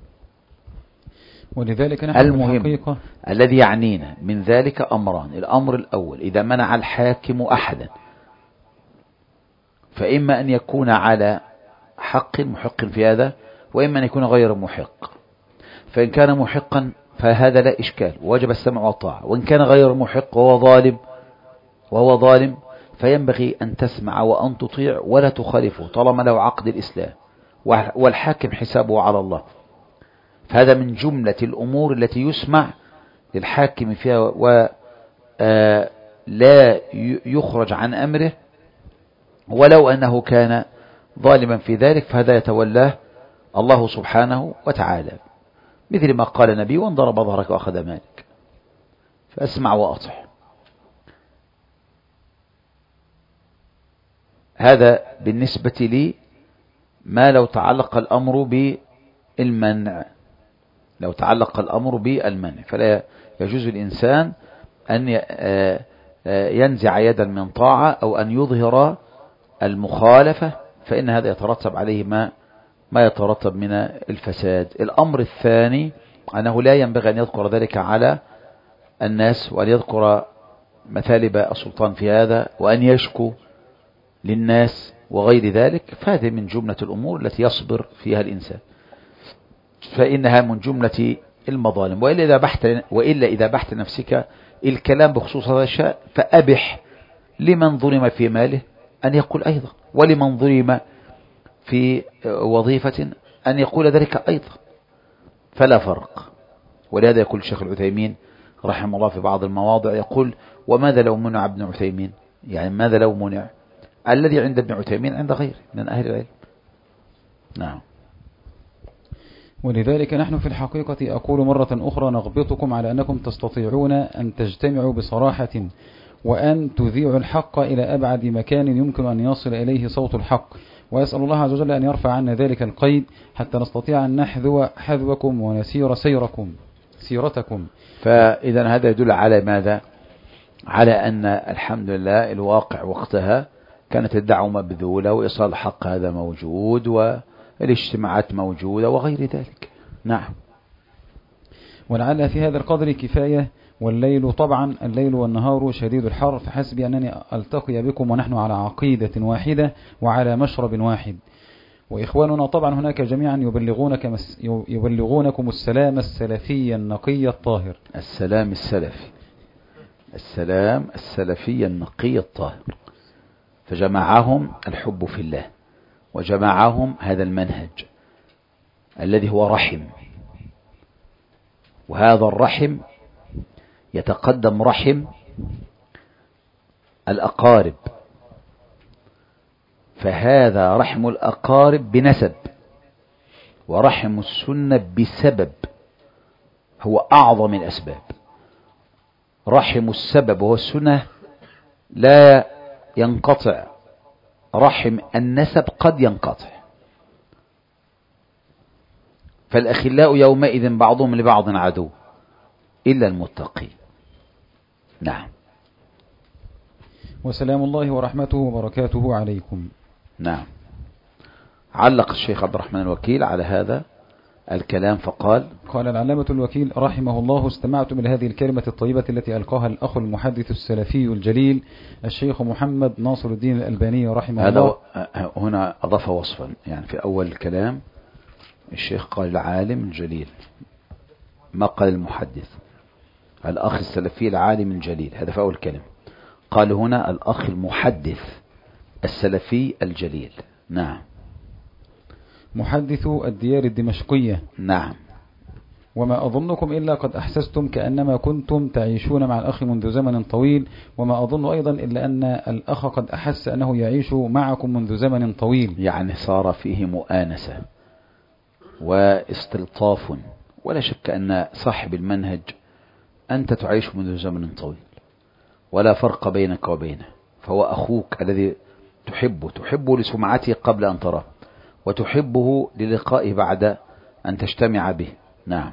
ولذلك نحن المهم الحقيقة الذي يعنينا من ذلك أمران. الأمر الأول، إذا منع الحاكم أحدا فإما أن يكون على حق محق في هذا، وإما أن يكون غير محق. فإن كان محقا فهذا لا إشكال، وجب السمع والطاعة. وإن كان غير محق وهو ظالم وهو ظالم فينبغي أن تسمع وأن تطيع ولا تخالفه طالما له عقد الإسلام، والحاكم حسابه على الله. فهذا من جملة الأمور التي يسمع للحاكم فيها ولا يخرج عن أمره ولو أنه كان ظالما في ذلك، فهذا يتولاه الله سبحانه وتعالى، مثل ما قال النبي: وان ضرب ظهرك وأخذ مالك فأسمع وأطع. هذا بالنسبة لي ما لو تعلق الأمر بالمنع، لو تعلق الأمر بالمنع فلا يجوز الإنسان أن ينزع يدا من طاعة أو أن يظهر المخالفة، فإن هذا يترتب عليه ما ما يترتب من الفساد. الأمر الثاني أنه لا ينبغي أن يذكر ذلك على الناس، وأن يذكر مثالب السلطان في هذا، وأن يشكو للناس وغير ذلك. فهذه من جملة الأمور التي يصبر فيها الإنسان، فإنها من جملة المظالم. وإلا إذا بحث وإلا إذا بحث نفسك الكلام بخصوص هذا الشيء فأبح لمن ظلم في ماله أن يقول أيضا، ولمن ظلم في وظيفة أن يقول ذلك أيضا، فلا فرق. ولهذا يقول الشيخ العثيمين رحمه الله في بعض المواضع يقول: وماذا لو منع ابن عثيمين؟ يعني ماذا لو منع؟ الذي عند ابن عثيمين عند غيره من أهل العلم. نعم. ولذلك نحن في الحقيقة أقول مرة أخرى نغبطكم على أنكم تستطيعون أن تجتمعوا بصراحة وأن تذيعوا الحق إلى أبعد مكان يمكن أن يصل إليه صوت الحق، ويسأل الله عز وجل أن يرفع عنا ذلك القيد حتى نستطيع أن نحذو حذوكم ونسير سيركم سيرتكم. فإذا هذا يدل على ماذا؟ على أن الحمد لله الواقع وقتها كانت الدعوة مبذولة، وإيصال الحق هذا موجود، والاجتماعات موجودة وغير ذلك. نعم. ولعل في هذا القدر كفاية. والليل طبعا الليل والنهار شديد الحر، فحسبي أنني ألتقي بكم ونحن على عقيدة واحدة وعلى مشرب واحد. وإخواننا طبعا هناك جميعا يبلغونك يبلغونكم السلام السلفي النقي الطاهر. السلام السلفي، السلام السلفي النقي الطاهر. فجمعهم الحب في الله، وجمعهم هذا المنهج الذي هو رحم، وهذا الرحم يتقدم رحم الأقارب، فهذا رحم الأقارب بنسب، ورحم السنة بسبب، هو أعظم الأسباب. رحم السبب وهو السنة لا ينقطع، رحم النسب قد ينقطع. فالأخلاء يومئذ بعضهم لبعض عدو إلا المتقين. نعم. وسلام الله ورحمته وبركاته عليكم. نعم. علق الشيخ عبد الرحمن الوكيل على هذا الكلام فقال. قال العلامة الوكيل رحمه الله: استمعت من هذه الكلمة الطيبة التي ألقاها الأخ المحدث السلفي الجليل الشيخ محمد ناصر الدين الألباني رحمه الله. هذا هنا أضاف وصفا، يعني في أول الكلام الشيخ قال العالم الجليل، ما قال المحدث. الأخ السلفي العالم الجليل، هذا في أول كلام. قال هنا الأخ المحدث السلفي الجليل. نعم. محدث الديار الدمشقية. نعم. وما أظنكم إلا قد أحسستم كأنما كنتم تعيشون مع الأخ منذ زمن طويل، وما أظن أيضا إلا أن الأخ قد أحس أنه يعيش معكم منذ زمن طويل. يعني صار فيه مؤانسة واستلطاف، ولا شك أن صاحب المنهج أنت تعيش منذ زمن طويل، ولا فرق بينك وبينه، فهو أخوك الذي تحبه تحبه لسمعته قبل أن تراه، وتحبه للقائه بعد أن تجتمع به. نعم.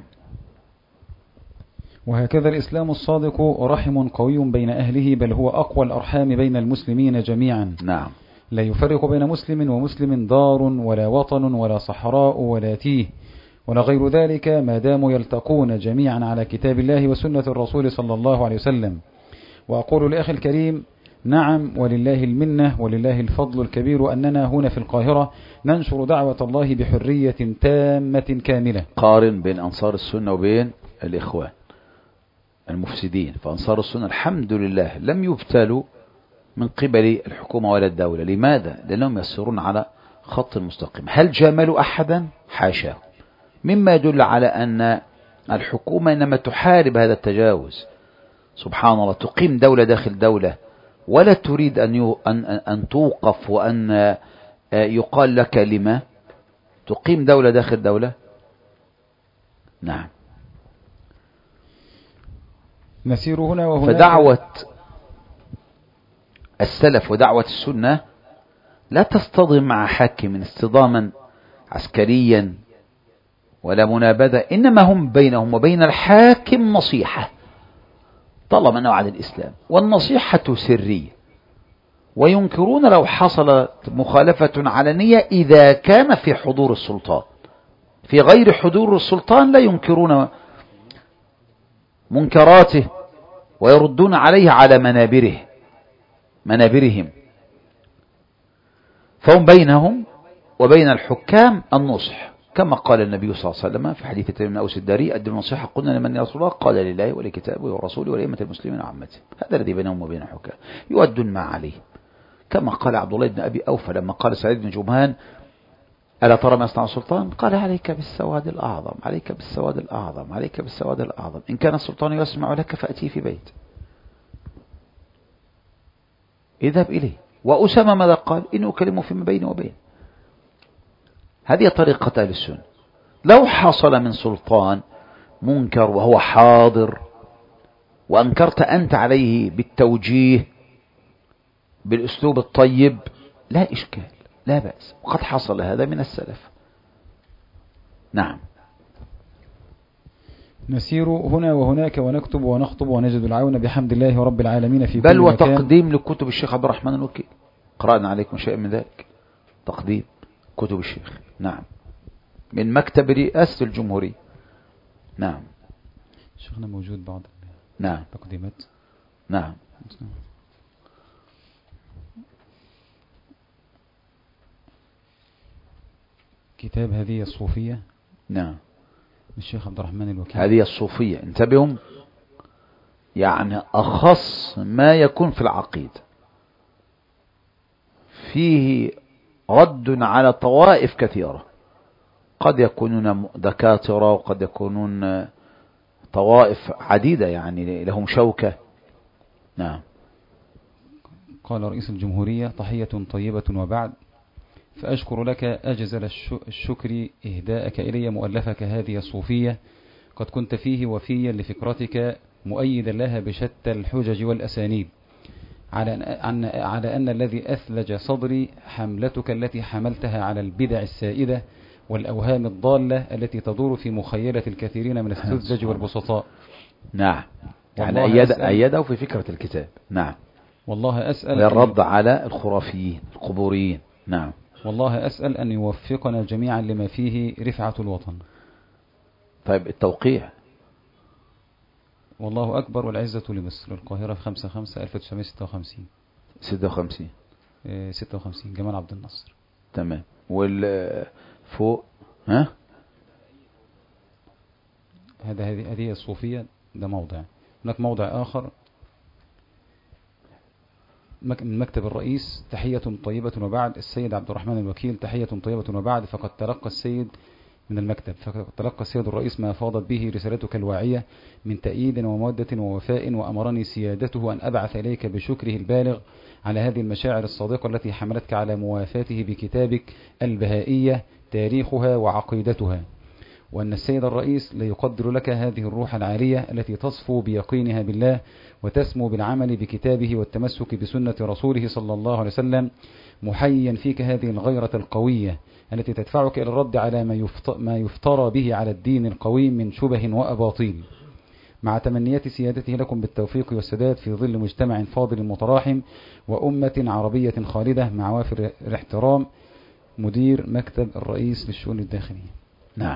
وهكذا الإسلام الصادق رحم قوي بين أهله، بل هو أقوى الأرحام بين المسلمين جميعا. نعم. لا يفرق بين مسلم ومسلم دار ولا وطن ولا صحراء ولا تيه ولا غير ذلك، ما داموا يلتقون جميعا على كتاب الله وسنة الرسول صلى الله عليه وسلم. وأقول لأخي الكريم: نعم، ولله المنة ولله الفضل الكبير أننا هنا في القاهرة ننشر دعوة الله بحرية تامة كاملة. قارن بين أنصار السنة وبين الإخوان المفسدين. فأنصار السنة الحمد لله لم يبتلوا من قبل الحكومة ولا الدولة. لماذا؟ لأنهم يسيرون على خط مستقيم. هل جاملوا أحدا؟ حاشا، مما يدل على أن الحكومة إنما تحارب هذا التجاوز. سبحان الله، تقيم دولة داخل دولة ولا تريد أن يو أن أن توقف وأن يقال لك لما تقيم دولة داخل دولة. نعم. نسير هنا وهنا. فدعوة السلف ودعوة السنة لا تصطدم مع حاكم اصطداما عسكريا ولا منابذة، إنما هم بينهم وبين الحاكم نصيحة طالما أنه على الإسلام، والنصيحة سرية، وينكرون لو حصلت مخالفة علنية إذا كان في حضور السلطان. في غير حضور السلطان لا ينكرون منكراته ويردون عليه على منابره منابرهم. فهم بينهم وبين الحكام النصح، كما قال النبي صلى الله عليه وسلم في حديث تميم بن أوس الداري: أدوا النصيحة. قلنا: لمن يا رسول الله؟ قال: لله ولكتابه ورسوله ولأئمة المسلمين وعامته. هذا الذي بينهم وبين الحكام، يؤدون ما عليه، كما قال عبد الله بن أبي أوفى لما قال سعيد بن جمهان: ألا ترى ما يصنع السلطان؟ قال: عليك بالسواد الأعظم، عليك بالسواد الأعظم، عليك بالسواد الأعظم. إن كان السلطان يسمع لك فأتيه في بيت، اذهب إليه. وأسامة ماذا قال؟ إن أكلمه فيما بيني وبين. هذه طريقة أهل السنة. لو حصل من سلطان منكر وهو حاضر وأنكرت أنت عليه بالتوجيه بالأسلوب الطيب لا إشكال، لا بأس، وقد حصل هذا من السلف. نعم. نسير هنا وهناك ونكتب ونخطب ونجد العون بحمد الله رب العالمين في بل كل مكان. وتقديم لكتب الشيخ عبد الرحمن الوكيل، قرأنا عليكم شيء من ذلك، تقديم كتب الشيخ. نعم. من مكتب رئاسة الجمهورية. نعم. شيخنا موجود بعض نعم تقديمات. نعم. كتاب هذه الصوفية. نعم. الشيخ عبد الرحمن الوكيل. هذه الصوفية، انتبهوا، يعني أخص ما يكون في العقيدة، فيه رد على طوائف كثيرة، قد يكونون دكاترة وقد يكونون طوائف عديدة يعني لهم شوكة. نعم. قال رئيس الجمهورية: تحية طيبة وبعد، فأشكر لك أجزل الشكر إهداءك إلي مؤلفك هذه الصوفية، قد كنت فيه وفيا لفكرتك مؤيدا لها بشتى الحجج والأسانيد، على أن, على أن الذي أثلج صدري حملتك التي حملتها على البدع السائدة والأوهام الضالة التي تدور في مخيلة الكثيرين من السذج والبسطاء. نعم. يعني أيد أيده في فكرة الكتاب. نعم. والله أسأل الرد على الخرافيين القبوريين. نعم. والله أسأل أن يوفقنا جميعا لما فيه رفعة الوطن. طيب التوقيع؟ والله أكبر والعزة لمصر، القاهرة في خمسة خمسة ألف وتسعمائة وستة وخمسين. ستة وخمسين إيه ستة وخمسين جمال عبد الناصر. تمام. والفوق ها؟ هذا هذه هذه الصوفية، ده موضع. هناك موضع آخر من مكتب الرئيس: تحية طيبة وبعد، السيد عبد الرحمن الوكيل، تحية طيبة وبعد، فقد تلقى السيد من المكتب فقد تلقى السيد الرئيس ما فاضت به رسالتك الواعية من تأييد ومودة ووفاء، وأمرني سيادته أن أبعث إليك بشكره البالغ على هذه المشاعر الصادقة التي حملتك على موافاته بكتابك البهائية تاريخها وعقيدتها، وأن السيد الرئيس ليقدر لك هذه الروح العالية التي تصفو بيقينها بالله وتسمو بالعمل بكتابه والتمسك بسنة رسوله صلى الله عليه وسلم، محيا فيك هذه الغيرة القوية التي تدفعك إلى الرد على ما يفترى به على الدين القويم من شبه وأباطيل، مع تمنيات سيادته لكم بالتوفيق والسداد في ظل مجتمع فاضل متراحم وأمة عربية خالدة، مع وافر الاحترام، مدير مكتب الرئيس للشؤون الداخلية. نعم.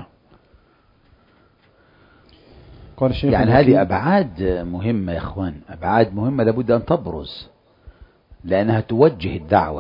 قال الشيخ يعني هذه أبعاد مهمة يا إخوان، أبعاد مهمة لابد أن تبرز، لأنها توجه الدعوة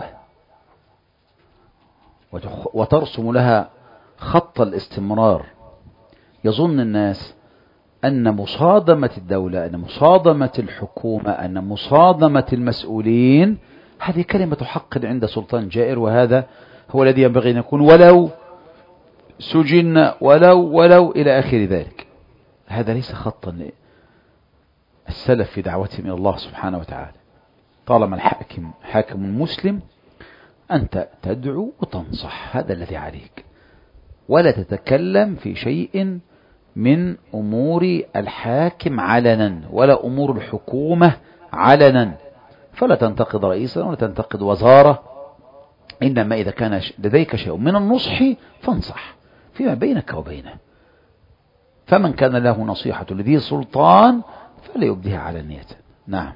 وترسم لها خط الاستمرار. يظن الناس أن مصادمة الدولة، أن مصادمة الحكومة، أن مصادمة المسؤولين هذه كلمة حق عند سلطان جائر، وهذا هو الذي ينبغي أن يكون، ولو سجن ولو ولو إلى آخر ذلك. هذا ليس خطا السلف في دعوتهم إلى الله سبحانه وتعالى. طالما الحاكم حاكم مسلم أنت تدعو وتنصح، هذا الذي عليك، ولا تتكلم في شيء من أمور الحاكم علنا ولا أمور الحكومة علنا، فلا تنتقد رئيسا ولا تنتقد وزارة، إنما إذا كان لديك شيء من النصح فانصح فيما بينك وبينه، فمن كان له نصيحة لذي سلطان فليبديها علانية. نعم.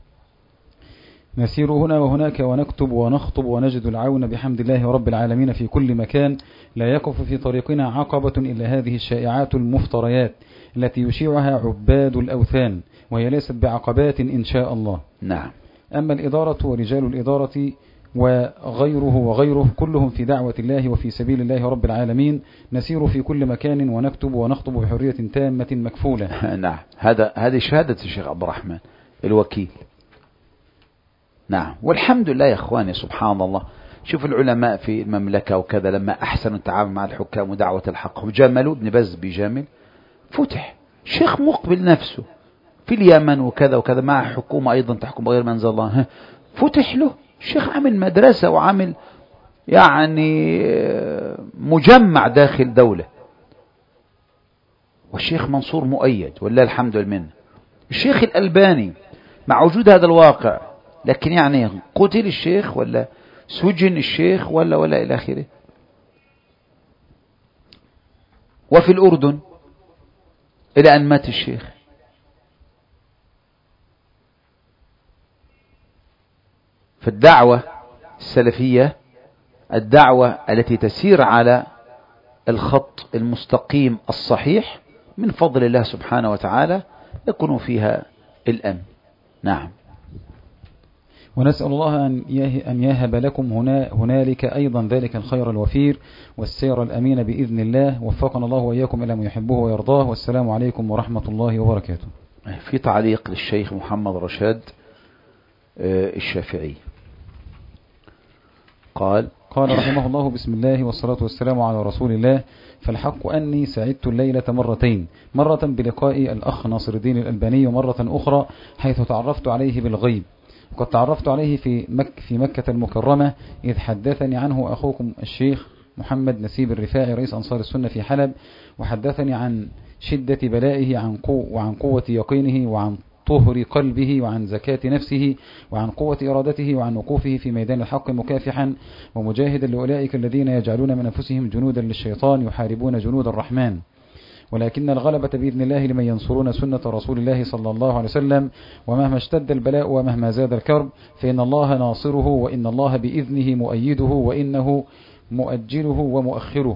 نسير هنا وهناك ونكتب ونخطب ونجد العون بحمد الله رب العالمين في كل مكان، لا يقف في طريقنا عقبة إلا هذه الشائعات المفتريات التي يشيعها عباد الأوثان، وهي ليست بعقبات إن شاء الله. نعم. أما الإدارة ورجال الإدارة وغيره وغيره كلهم في دعوة الله وفي سبيل الله رب العالمين، نسير في كل مكان ونكتب ونخطب بحرية تامة مكفولة. نعم. هذا هذه شهادة الشيخ عبد الرحمن الوكيل. نعم. والحمد لله يا إخواني، سبحان الله، شوف العلماء في المملكة وكذا لما أحسنوا التعامل مع الحكام ودعوة الحق وجملوا، ابن باز بيجامل، فتح شيخ مقبل نفسه في اليمن وكذا وكذا مع حكومة أيضا تحكم بغير منزل الله، فتح له الشيخ عمل مدرسة وعمل يعني مجمع داخل دولة، والشيخ منصور مؤيد والله الحمد لله. الشيخ الألباني مع وجود هذا الواقع، لكن يعني قتل الشيخ ولا سجن الشيخ ولا ولا إلى آخره. وفي الأردن إلى أن مات الشيخ. فالدعوة السلفية الدعوة التي تسير على الخط المستقيم الصحيح من فضل الله سبحانه وتعالى يكون فيها الأمن. نعم. ونسأل الله أن يهب لكم هنا هنالك أيضا ذلك الخير الوفير والسير الأمين بإذن الله، وفقنا الله وإياكم إلى ما يحبه ويرضاه، والسلام عليكم ورحمة الله وبركاته. في تعليق للشيخ محمد رشاد الشافعي قال قال رحمه الله: بسم الله والصلاة والسلام على رسول الله. فالحق أني سعدت الليلة مرتين، مرة بلقاء الأخ ناصر الدين الألباني، ومرة أخرى حيث تعرفت عليه بالغيب. وقد تعرفت عليه في, مك في مكة المكرمة إذ حدثني عنه أخوكم الشيخ محمد نسيب الرفاعي رئيس أنصار السنة في حلب، وحدثني عن شدة بلائه عن قو وعن قوة يقينه وعن طهر قلبه وعن زكاة نفسه وعن قوة إرادته وعن وقوفه في ميدان الحق مكافحا ومجاهدا لأولئك الذين يجعلون من أنفسهم جنودا للشيطان يحاربون جنود الرحمن، ولكن الغلبة بإذن الله لمن ينصرون سنة رسول الله صلى الله عليه وسلم، ومهما اشتد البلاء ومهما زاد الكرب فإن الله ناصره، وإن الله بإذنه مؤيده، وإنه مؤجله ومؤخره.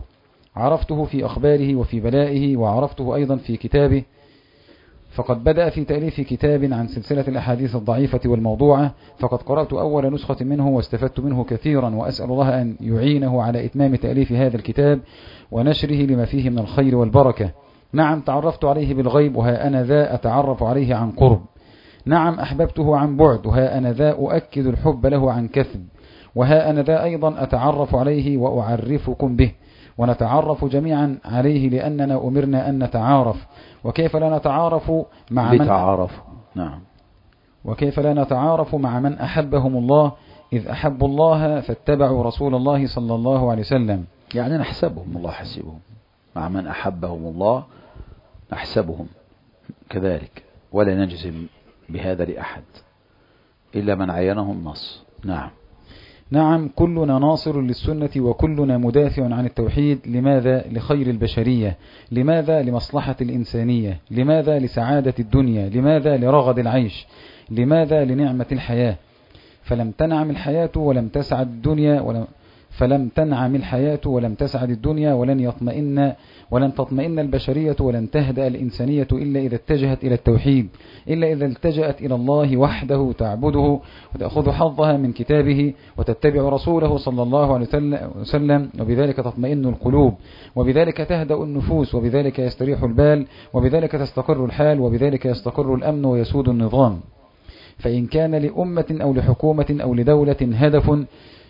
عرفته في أخباره وفي بلائه، وعرفته أيضا في كتابه، فقد بدأ في تأليف كتاب عن سلسلة الأحاديث الضعيفة والموضوعة، فقد قرأت أول نسخة منه واستفدت منه كثيرا، وأسأل الله أن يعينه على إتمام تأليف هذا الكتاب ونشره لما فيه من الخير والبركة. نعم تعرفت عليه بالغيب، وها أنا ذا أتعرف عليه عن قرب. نعم أحببته عن بعد، وها أنا ذا أؤكد الحب له عن كثب. وها أنا ذا أيضا أتعرف عليه وأعرفكم به، ونتعرف جميعا عليه لأننا أمرنا أن نتعارف. وكيف لا نتعارف مع من بتعارف نعم وكيف لا نتعارف مع من أحبهم الله، إذ أحبوا الله فاتبعوا رسول الله صلى الله عليه وسلم. يعني نحسبهم، الله حسبهم، مع من أحبهم الله نحسبهم كذلك، ولا نجزم بهذا لأحد إلا من عينه النص. نعم نعم كلنا ناصر للسنة وكلنا مدافع عن التوحيد. لماذا؟ لخير البشرية. لماذا؟ لمصلحة الإنسانية. لماذا؟ لسعادة الدنيا. لماذا؟ لرغد العيش. لماذا؟ لنعمة الحياة. فلم تنعم الحياة ولم تسعد الدنيا ولم فلم تنعم الحياة ولم تسعد الدنيا ولن يطمئن ولن تطمئن البشرية ولن تهدأ الإنسانية إلا إذا اتجهت إلى التوحيد، إلا إذا التجأت إلى الله وحده تعبده وتأخذ حظها من كتابه وتتبع رسوله صلى الله عليه وسلم، وبذلك تطمئن القلوب، وبذلك تهدأ النفوس، وبذلك يستريح البال، وبذلك تستقر الحال، وبذلك يستقر الأمن ويسود النظام. فإن كان لأمة أو لحكومة أو لدولة هدف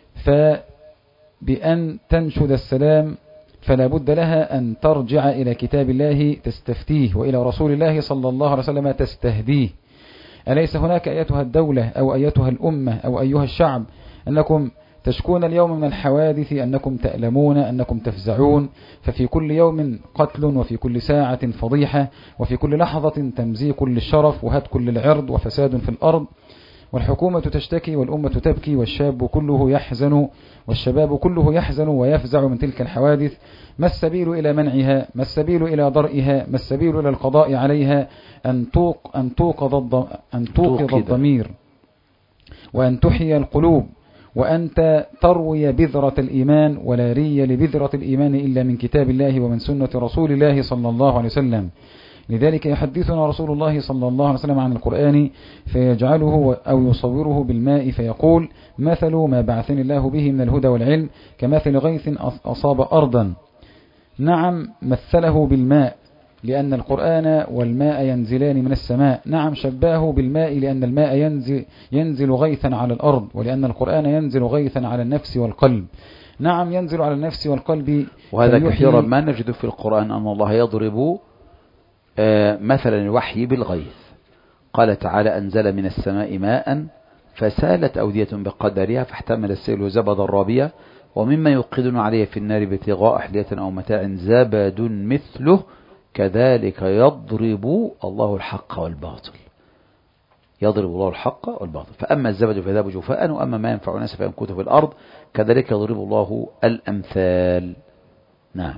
فبأن تنشد السلام، فلا بد لها أن ترجع إلى كتاب الله تستفتيه، وإلى رسول الله صلى الله عليه وسلم تستهديه. أليس هناك أيتها الدولة أو أيتها الأمة أو أيها الشعب أنكم تشكون اليوم من الحوادث، أنكم تألمون، أنكم تفزعون، ففي كل يوم قتل، وفي كل ساعة فضيحة، وفي كل لحظة تمزيق للشرف وهتك للعرض وفساد في الأرض، والحكومة تشتكي والأمة تبكي والشاب كله يحزن والشباب كله يحزن ويفزع من تلك الحوادث. ما السبيل إلى منعها؟ ما السبيل إلى ضرئها؟ ما السبيل إلى القضاء عليها؟ أن توق أن توقظ أن توقظ الضمير، وأن تحيي القلوب، وأنت تروي بذرة الإيمان، ولا ري لبذرة الإيمان إلا من كتاب الله ومن سنة رسول الله صلى الله عليه وسلم. لذلك يحدثنا رسول الله صلى الله عليه وسلم عن القرآن فيجعله أو يصوره بالماء فيقول: مثل ما بعثني الله به من الهدى والعلم كمثل غيث أصاب أرضا. نعم مثله بالماء لأن القرآن والماء ينزلان من السماء. نعم شباه بالماء لأن الماء ينزل, ينزل غيثا على الأرض، ولأن القرآن ينزل غيثا على النفس والقلب. نعم ينزل على النفس والقلب. وهذا كثيرا ما نجد في القرآن أن الله يضرب مثلا الوحي بالغيث. قال تعالى: أنزل من السماء ماء فسالت أودية بقدرها فاحتمل السيل زبدا رابيا ومما يوقدون عليه في النار ابتغاء حلية أو متاع زبد مثله كذلك يضرب الله الحق والباطل. يضرب الله الحق والباطل، فأما الزبد فيذهب جفاء وأما ما ينفع الناس فيمكث في الأرض كذلك يضرب الله الأمثال. نعم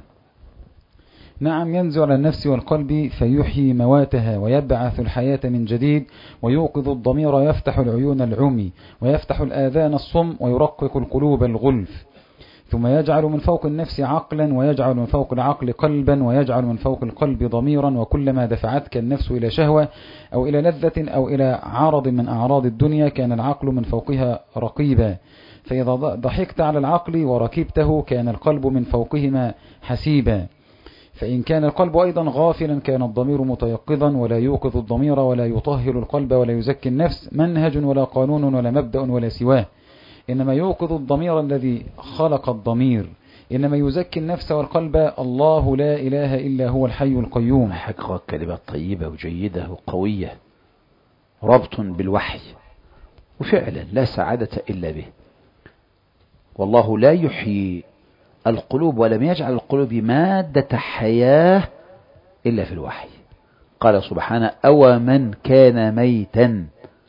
نعم ينزل على النفس والقلب فيحيي مواتها ويبعث الحياة من جديد ويوقظ الضمير ويفتح العيون العمي ويفتح الآذان الصم ويرقق القلوب الغلف، ثم يجعل من فوق النفس عقلا ويجعل من فوق العقل قلبا ويجعل من فوق القلب ضميرا، وكلما دفعتك النفس إلى شهوة أو إلى لذة أو إلى عرض من أعراض الدنيا كان العقل من فوقها رقيبا، فإذا ضحكت على العقل وركبته كان القلب من فوقهما حسيبا، فإن كان القلب أيضا غافلا كان الضمير متيقظا، ولا يوقظ الضمير ولا يطهر القلب ولا يزكي النفس منهج ولا قانون ولا مبدأ ولا سواه، إنما يوقظ الضمير الذي خلق الضمير، إنما يزكي النفس والقلب الله لا إله إلا هو الحي القيوم. حقا كلمات طيبة وجيدة وقوية، ربط بالوحي، وفعلا لا سعادة إلا به. والله لا يحيي القلوب ولم يجعل القلوب مادة حياة إلا في الوحي. قال سبحانه: أو من كان ميتا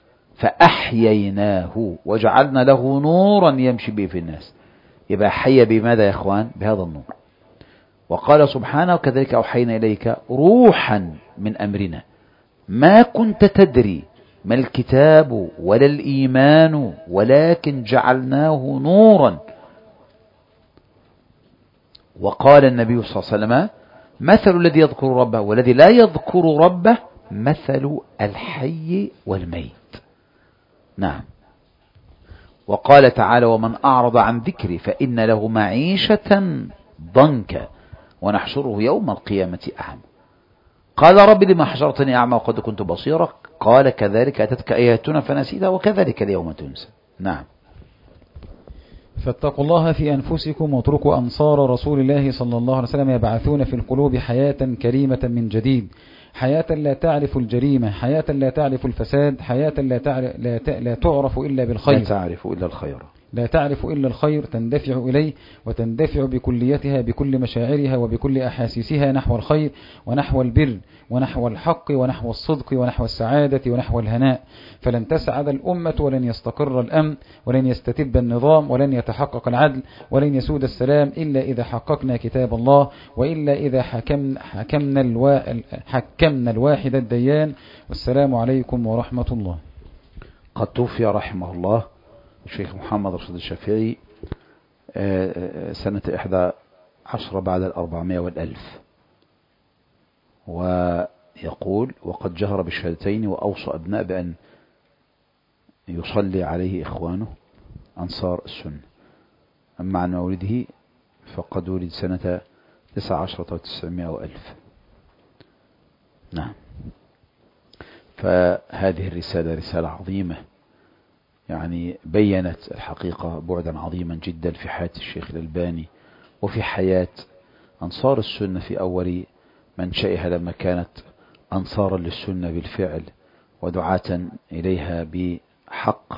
فأحييناه وجعلنا له نورا يمشي به في الناس. يبقى حي بماذا يا إخوان؟ بهذا النور. وقال سبحانه: وكذلك أوحينا إليك روحا من أمرنا ما كنت تدري ما الكتاب ولا الإيمان ولكن جعلناه نورا. وقال النبي صلى الله عليه وسلم مثل الذي يذكر ربه والذي لا يذكر ربه مثل الحي والميت. نعم. وقال تعالى ومن أعرض عن ذكري فإن له معيشة ضنكا ونحشره يوم القيامة أعمى. قال رب لما حشرتني أعمى وقد كنت بصيرا قال كذلك أتتك آياتنا فنسيتها وكذلك اليوم تنسى. نعم. فاتقوا الله في أنفسكم واتركوا أنصار رسول الله صلى الله عليه وسلم يبعثون في القلوب حياة كريمة من جديد، حياة لا تعرف الجريمة، حياة لا تعرف الفساد، حياة لا تعرف, لا, ت... لا تعرف إلا بالخير، لا تعرف إلا الخير، لا تعرف إلا الخير، تندفع إليه وتندفع بكليتها بكل مشاعرها وبكل أحاسيسها نحو الخير ونحو البر ونحو الحق ونحو الصدق ونحو السعادة ونحو الهناء. فلن تسعد الأمة ولن يستقر الأمن ولن يستتب النظام ولن يتحقق العدل ولن يسود السلام إلا إذا حققنا كتاب الله وإلا إذا حكم حكمنا, الوا... حكمنا الواحد الديان. والسلام عليكم ورحمة الله. قد توفي رحمه الله الشيخ محمد رشيد الشافعي سنة إحدى عشر بعد الأربعمائة والألف، ويقول وقد جهر بالشهادتين وأوصى أبناء بأن يصلي عليه إخوانه أنصار السنة. أما عن مولده فقد ولد سنة تسع عشرة وتسعمائة وألف. نعم. فهذه الرسالة رسالة عظيمة، يعني بيّنت الحقيقة بعدا عظيما جدا في حياة الشيخ الألباني وفي حياة أنصار السنة في أول منشئها لما كانت أنصارا للسنة بالفعل ودعاة إليها بحق.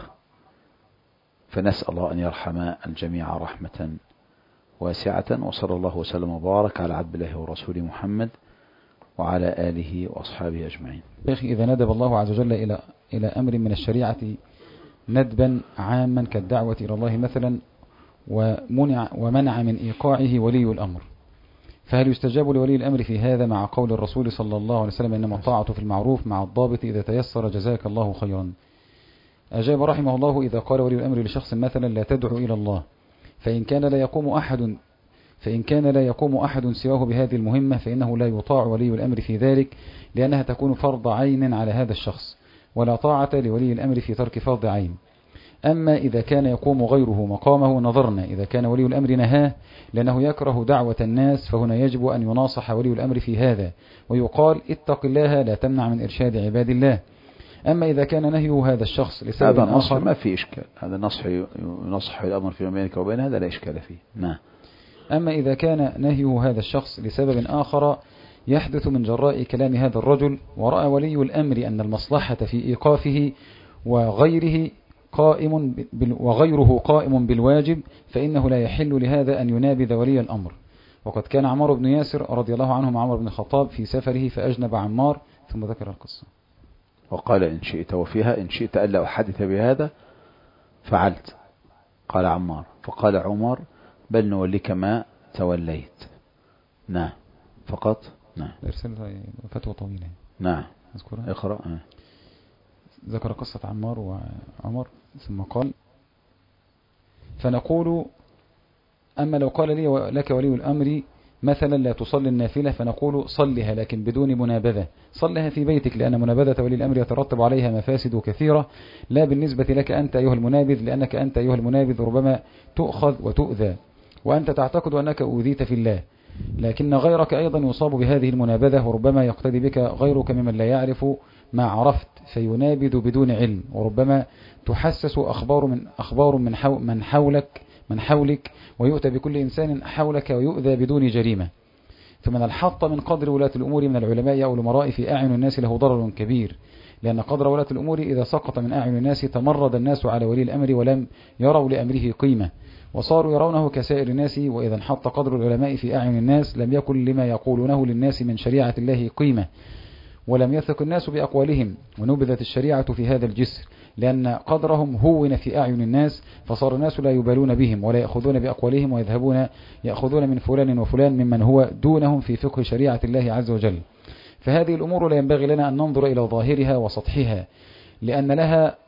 فنسأل الله أن يرحم الجميع رحمة واسعة. وصلى الله وسلم وبارك على عبد الله ورسوله محمد وعلى آله وأصحابه أجمعين. شيخ إذا ندب الله عز وجل إلى إلى أمر من الشريعة ندبا عاما كالدعوة إلى الله مثلا ومنع ومنع من إيقاعه ولي الأمر، فهل يستجاب لولي الأمر في هذا مع قول الرسول صلى الله عليه وسلم إنما الطاعة في المعروف مع الضابط إذا تيسر جزاك الله خيرا؟ أجاب رحمه الله إذا قال ولي الأمر لشخص مثلا لا تدعو إلى الله فإن كان لا يقوم أحد فإن كان لا يقوم أحد سواه بهذه المهمة فإنه لا يطاع ولي الأمر في ذلك لأنها تكون فرض عين على هذا الشخص ولا طاعة لولي الأمر في ترك فرض عين. أما إذا كان يقوم غيره مقامه نظرنا إذا كان ولي الأمر نهاه لأنه يكره دعوة الناس فهنا يجب أن يناصح ولي الأمر في هذا ويقال اتق الله لا تمنع من إرشاد عباد الله. أما إذا كان نهيه هذا الشخص لسبب هذا آخر ما في إشكال، هذا نصح ينصح الأمر فيما بينك وبين هذا لا إشكال فيه. نعم. أما إذا كان نهيه هذا الشخص لسبب آخر يحدث من جراء كلام هذا الرجل ورأى ولي الأمر أن المصلحة في إيقافه وغيره قائم وغيره قائم بالواجب فإنه لا يحل لهذا أن ينابذ ولي الأمر. وقد كان عمار بن ياسر رضي الله عنه مع عمر بن الخطاب في سفره فأجنب عمار ثم ذكر القصة وقال إن شئت وفيها إن شئت ألا أحدث بهذا فعلت. قال عمار فقال عمر بل نوليك ما توليت. نعم فقط. نعم. إرسال فتوى طويلة. نعم. أذكرها. اقرأ. اه. ذكر قصة عمار وعمر ثم قال فنقول أما لو قال لي لك ولي الأمر مثلا لا تصلي النافلة فنقول صلها لكن بدون منابذة، صلها في بيتك لأن منابذة ولي الأمر يترتب عليها مفاسد كثيرة لا بالنسبة لك أنت أيها المنابذ لأنك أنت أيها المنابذ ربما تؤخذ وتؤذى وأنت تعتقد أنك أوذيت في الله، لكن غيرك أيضا يصاب بهذه المنابذة وربما يقتدي بك غيرك ممن لا يعرف ما عرفت فينابذ بدون علم وربما تحسس أخبار من أخبار من حو من حولك من حولك ويؤتى بكل إنسان حولك ويؤذى بدون جريمة. فمن الحط من قدر ولاة الأمور من العلماء أو الأمراء في أعين الناس له ضرر كبير، لأن قدر ولاة الأمور إذا سقط من أعين الناس تمرد الناس على ولي الأمر ولم يروا لأمره قيمة وصاروا يرونه كسائر الناس، وإذا انحط قدر العلماء في أعين الناس لم يكن لما يقولونه للناس من شريعة الله قيمة ولم يثق الناس بأقوالهم ونبذت الشريعة في هذا الجسر لأن قدرهم هون في أعين الناس فصار الناس لا يبالون بهم ولا يأخذون بأقوالهم ويذهبون يأخذون من فلان وفلان ممن هو دونهم في فقه شريعة الله عز وجل. فهذه الأمور لا ينبغي لنا أن ننظر إلى ظاهرها وسطحها لأن لها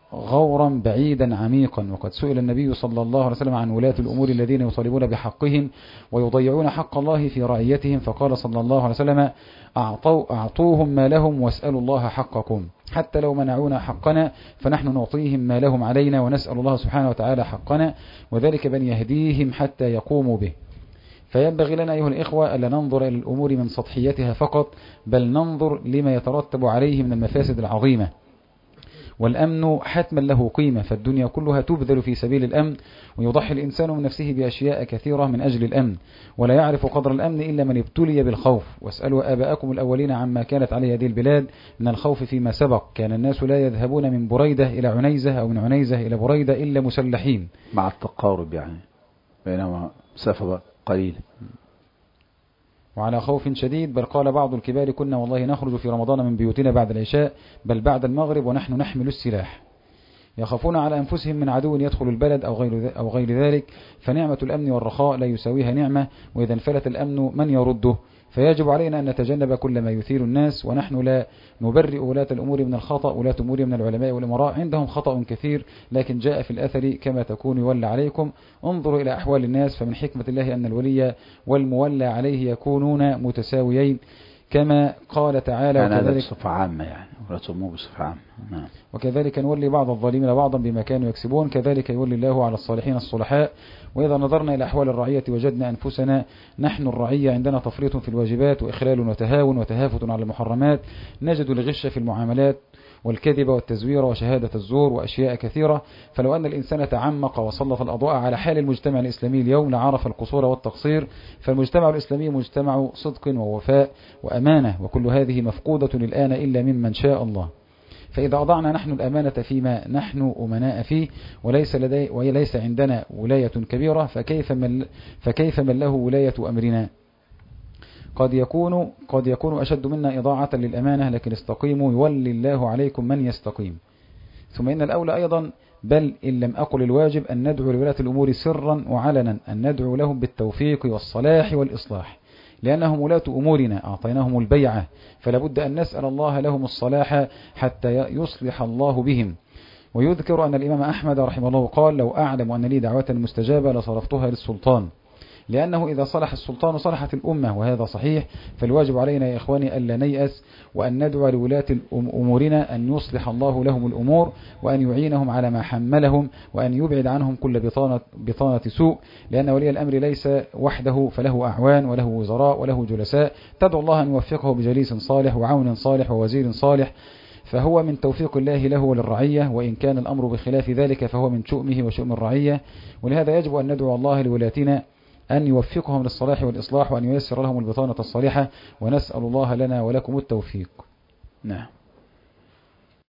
غورا بعيدا عميقا. وقد سئل النبي صلى الله عليه وسلم عن ولاة الأمور الذين يطالبون بحقهم ويضيعون حق الله في رعيتهم، فقال صلى الله عليه وسلم أعطوا أعطوهم ما لهم واسألوا الله حقكم، حتى لو منعونا حقنا فنحن نعطيهم ما لهم علينا ونسأل الله سبحانه وتعالى حقنا، وذلك بأن يهديهم حتى يقوموا به. فينبغي لنا أيها الإخوة ألا ننظر إلى الأمور من سطحيتها فقط، بل ننظر لما يترتب عليه من المفاسد العظيمة. والأمن حتما له قيمة، فالدنيا كلها تبذل في سبيل الأمن، ويضحي الإنسان من نفسه بأشياء كثيرة من أجل الأمن، ولا يعرف قدر الأمن إلا من ابتلي بالخوف. واسألوا آباءكم الأولين عما كانت عليه هذه البلاد من الخوف فيما سبق، كان الناس لا يذهبون من بريدة إلى عنيزة أو من عنيزة إلى بريدة إلا مسلحين، مع التقارب يعني بينما مسافة قليلة، وعلى خوف شديد. بل قال بعض الكبار كنا والله نخرج في رمضان من بيوتنا بعد العشاء بل بعد المغرب ونحن نحمل السلاح، يخافون على أنفسهم من عدو يدخل البلد أو غير أو غير ذلك. فنعمة الأمن والرخاء لا يساويها نعمة، وإذا انفلت الأمن من يرده؟ فيجب علينا أن نتجنب كل ما يثير الناس، ونحن لا نبرئ ولاة الأمور من الخطأ. ولاة الأمور من العلماء والأمراء عندهم خطأ كثير، لكن جاء في الأثر كما تكون يولى عليكم. انظروا إلى أحوال الناس، فمن حكمة الله أن الولي والمولى عليه يكونون متساويين، كما قال تعالى يعني هذا بصفة عامة، يعني ولاة الأمور بصفة عامة. نعم. وكذلك نولي بعض الظالمين بعضا بما كانوا يكسبون، كذلك يولي الله على الصالحين الصلحاء. وإذا نظرنا إلى أحوال الرعية وجدنا أنفسنا نحن الرعية عندنا تفريط في الواجبات وإخلال وتهاون وتهافت على المحرمات، نجد الغش في المعاملات والكذب والتزوير وشهادة الزور وأشياء كثيرة. فلو أن الإنسان تعمق وسلط الأضواء على حال المجتمع الإسلامي اليوم لعرف القصور والتقصير. فالمجتمع الإسلامي مجتمع صدق ووفاء وأمانة، وكل هذه مفقودة الآن إلا ممن شاء الله. فإذا أضعنا نحن الأمانة فيما نحن أمناء فيه وليس لدي وليس عندنا ولاية كبيرة، فكيف من فكيف من له ولاية أمرنا؟ قد يكون قد يكون أشد منا إضاعة للأمانة، لكن استقيموا يولي الله عليكم من يستقيم. ثم إن الأولى أيضا، بل إن لم أقل الواجب، أن ندعو لولاة الأمور سرا وعلنا، أن ندعو لهم بالتوفيق والصلاح والإصلاح، لأنهم ولاة أمورنا أعطيناهم البيعة، فلا بد أن نسأل الله لهم الصلاح حتى يصلح الله بهم. ويذكر أن الإمام أحمد رحمه الله قال: لو أعلم أن لي دعوة مستجابة لصرفتها للسلطان، لأنه إذا صلح السلطان صلحت الأمة، وهذا صحيح. فالواجب علينا يا إخواني ألا نيأس، وأن ندعو لولاة أمورنا أن يصلح الله لهم الأمور، وأن يعينهم على ما حملهم، وأن يبعد عنهم كل بطانة, بطانة سوء، لأن ولي الأمر ليس وحده، فله أعوان وله وزراء وله جلساء. تدعو الله أن يوفقه بجليس صالح وعون صالح ووزير صالح، فهو من توفيق الله له وللرعية، وإن كان الأمر بخلاف ذلك فهو من شؤمه وشؤم الرعية. ولهذا يجب أن ندعو الله لولاتنا أن يوفقهم للصلاح والإصلاح، وأن ييسر لهم البطانة الصالحة، ونسأل الله لنا ولكم التوفيق. نعم.